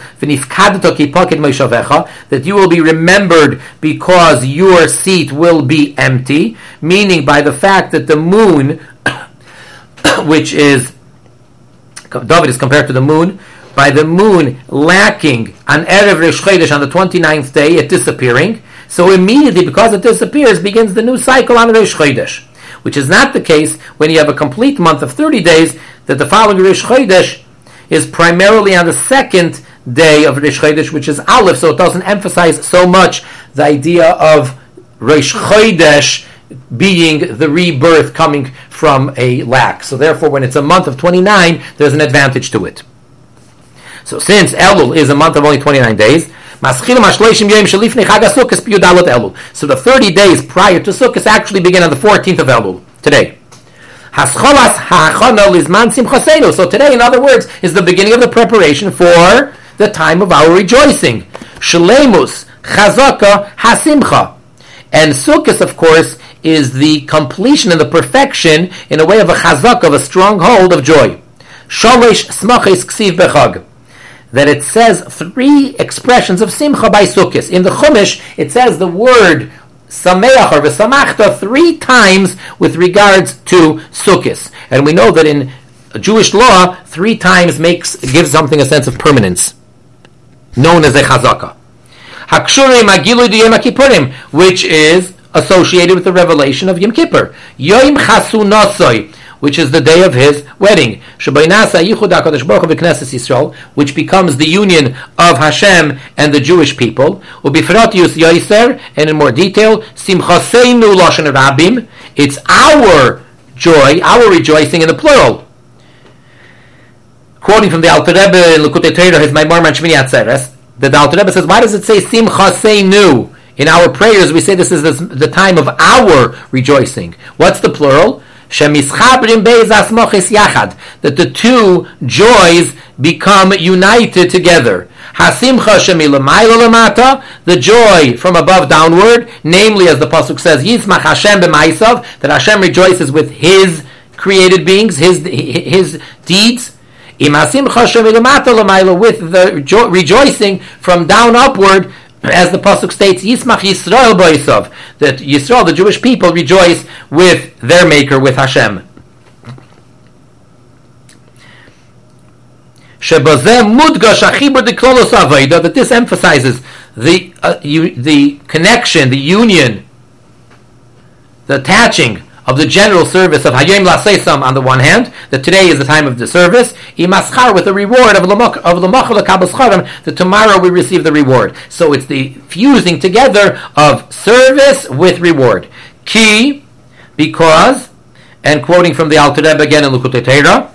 that you will be remembered because your seat will be empty, meaning by the fact that the moon, which is, David is compared to the moon, by the moon lacking on Erev Rish Chodesh on the twenty-ninth day, it disappearing. So immediately, because it disappears, begins the new cycle on Rish Chodesh, which is not the case when you have a complete month of thirty days, that the following Rish Chodesh is primarily on the second day of Rish Chodesh, which is Aleph, so it doesn't emphasize so much the idea of Rish Chodesh being the rebirth coming from a lack. So therefore, when it's a month of twenty-nine, there's an advantage to it. So since Elul is a month of only twenty-nine days, so the thirty days prior to Sukkot actually begin on the fourteenth of Elul, today. So today, in other words, is the beginning of the preparation for the time of our rejoicing. Shleimus, chazaka, hasimcha. And Sukkot, of course, is the completion and the perfection in a way of a chazaka, of a stronghold of joy. Shalosh smachis ksiv bechag. That it says three expressions of simcha by Sukkot. In the Chumash, it says the word sameach or v'samachta three times with regards to Sukkot. And we know that in Jewish law, three times makes gives something a sense of permanence, known as a chazaka. Hakshurim agilu d'Yom Kippurim, which is associated with the revelation of Yom Kippur. Yom Chasunosoi, which is the day of his wedding, which becomes the union of Hashem and the Jewish people. And in more detail, it's our joy, our rejoicing in the plural. Quoting from the Alter Rebbe in Likutei Torah, his Maimar Man Shmini Atzeres, the Alter Rebbe says, why does it say Simcha Seinu? In our prayers, we say this is the time of our rejoicing. What's the plural? That the two joys become united together. The joy from above downward, namely, as the pasuk says, Yismach Hashem b'maisav, that Hashem rejoices with His created beings, His His deeds. With the jo- rejoicing from down upward, as the pasuk states, Yismach Yisrael b'Yisav, that Yisrael, the Jewish people, rejoice with their Maker, with Hashem. That this emphasizes the uh, you, the connection, the union, the attaching of the general service of Hayom Laseisam on the one hand, that today is the time of the service, Imaschar, with the reward of L'machal Kabascharim, that tomorrow we receive the reward. So it's the fusing together of service with reward. Ki, because, and quoting from the Alter Rebbe again in Likutei Torah,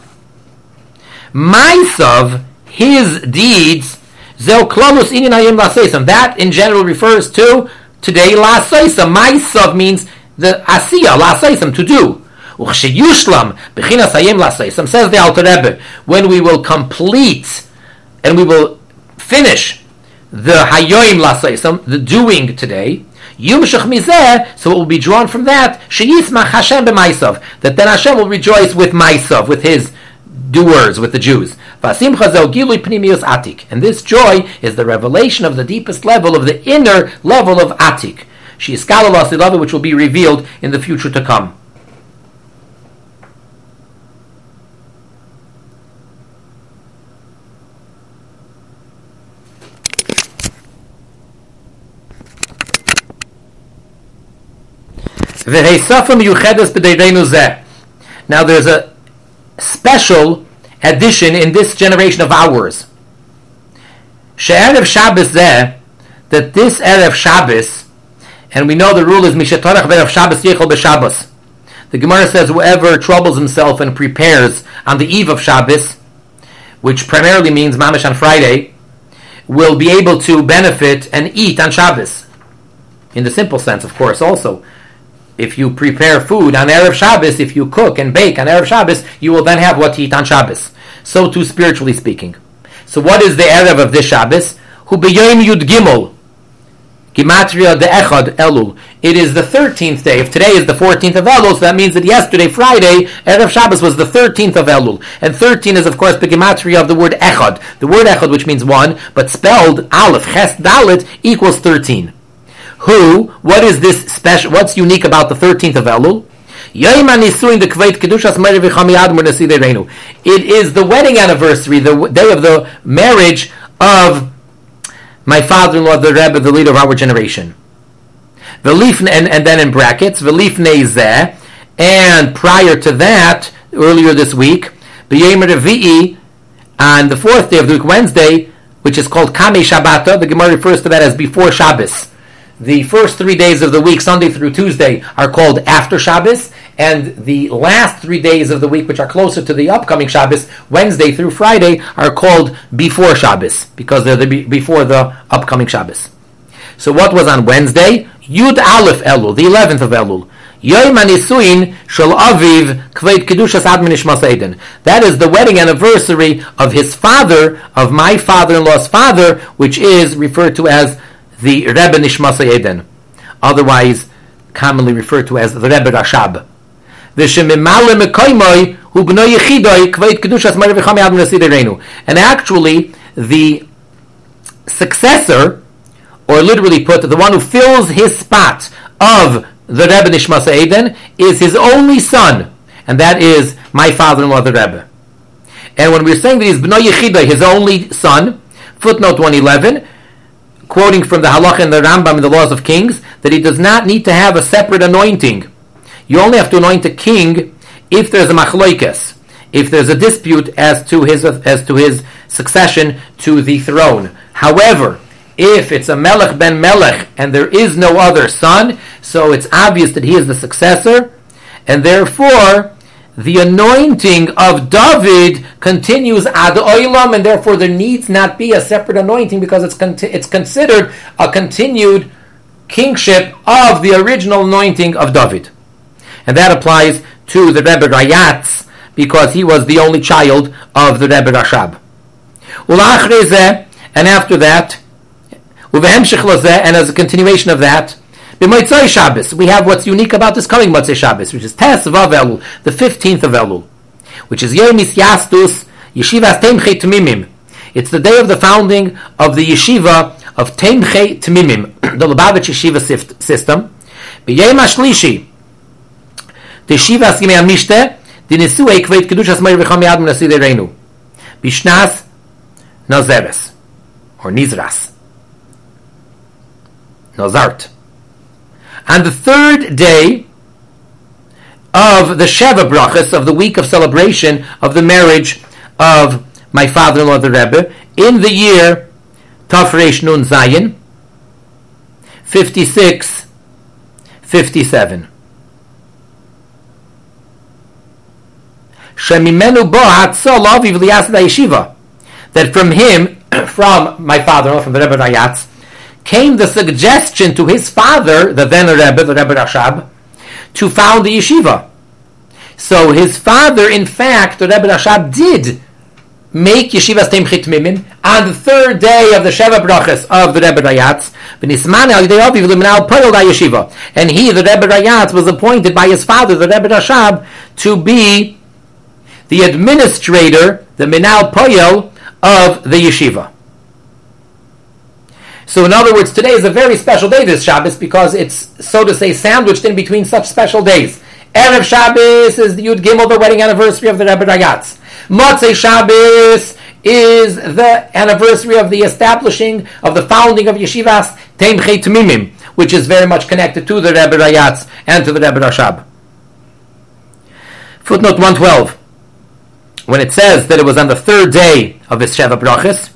Maisav, his deeds, Zeu Klolus Inin Hayom Laseisam, that in general refers to today Laseisam. Maisav means the asiyah, la'asayim, to do. Uchsheyushlam, b'chinas hayom la'asayim, says the Alter Rebbe, when we will complete and we will finish the hayom la'asayim, the doing today, yumshach mizeh, so it will be drawn from that, sheyismach Hashem b'maisav, that then Hashem will rejoice with maisav, with his doers, with the Jews. V'asimcha zeu gilui pnimius atik, and this joy is the revelation of the deepest level, of the inner level of atik. She is Skalalas Ilava, which will be revealed in the future to come. Now there's a special addition in this generation of ours. She'erev Shabbos zeh, that this Erev Shabbos, and we know the rule is Mishetorach Erev Shabbos Yechol B'Shabbos. The Gemara says whoever troubles himself and prepares on the eve of Shabbos, which primarily means Mamash on Friday, will be able to benefit and eat on Shabbos. In the simple sense, of course, also. If you prepare food on Erev Shabbos, if you cook and bake on Erev Shabbos, you will then have what to eat on Shabbos. So too, spiritually speaking. So what is the Erev of this Shabbos? Hu b'yom Yud Gimel. Gematria de Echad Elul. It is the thirteenth day. If today is the fourteenth of Elul, so that means that yesterday, Friday, Erev Shabbos was the thirteenth of Elul. And thirteen is, of course, the Gematria of the word Echad. The word Echad, which means one, but spelled Aleph, Ches Dalet, equals thirteen. Who, what is this special, what's unique about the thirteenth of Elul? It is the wedding anniversary, the day of the marriage of my father-in-law, the Rebbe, the leader of our generation. And, and then in brackets, and prior to that, earlier this week, on the fourth day of the week, Wednesday, which is called Kamei Shabbata, the Gemara refers to that as before Shabbos. The first three days of the week, Sunday through Tuesday, are called after Shabbos, and the last three days of the week, which are closer to the upcoming Shabbos, Wednesday through Friday, are called before Shabbos, because they're the, before the upcoming Shabbos. So what was on Wednesday? Yud Aleph Elul, the eleventh of Elul. Yom HaNisuin Shel Aviv Kveit Kedushas Ad Nishmas Eden. That is the wedding anniversary of his father, of my father-in-law's father, which is referred to as the Rebbe Nishmas Eden, otherwise commonly referred to as the Rebbe Rashab. And actually, the successor, or literally put, the one who fills his spot of the Rebbe Nishmas Eden, is his only son, and that is my father-in-law, the Rebbe. And when we're saying that he's B'nai Yechidai, his only son, footnote one eleven, quoting from the Halakha and the Rambam in the Laws of Kings, that he does not need to have a separate anointing. You only have to anoint a king if there's a machloikes, if there's a dispute as to his as to his succession to the throne. However, if it's a melech ben melech and there is no other son, so it's obvious that he is the successor, and therefore the anointing of David continues ad olam, and therefore there needs not be a separate anointing because it's con- it's considered a continued kingship of the original anointing of David. And that applies to the Rebbe Rayatz because he was the only child of the Rebbe Rashab. And after that, and as a continuation of that, B'Motzei Shabbos, we have what's unique about this coming Motzei Shabbos, which is Tes Vav Elul, the fifteenth of Elul, which is Yom Yastus Yeshivas Teimchei Tmimim. It's the day of the founding of the yeshiva of Teimchei Tmimim, the Lubavitch yeshiva system. B'Yom HaShlishi, the Yeshivas Yimei HaMishte, the Nisuei Kveit Kedushas Meir V'cham Yad M'Nasidei Reinu, B'Shnas Nazeres, or Nizras, Nazart. On the third day of the Sheva Brachas, of the week of celebration of the marriage of my father-in-law, the Rebbe, in the year Tafresh Nun Zayin, fifty-six fifty-seven. Shemimenu bo hatzol aviv liyasad yeshiva. That from him, from my father-in-law, from the Rebbe Rayatz, came the suggestion to his father, the then Rebbe, the Rebbe Rashab, to found the yeshiva. So his father, in fact, the Rebbe Rashab, did make Yeshivas Teimchei Tmimim on the third day of the Sheva Brachas of the Rebbe Rayatz. And he, the Rebbe Rayatz, was appointed by his father, the Rebbe Rashab, to be the administrator, the Minal Poyel of the yeshiva. So in other words, today is a very special day, this Shabbos, because it's, so to say, sandwiched in between such special days. Erev Shabbos is the Yud Gimel, the wedding anniversary of the Rebbe Rayatz. Motzei Shabbos is the anniversary of the establishing, of the founding of Yeshivas Teimchei Tmimim, which is very much connected to the Rebbe Rayatz and to the Rebbe Rashab. Footnote one twelve. When it says that it was on the third day of his Sheva Brachas,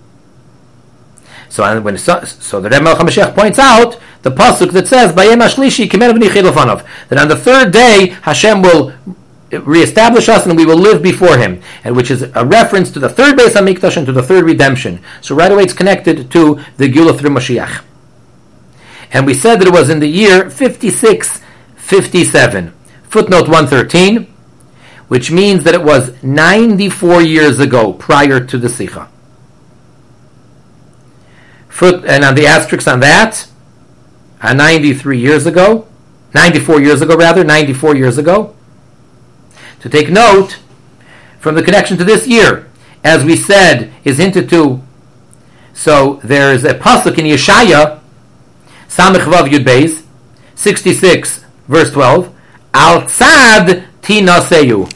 so when so, so the Rebbe Melech HaMashiach points out the pasuk that says Bayem Ashlishi Kimer V'ni Chilofanov, that on the third day Hashem will reestablish us and we will live before Him, and which is a reference to the third Beis HaMikdash and to the third redemption. So right away it's connected to the Geulah through Mashiach. And we said that it was in the year fifty-six fifty-seven. Footnote one thirteen, which means that it was ninety-four years ago prior to the Sikha. Foot, and on the asterisk on that, uh, ninety-three years ago, ninety-four years ago rather, ninety-four years ago. To take note, from the connection to this year, as we said, is hinted to, so there's a pasuk in Yeshaya, Samech Vav Yud Beis, sixty-six, verse twelve, Al Tzad Tinaseyu,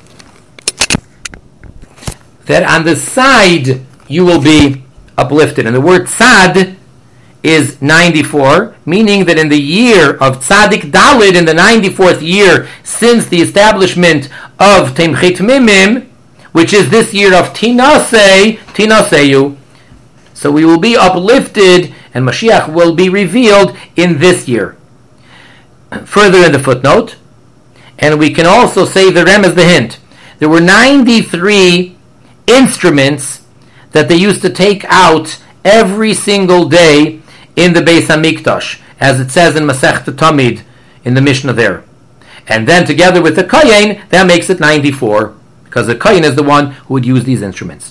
that on the side you will be uplifted. And the word Tzad is ninety-four, meaning that in the year of Tzadik Dalid, in the ninety-fourth year since the establishment of Temchet Mimim, which is this year of Tinasei, Tinaseyu, so we will be uplifted and Mashiach will be revealed in this year. Further in the footnote, and we can also say the Rem as the hint, there were ninety-three instruments that they used to take out every single day in the Beis HaMikdash, as it says in Masech Tamid, in the Mishnah there. And then together with the Kayin, that makes it ninety-four, because the Kayin is the one who would use these instruments.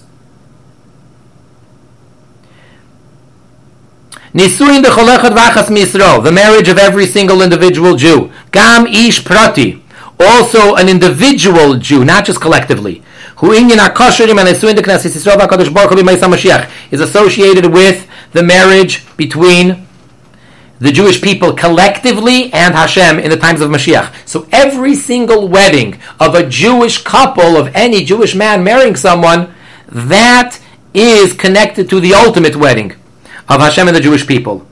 Nisuin decholechad v'achas misro, the marriage of every single individual Jew. Gam ish prati, also an individual Jew, not just collectively. Hu inyan hakosherim and nisuin dekneses Yisrael v'akadosh baruch hu b'meis HaMashiach, is associated with the marriage between the Jewish people collectively and Hashem in the times of Mashiach. So every single wedding of a Jewish couple, of any Jewish man marrying someone, that is connected to the ultimate wedding of Hashem and the Jewish people.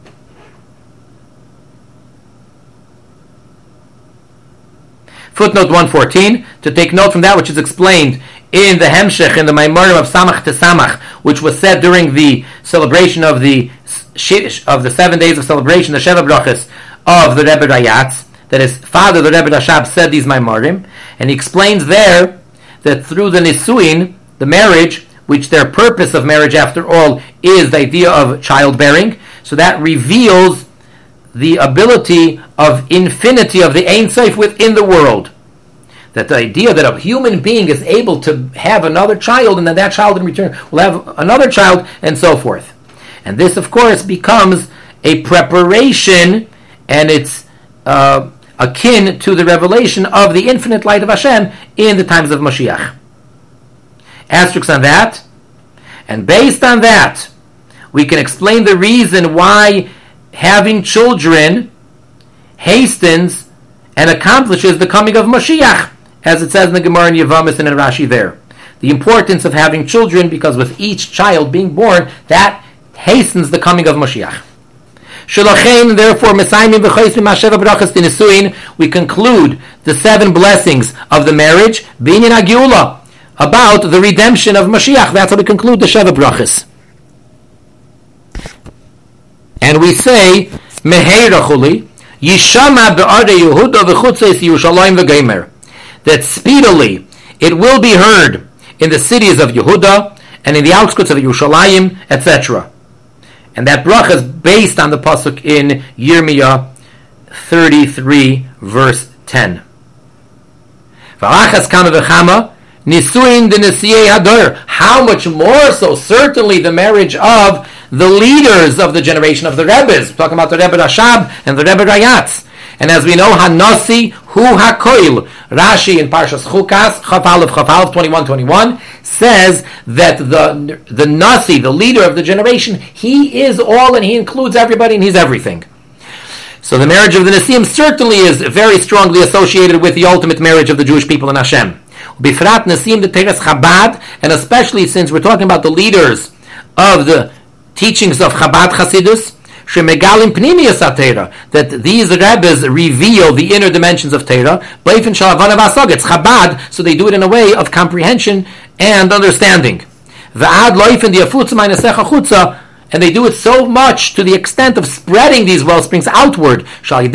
Footnote one fourteen, to take note from that which is explained in the Hemshech, in the Maimarim of Samach to Samach, which was said during the celebration of the of the seven days of celebration, the Sheva Brachas of the Rebbe Rayatz, that his father, the Rebbe Rashab, said these Maimarim, and he explains there that through the Nisuin, the marriage, which their purpose of marriage after all is the idea of childbearing, so that reveals the ability of infinity of the Ein Sof within the world. That the idea that a human being is able to have another child, and that that child in return will have another child, and so forth. And this, of course, becomes a preparation, and it's uh, akin to the revelation of the infinite light of Hashem in the times of Mashiach. Asterisks on that, and based on that, we can explain the reason why having children hastens and accomplishes the coming of Mashiach, as it says in the Gemara in Yevamos and in Rashi there. The importance of having children, because with each child being born, that hastens the coming of Mashiach. Shelachein, therefore, we conclude the seven blessings of the marriage, binyan hageulah, about the redemption of Mashiach. That's how we conclude the Sheva Brachas. And we say, Meheirachuli, Yishama be'arei Yehuda v'chutzes Yerushalayim v'geimer, that speedily it will be heard in the cities of Yehuda and in the outskirts of Yerushalayim, et cetera. And that bracha is based on the pasuk in Yirmiyah thirty-three, verse ten. V'achas kama v'chama nisuin d'nesiyei hador. How much more so? Certainly the marriage of the leaders of the generation of the Rebbes. We're talking about the Rebbe Rashab and the Rebbe Rayatz. And as we know, Hanasi hu hakoil. Rashi in Parshas Chukas, Chaf Aleph, Chaf Aleph, twenty-one twenty-one, says that the the Nasi, the leader of the generation, he is all and he includes everybody and he's everything. So the marriage of the Nasiim certainly is very strongly associated with the ultimate marriage of the Jewish people in Hashem. Bifrat Nasiim the Teres Chabad, and especially since we're talking about the leaders of the teachings of Chabad Chasidus, shemegalim pnimiyas HaTeira, that these Rebbes reveal the inner dimensions of Teira, b'leifin shel havana v'asog, it's Chabad, so they do it in a way of comprehension and understanding. V'ad loifin diafutza ma'inasecha chutza, and they do it so much to the extent of spreading these well springs outward,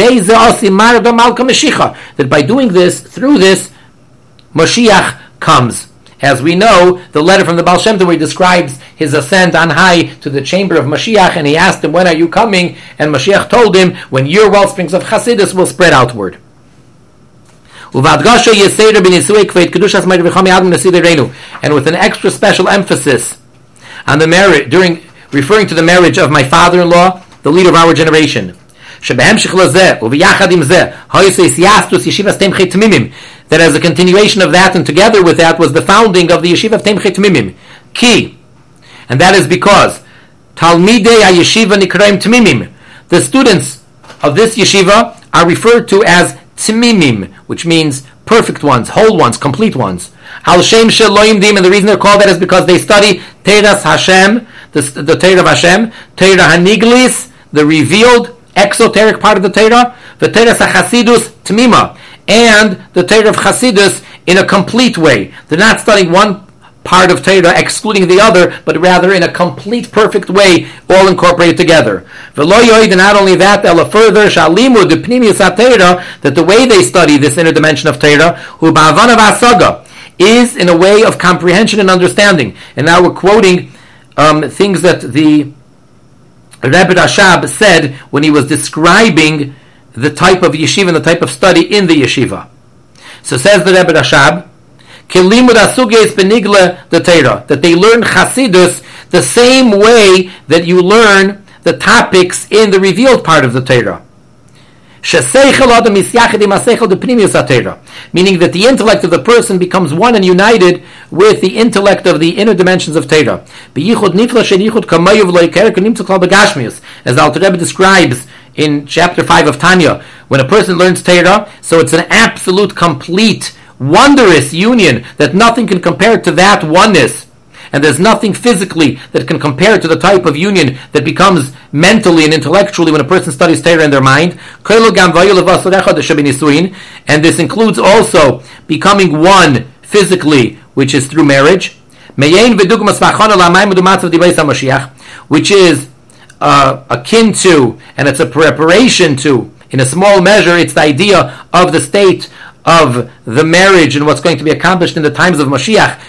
that by doing this, through this, Mashiach comes. As we know, the letter from the Baal Shem Tov where he describes his ascent on high to the chamber of Mashiach, and he asked him, when are you coming? And Mashiach told him, when your well springs of Chassidus will spread outward. And with an extra special emphasis on the merit, during referring to the marriage of my father-in-law, the leader of our generation. That as a continuation of that and together with that was the founding of the Yeshiva of Temchei Tmimim. Ki. And that is because Talmidei HaYeshiva Nikraim Tmimim. The students of this yeshiva are referred to as Tmimim, which means perfect ones, whole ones, complete ones. Al Shem Shel Lo Yimdim, and the reason they're called that is because they study Teiras Hashem, the, the Teira of Hashem, Teira Haniglis, the revealed exoteric part of the Teira, the Teiras HaChasidus Tmima, and the Teira of Chasidus in a complete way. They're not studying one part of Teira excluding the other, but rather in a complete, perfect way, all incorporated together. V'lo yoid, and not only that, ela further, shalimu de pnimius ha-Teira, that the way they study this inner dimension of Teira, hu ba'avana v'asaga, is in a way of comprehension and understanding. And now we're quoting um, things that the Rebbe Rashab said when he was describing the type of yeshiva and the type of study in the yeshiva. So says the Rebbe Rashab, that they learn Chasidus the same way that you learn the topics in the revealed part of the Torah. Meaning that the intellect of the person becomes one and united with the intellect of the inner dimensions of Torah. As the Alter Rebbe describes in chapter five of Tanya, when a person learns Torah, so it's an absolute, complete, wondrous union that nothing can compare to that oneness. And there's nothing physically that can compare to the type of union that becomes mentally and intellectually when a person studies Torah in their mind. And this includes also becoming one physically, which is through marriage. Which is uh, akin to, and it's a preparation to, in a small measure, it's the idea of the state of the marriage and what's going to be accomplished in the times of Mashiach.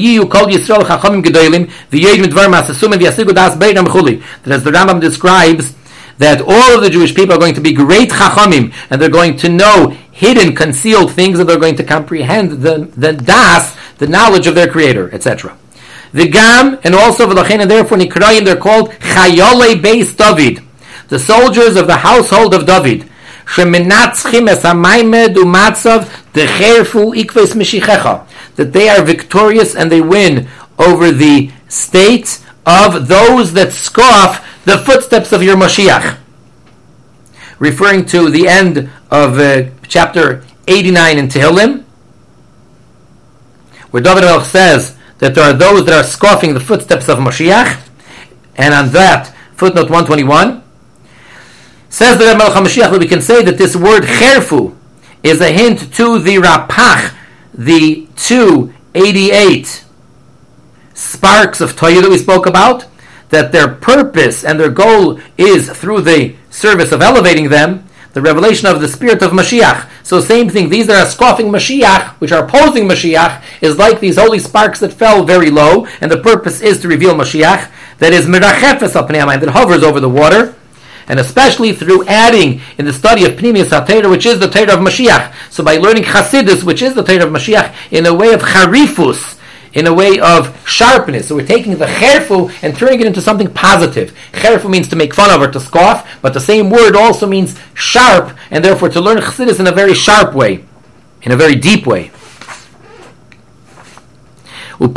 That as the Rambam describes, that all of the Jewish people are going to be great chachamim, and they're going to know hidden, concealed things, and they're going to comprehend the, the das, the knowledge of their Creator, et cetera. The Gam, and also V'lachen, and therefore Nikrayim, they're called Chayolei Beis David, the soldiers of the household of David. That they are victorious and they win over the state of those that scoff the footsteps of your Mashiach. Referring to the end of uh, chapter eighty-nine in Tehillim, where David HaMelech says that there are those that are scoffing the footsteps of Mashiach, and on that, footnote one twenty-one, says the Rebbe Melech HaMashiach that we can say that this word cherfu is a hint to the rapach, the two eighty-eight sparks of Torah that we spoke about, that their purpose and their goal is through the service of elevating them, the revelation of the spirit of Mashiach. So same thing, these that are scoffing Mashiach, which are opposing Mashiach, is like these holy sparks that fell very low, and the purpose is to reveal Mashiach, that is mirachefes al pnei hamayim, that hovers over the water, and especially through adding in the study of Pnimius HaTorah, which is the Torah of Mashiach. So by learning Chasidus, which is the Torah of Mashiach, in a way of charifus, in a way of sharpness. So we're taking the cherfu and turning it into something positive. Cherfu means to make fun of or to scoff, but the same word also means sharp, and therefore to learn Chasidus in a very sharp way, in a very deep way. And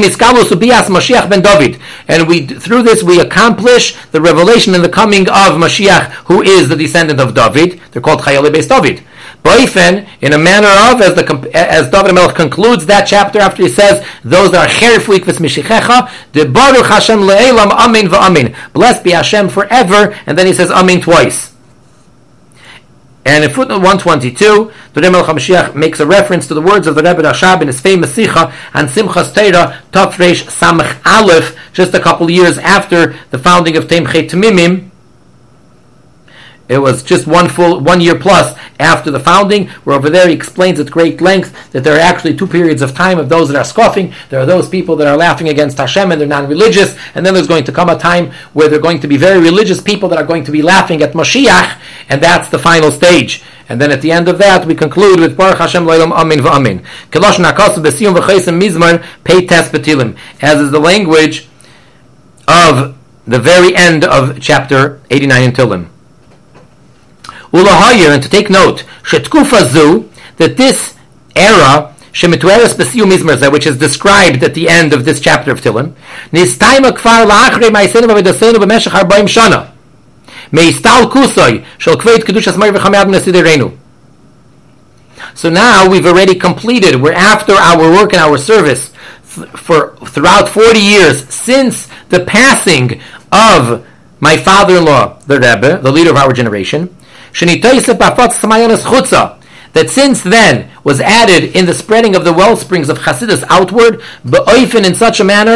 we, through this, we accomplish the revelation and the coming of Mashiach, who is the descendant of David. They're called Chayolei Beis David. Boifen, in a manner of, as the as David HaMelech concludes that chapter after he says, those that are cherif uikvis mishichecha, de baruch Hashem le'elam amin va'amin. Blessed be Hashem forever, and then he says amin twice. And in footnote one twenty-two, the Rebbe Melech HaMashiach makes a reference to the words of the Rebbe Rashab in his famous Sicha on Simchas Torah, Tov Reish Samach Aleph, just a couple years after the founding of Teimchei Temimim. It was just one full, one year plus after the founding, where over there he explains at great length that there are actually two periods of time of those that are scoffing. There are those people that are laughing against Hashem and they're non-religious, and then there's going to come a time where they're going to be very religious people that are going to be laughing at Mashiach, and that's the final stage. And then at the end of that, we conclude with Baruch Hashem Lo'elam Amin V'Amin. Kelosh Nakasu B'Siyum V'Chaysim Mizmar Pei Tes B'Tilim, as is the language of the very end of chapter eighty-nine in Tilim. Ulahayir, and to take note, Shetkufa Zu, that this era, Shemitweres B'Siyum Mizmar, which is described at the end of this chapter of Tilim, Nistayma Kfar La'achrei Ma'asenu V'Vedasenu B'Meshach Arbaim Shana. Meistal Kusoy Shel Kveit Kedushas Mar V'Chamei Adonai. So now we've already completed. We're after our work and our service th- for throughout forty years since the passing of my father-in-law, the Rebbe, the leader of our generation. That since then was added in the spreading of the wellsprings of Chassidus outward, be'oifen in such a manner,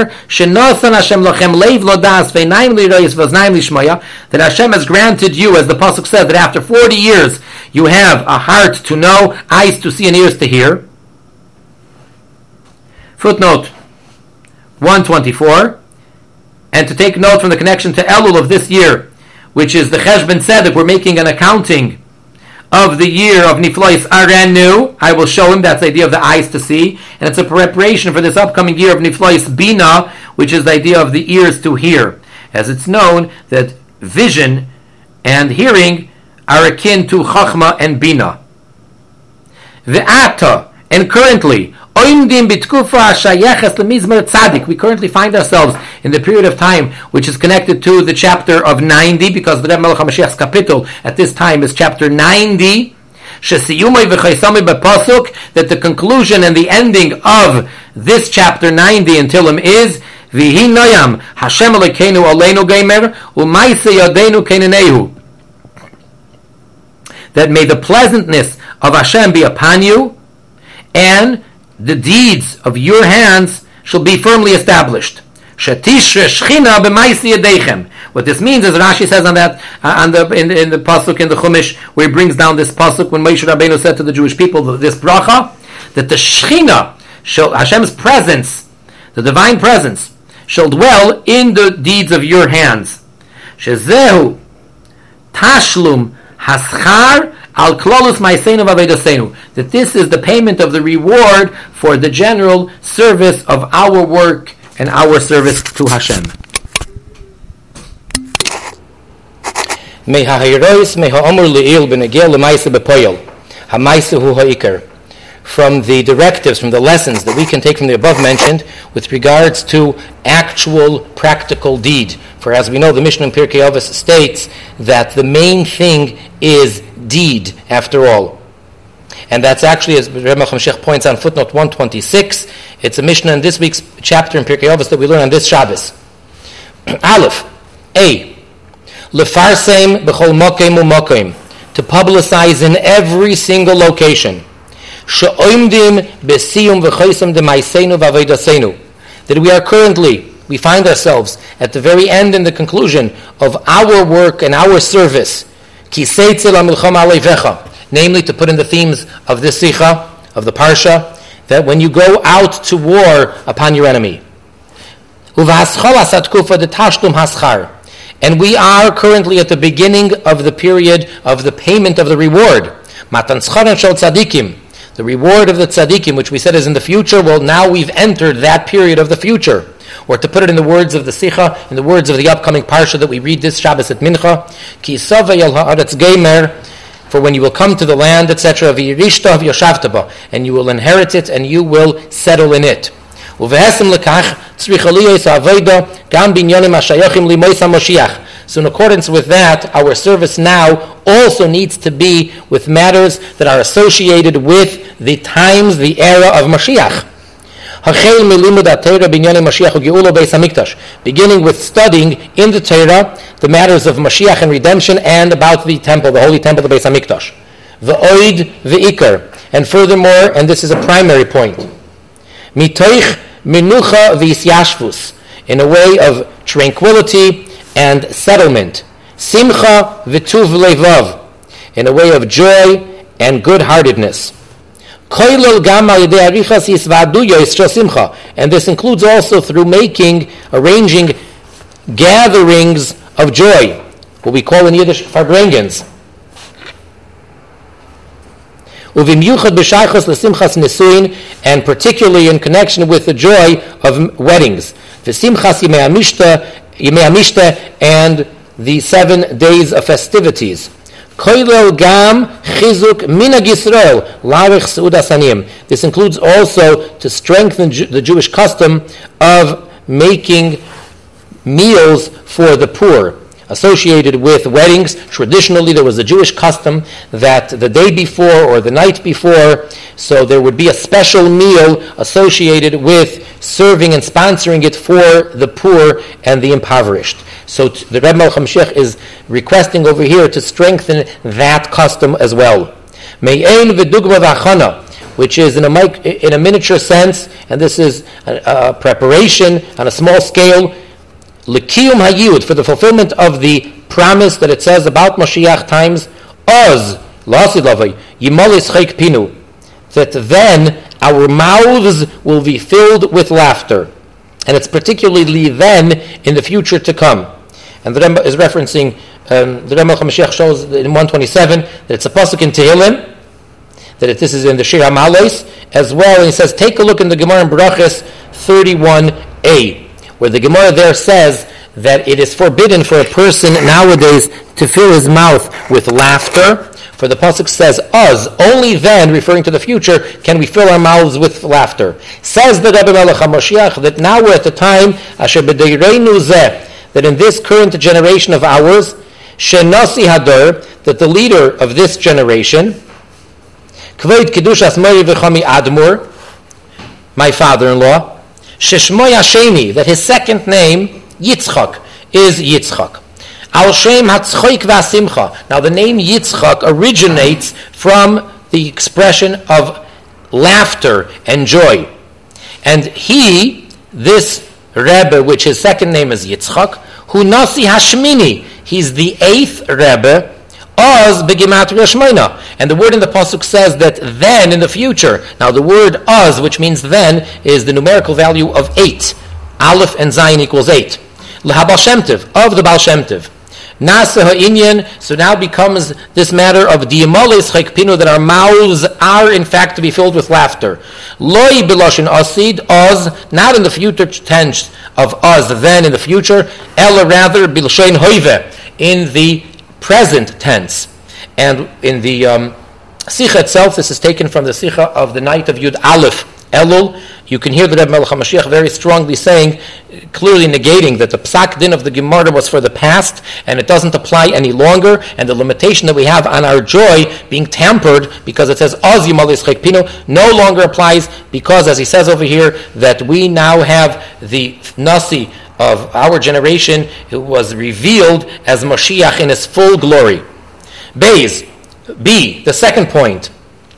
that Hashem has granted you, as the Pasuk says, that after forty years you have a heart to know, eyes to see, and ears to hear. Footnote one twenty-four, and to take note from the connection to Elul of this year, which is the Cheshbon Tzedek, we're making an accounting of the year of Niflois Arenu. I will show him, that's the idea of the eyes to see, and it's a preparation for this upcoming year of Niflois Bina, which is the idea of the ears to hear. As it's known that vision and hearing are akin to Chachma and Bina. Ve'ata, and currently, we currently find ourselves in the period of time which is connected to the chapter of ninety, because the Rebbe Melech HaMashiach's capital at this time is chapter ninety, that the conclusion and the ending of this chapter ninety in Tilim is V'hi noyam Hashem Elokeinu aleinu geimer u'maise yadeinu keinenehu, that may the pleasantness of Hashem be upon you, and the deeds of your hands shall be firmly established. What this means is, Rashi says on that, uh, on the in, in the pasuk in the Chumash, where he brings down this pasuk when Moshe Rabbeinu said to the Jewish people this bracha, that the Shechina, shall, Hashem's presence, the divine presence, shall dwell in the deeds of your hands. Shezehu tashlum haschar al klolus ma'aseinu v'avedasenu, that this is the payment of the reward for the general service of our work and our service to Hashem. May ha'hirois may ha'omur le'il b'negel l'maisa b'poyol ha'maisa hu ha'ikar. From the directives, from the lessons that we can take from the above mentioned with regards to actual practical deed. For as we know, the Mishnah in Pirkei Avos states that the main thing is deed, after all. And that's actually, as Rebbe Melech points out, footnote one twenty-six, it's a Mishnah in this week's chapter in Pirkei Avos that we learn on this Shabbos. Aleph, A, lefarsem b'chol mokem u'mokem, to publicize in every single location, she'oimdim b'siyum v'choisem d'maiseinu v'avodasenu, that we are currently, we find ourselves at the very end and the conclusion of our work and our service, namely to put in the themes of this Sicha, of the Parsha, that when you go out to war upon your enemy. And we are currently at the beginning of the period of the payment of the reward. The reward of the tzaddikim, which we said is in the future, well, now we've entered that period of the future. Or to put it in the words of the Sicha, in the words of the upcoming Parsha that we read this Shabbos at Mincha, Ki yisavei el haaretz geimer, for when you will come to the land, et cetera, v'yirishta v'yoshavta ba, and you will inherit it and you will settle in it. Uve'esem lekach tzricha liyos ha'avoda gam binyonim ha'shayachim limois ha'moshiach, So in accordance with that, our service now also needs to be with matters that are associated with the times, the era of Mashiach. Beginning with studying in the Torah the matters of Mashiach and redemption and about the temple, the holy temple, the Beis HaMikdash. V'oid v'ikar. And furthermore, and this is a primary point, mitoich menucha v'isyashvus, in a way of tranquility and settlement. Simcha v'tuv levav, in a way of joy and good-heartedness. And this includes also through making, arranging gatherings of joy, what we call in Yiddish farbrengens. And particularly in connection with the joy of weddings. And the seven days of festivities. This includes also to strengthen the Jewish custom of making meals for the poor. Associated with weddings, traditionally there was a Jewish custom that the day before or the night before, so there would be a special meal associated with serving and sponsoring it for the poor and the impoverished. So t- the Rebbe Melech HaMashiach is requesting over here to strengthen that custom as well. Me'ein v'dugma v'achana, which is in a, mic- in a miniature sense, and this is a, a preparation on a small scale, L'kiyum hayud, for the fulfillment of the promise that it says about Mashiach times, Oz, la'asilavai, yimalis chayk pinu, that then our mouths will be filled with laughter. And it's particularly then in the future to come. And the Rebbe is referencing, um, the Rebbe Melech HaMashiach shows in one twenty-seven that it's a pasuk in Tehillim, that it, this is in the Shir HaMalos as well, and he says, take a look in the Gemara in Berachos thirty-one a, where the Gemara there says that it is forbidden for a person nowadays to fill his mouth with laughter. For the pasuk says, "Us," only then, referring to the future, can we fill our mouths with laughter. Says the Rebbe Melech HaMashiach that now we're at the time, asher b'deireinu zeh, that in this current generation of ours, shenasi hador, that the leader of this generation, kvod kedushas mori v'chami admur, my father-in-law, Sheshmoy Hasheni, that his second name, Yitzchak, is Yitzchak. Al Shem Hatzchoik V'Asimcha. Now the name Yitzchak originates from the expression of laughter and joy. And he, this Rebbe, which his second name is Yitzchak, who Nasi Hashmini, he's the eighth Rebbe, Oz begimatria shmeina. And the word in the pasuk says that then in the future. Now the word Oz, which means then, is the numerical value of eight. Aleph and Zayin equals eight. L'habal Shem Tov, of the Baal Shem Tov. Nasa ha'inyan, so now becomes this matter of di'imolis chaykpinu, that our mouths are in fact to be filled with laughter. Loi biloshin asid, Oz, not in the future tense of Oz, then in the future, ela rather biloshin hoive, in the present tense. And in the um, Sikha itself, this is taken from the Sikha of the night of Yud Aleph, Elul. You can hear the Rebbe Melech HaMashiach very strongly saying, clearly negating that the Psak Din of the Gemara was for the past, and it doesn't apply any longer, and the limitation that we have on our joy being tampered, because it says, Oz Yimalis Chekpino, no longer applies, because, as he says over here, that we now have the Nasi of our generation, it was revealed as Mashiach in his full glory. Beis, B, the second point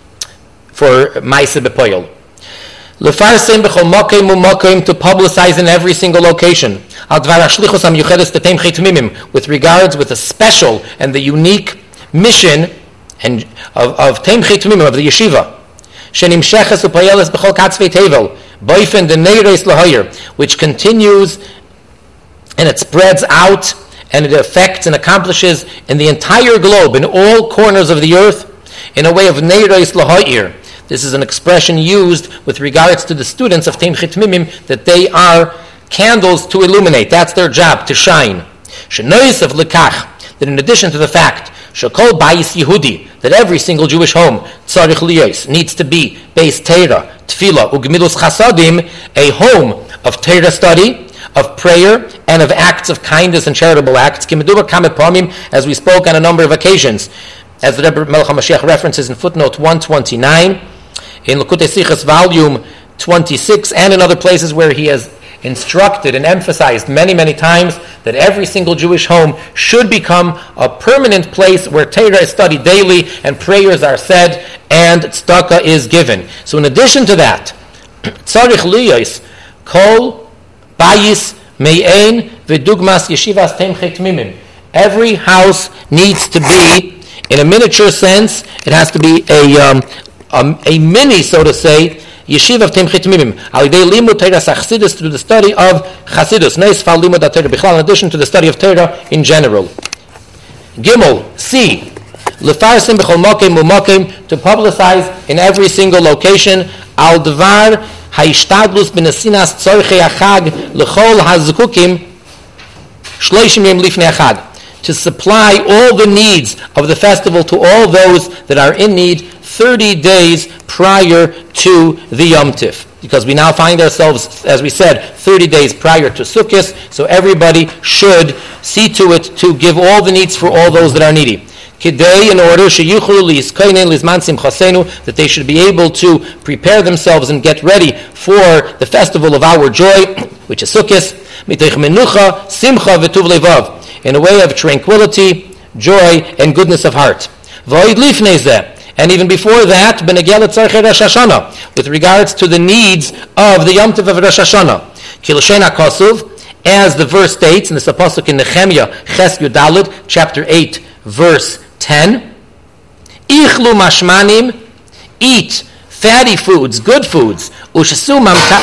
for Maaseh B'Poyel. Lefarsim b'chol mokem u'mokem, to publicize in every single location. Al dvar hashlichus ha'miyuchedes t'teim chet mimim, with regards with the special and the unique mission and of, of Teim Chet Mimim, of the yeshiva. Shenimsheches u'poyeles b'chol katzvei tevel, boifen deneireis lahoyer, which continues and it spreads out, and it affects and accomplishes in the entire globe, in all corners of the earth, in a way of neireis lahoyer. This is an expression used with regards to the students of Teim Chet Mimim, that they are candles to illuminate. That's their job, to shine. Shenois of lekach, that in addition to the fact, shekol bayis Yehudi, that every single Jewish home, tzarich liyos, needs to be beis Torah, tefillah, ugmilus chasadim, a home of Torah study, of prayer and of acts of kindness and charitable acts, as we spoke on a number of occasions, as the Rebbe Melech HaMashiach references in footnote one twenty-nine, in Likutei Sichos volume twenty-six, and in other places where he has instructed and emphasized many, many times that every single Jewish home should become a permanent place where Torah is studied daily and prayers are said and tzedakah is given. So in addition to that, tzarich liyos kol bayis me'ein v'dugmas yeshivas temchei tmimim. Every house needs to be, in a miniature sense, it has to be a um, a, a mini, so to say, Yeshiva of Temchei Tmimim, alidei limud Torah Chassidus, through the study of Chassidus, neis fal limud Torah bichlal, in addition to the study of Torah in general. Gimel, C, lefarsim b'chol mokem u'mokem, to publicize in every single location, al dvar ha'ishtadlus b'nesinas tzorchei achag l'chol ha'zukukim shloishim yom lifnei achag, to supply all the needs of the festival to all those that are in need thirty days prior to the Yom Tif. Because we now find ourselves, as we said, thirty days prior to Sukkot, so everybody should see to it to give all the needs for all those that are needy. Kidei, in order, that they should be able to prepare themselves and get ready for the festival of our joy, which is Sukkot, in a way of tranquility, joy, and goodness of heart. And even before that, with regards to the needs of the Yom Tov of Rosh Hashanah. As the verse states in the Pasuk in Nehemiah, Ches Yudalid, chapter eight, verse ten, Ichlu mashmanim, eat fatty foods, good foods, Ushesu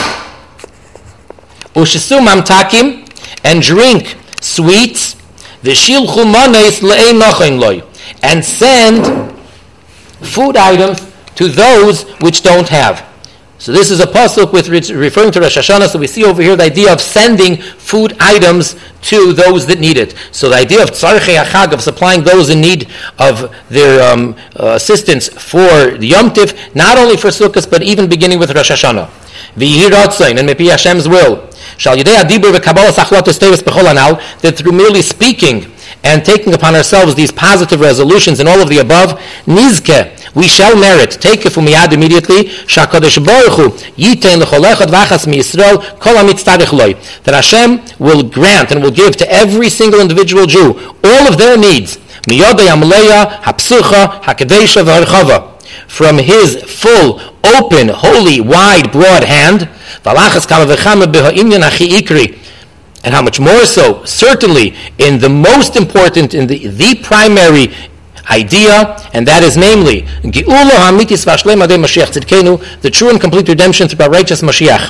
mamtakim, and drink sweets, V'shilchu manes le'ein nochain loy, and send food items to those which don't have. So this is a pasuk with referring to Rosh Hashanah. So we see over here the idea of sending food items to those that need it. So the idea of tzarchei achag, of supplying those in need of their um, uh, assistance for the Yom Tif, not only for Sukkot, but even beginning with Rosh Hashanah. V'yihi ratzain, and mepi Hashem's will, shal yidei adibur v'kabbalas achlatos teves b'chol hanal, that through merely speaking and taking upon ourselves these positive resolutions and all of the above, nizke, we shall merit, take it from miyad immediately, shakadosh baruch hu yitein l'chol echad v'achas miYisrael kol hamitztarich loy, that Hashem will grant and will give to every single individual Jew all of their needs, miyodei amleya hapsucha hakadesha v'harchava, from His full, open, holy, wide, broad hand, v'alachas kama v'chama b'ha'inyan achi ikri, and how much more so, certainly, in the most important, in the, the primary idea, and that is namely, Geula ha'amitis v'ashlem adei Mashiach tzidkenu, the true and complete redemption through our righteous Mashiach.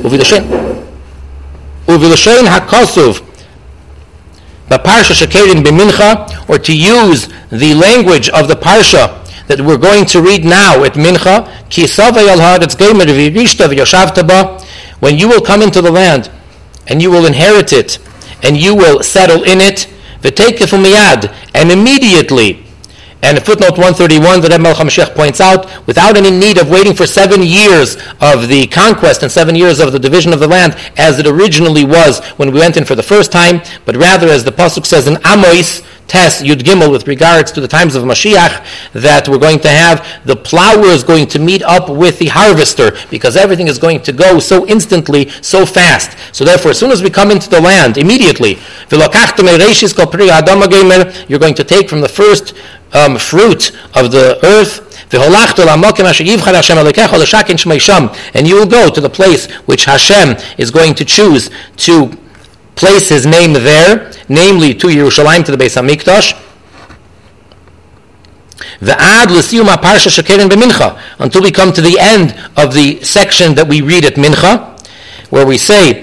Uviloshen ha'kosuv, b'parsha shekerin b'mincha, or to use the language of the parsha that we're going to read now at Mincha, Ki savay al ha'aretz gomer v'yirishta v'yoshavta ba, when you will come into the land, and you will inherit it, and you will settle in it, v'teikef umiyad, and immediately. And in footnote one thirty-one, the Rebbe Melech HaMashiach points out, without any need of waiting for seven years of the conquest and seven years of the division of the land, as it originally was when we went in for the first time, but rather, as the pasuk says in Amos, Tes Yud Gimel, with regards to the times of Mashiach, that we're going to have the plower is going to meet up with the harvester, because everything is going to go so instantly, so fast. So therefore, as soon as we come into the land, immediately, you're going to take from the first um, fruit of the earth, and you will go to the place which Hashem is going to choose to place His name there, namely to Yerushalayim, to the Beis HaMikdash. Until we come to the end of the section that we read at Mincha, where we say,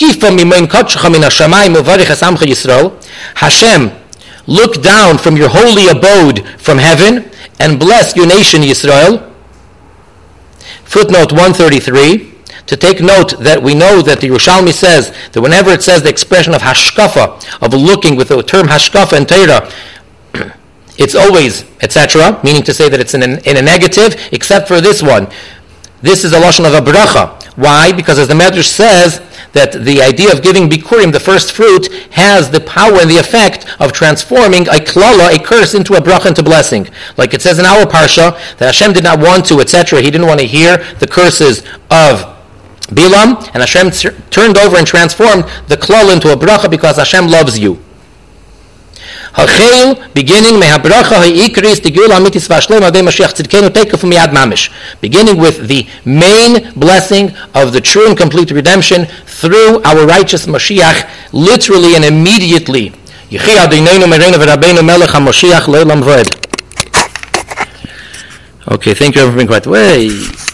Hashem, look down from your holy abode from heaven and bless your nation Yisrael. Footnote one thirty-three, to take note that we know that the Yerushalmi says that whenever it says the expression of hashkafa, of looking with the term hashkafa and Torah, it's always et cetera, meaning to say that it's in a, in a negative, except for this one. This is a lashon of a bracha. Why? Because as the Medrash says, that the idea of giving Bikurim, the first fruit, has the power and the effect of transforming a klala, a curse, into a bracha, into blessing. Like it says in our parsha, that Hashem did not want to, et cetera. He didn't want to hear the curses of Bilam, and Hashem t- turned over and transformed the klala into a bracha because Hashem loves you. Hachel, beginning mehabracha ha'ikris tigula amitis v'ashleim adei Mashiach tzidkenu teikafu miyad mamish. Beginning with the main blessing of the true and complete redemption through our righteous Mashiach, literally and immediately. Yechi Adonenu mereinu v'Rabbeinu melech HaMashiach le'olam v'ed. Okay, thank you everyone. Quite way.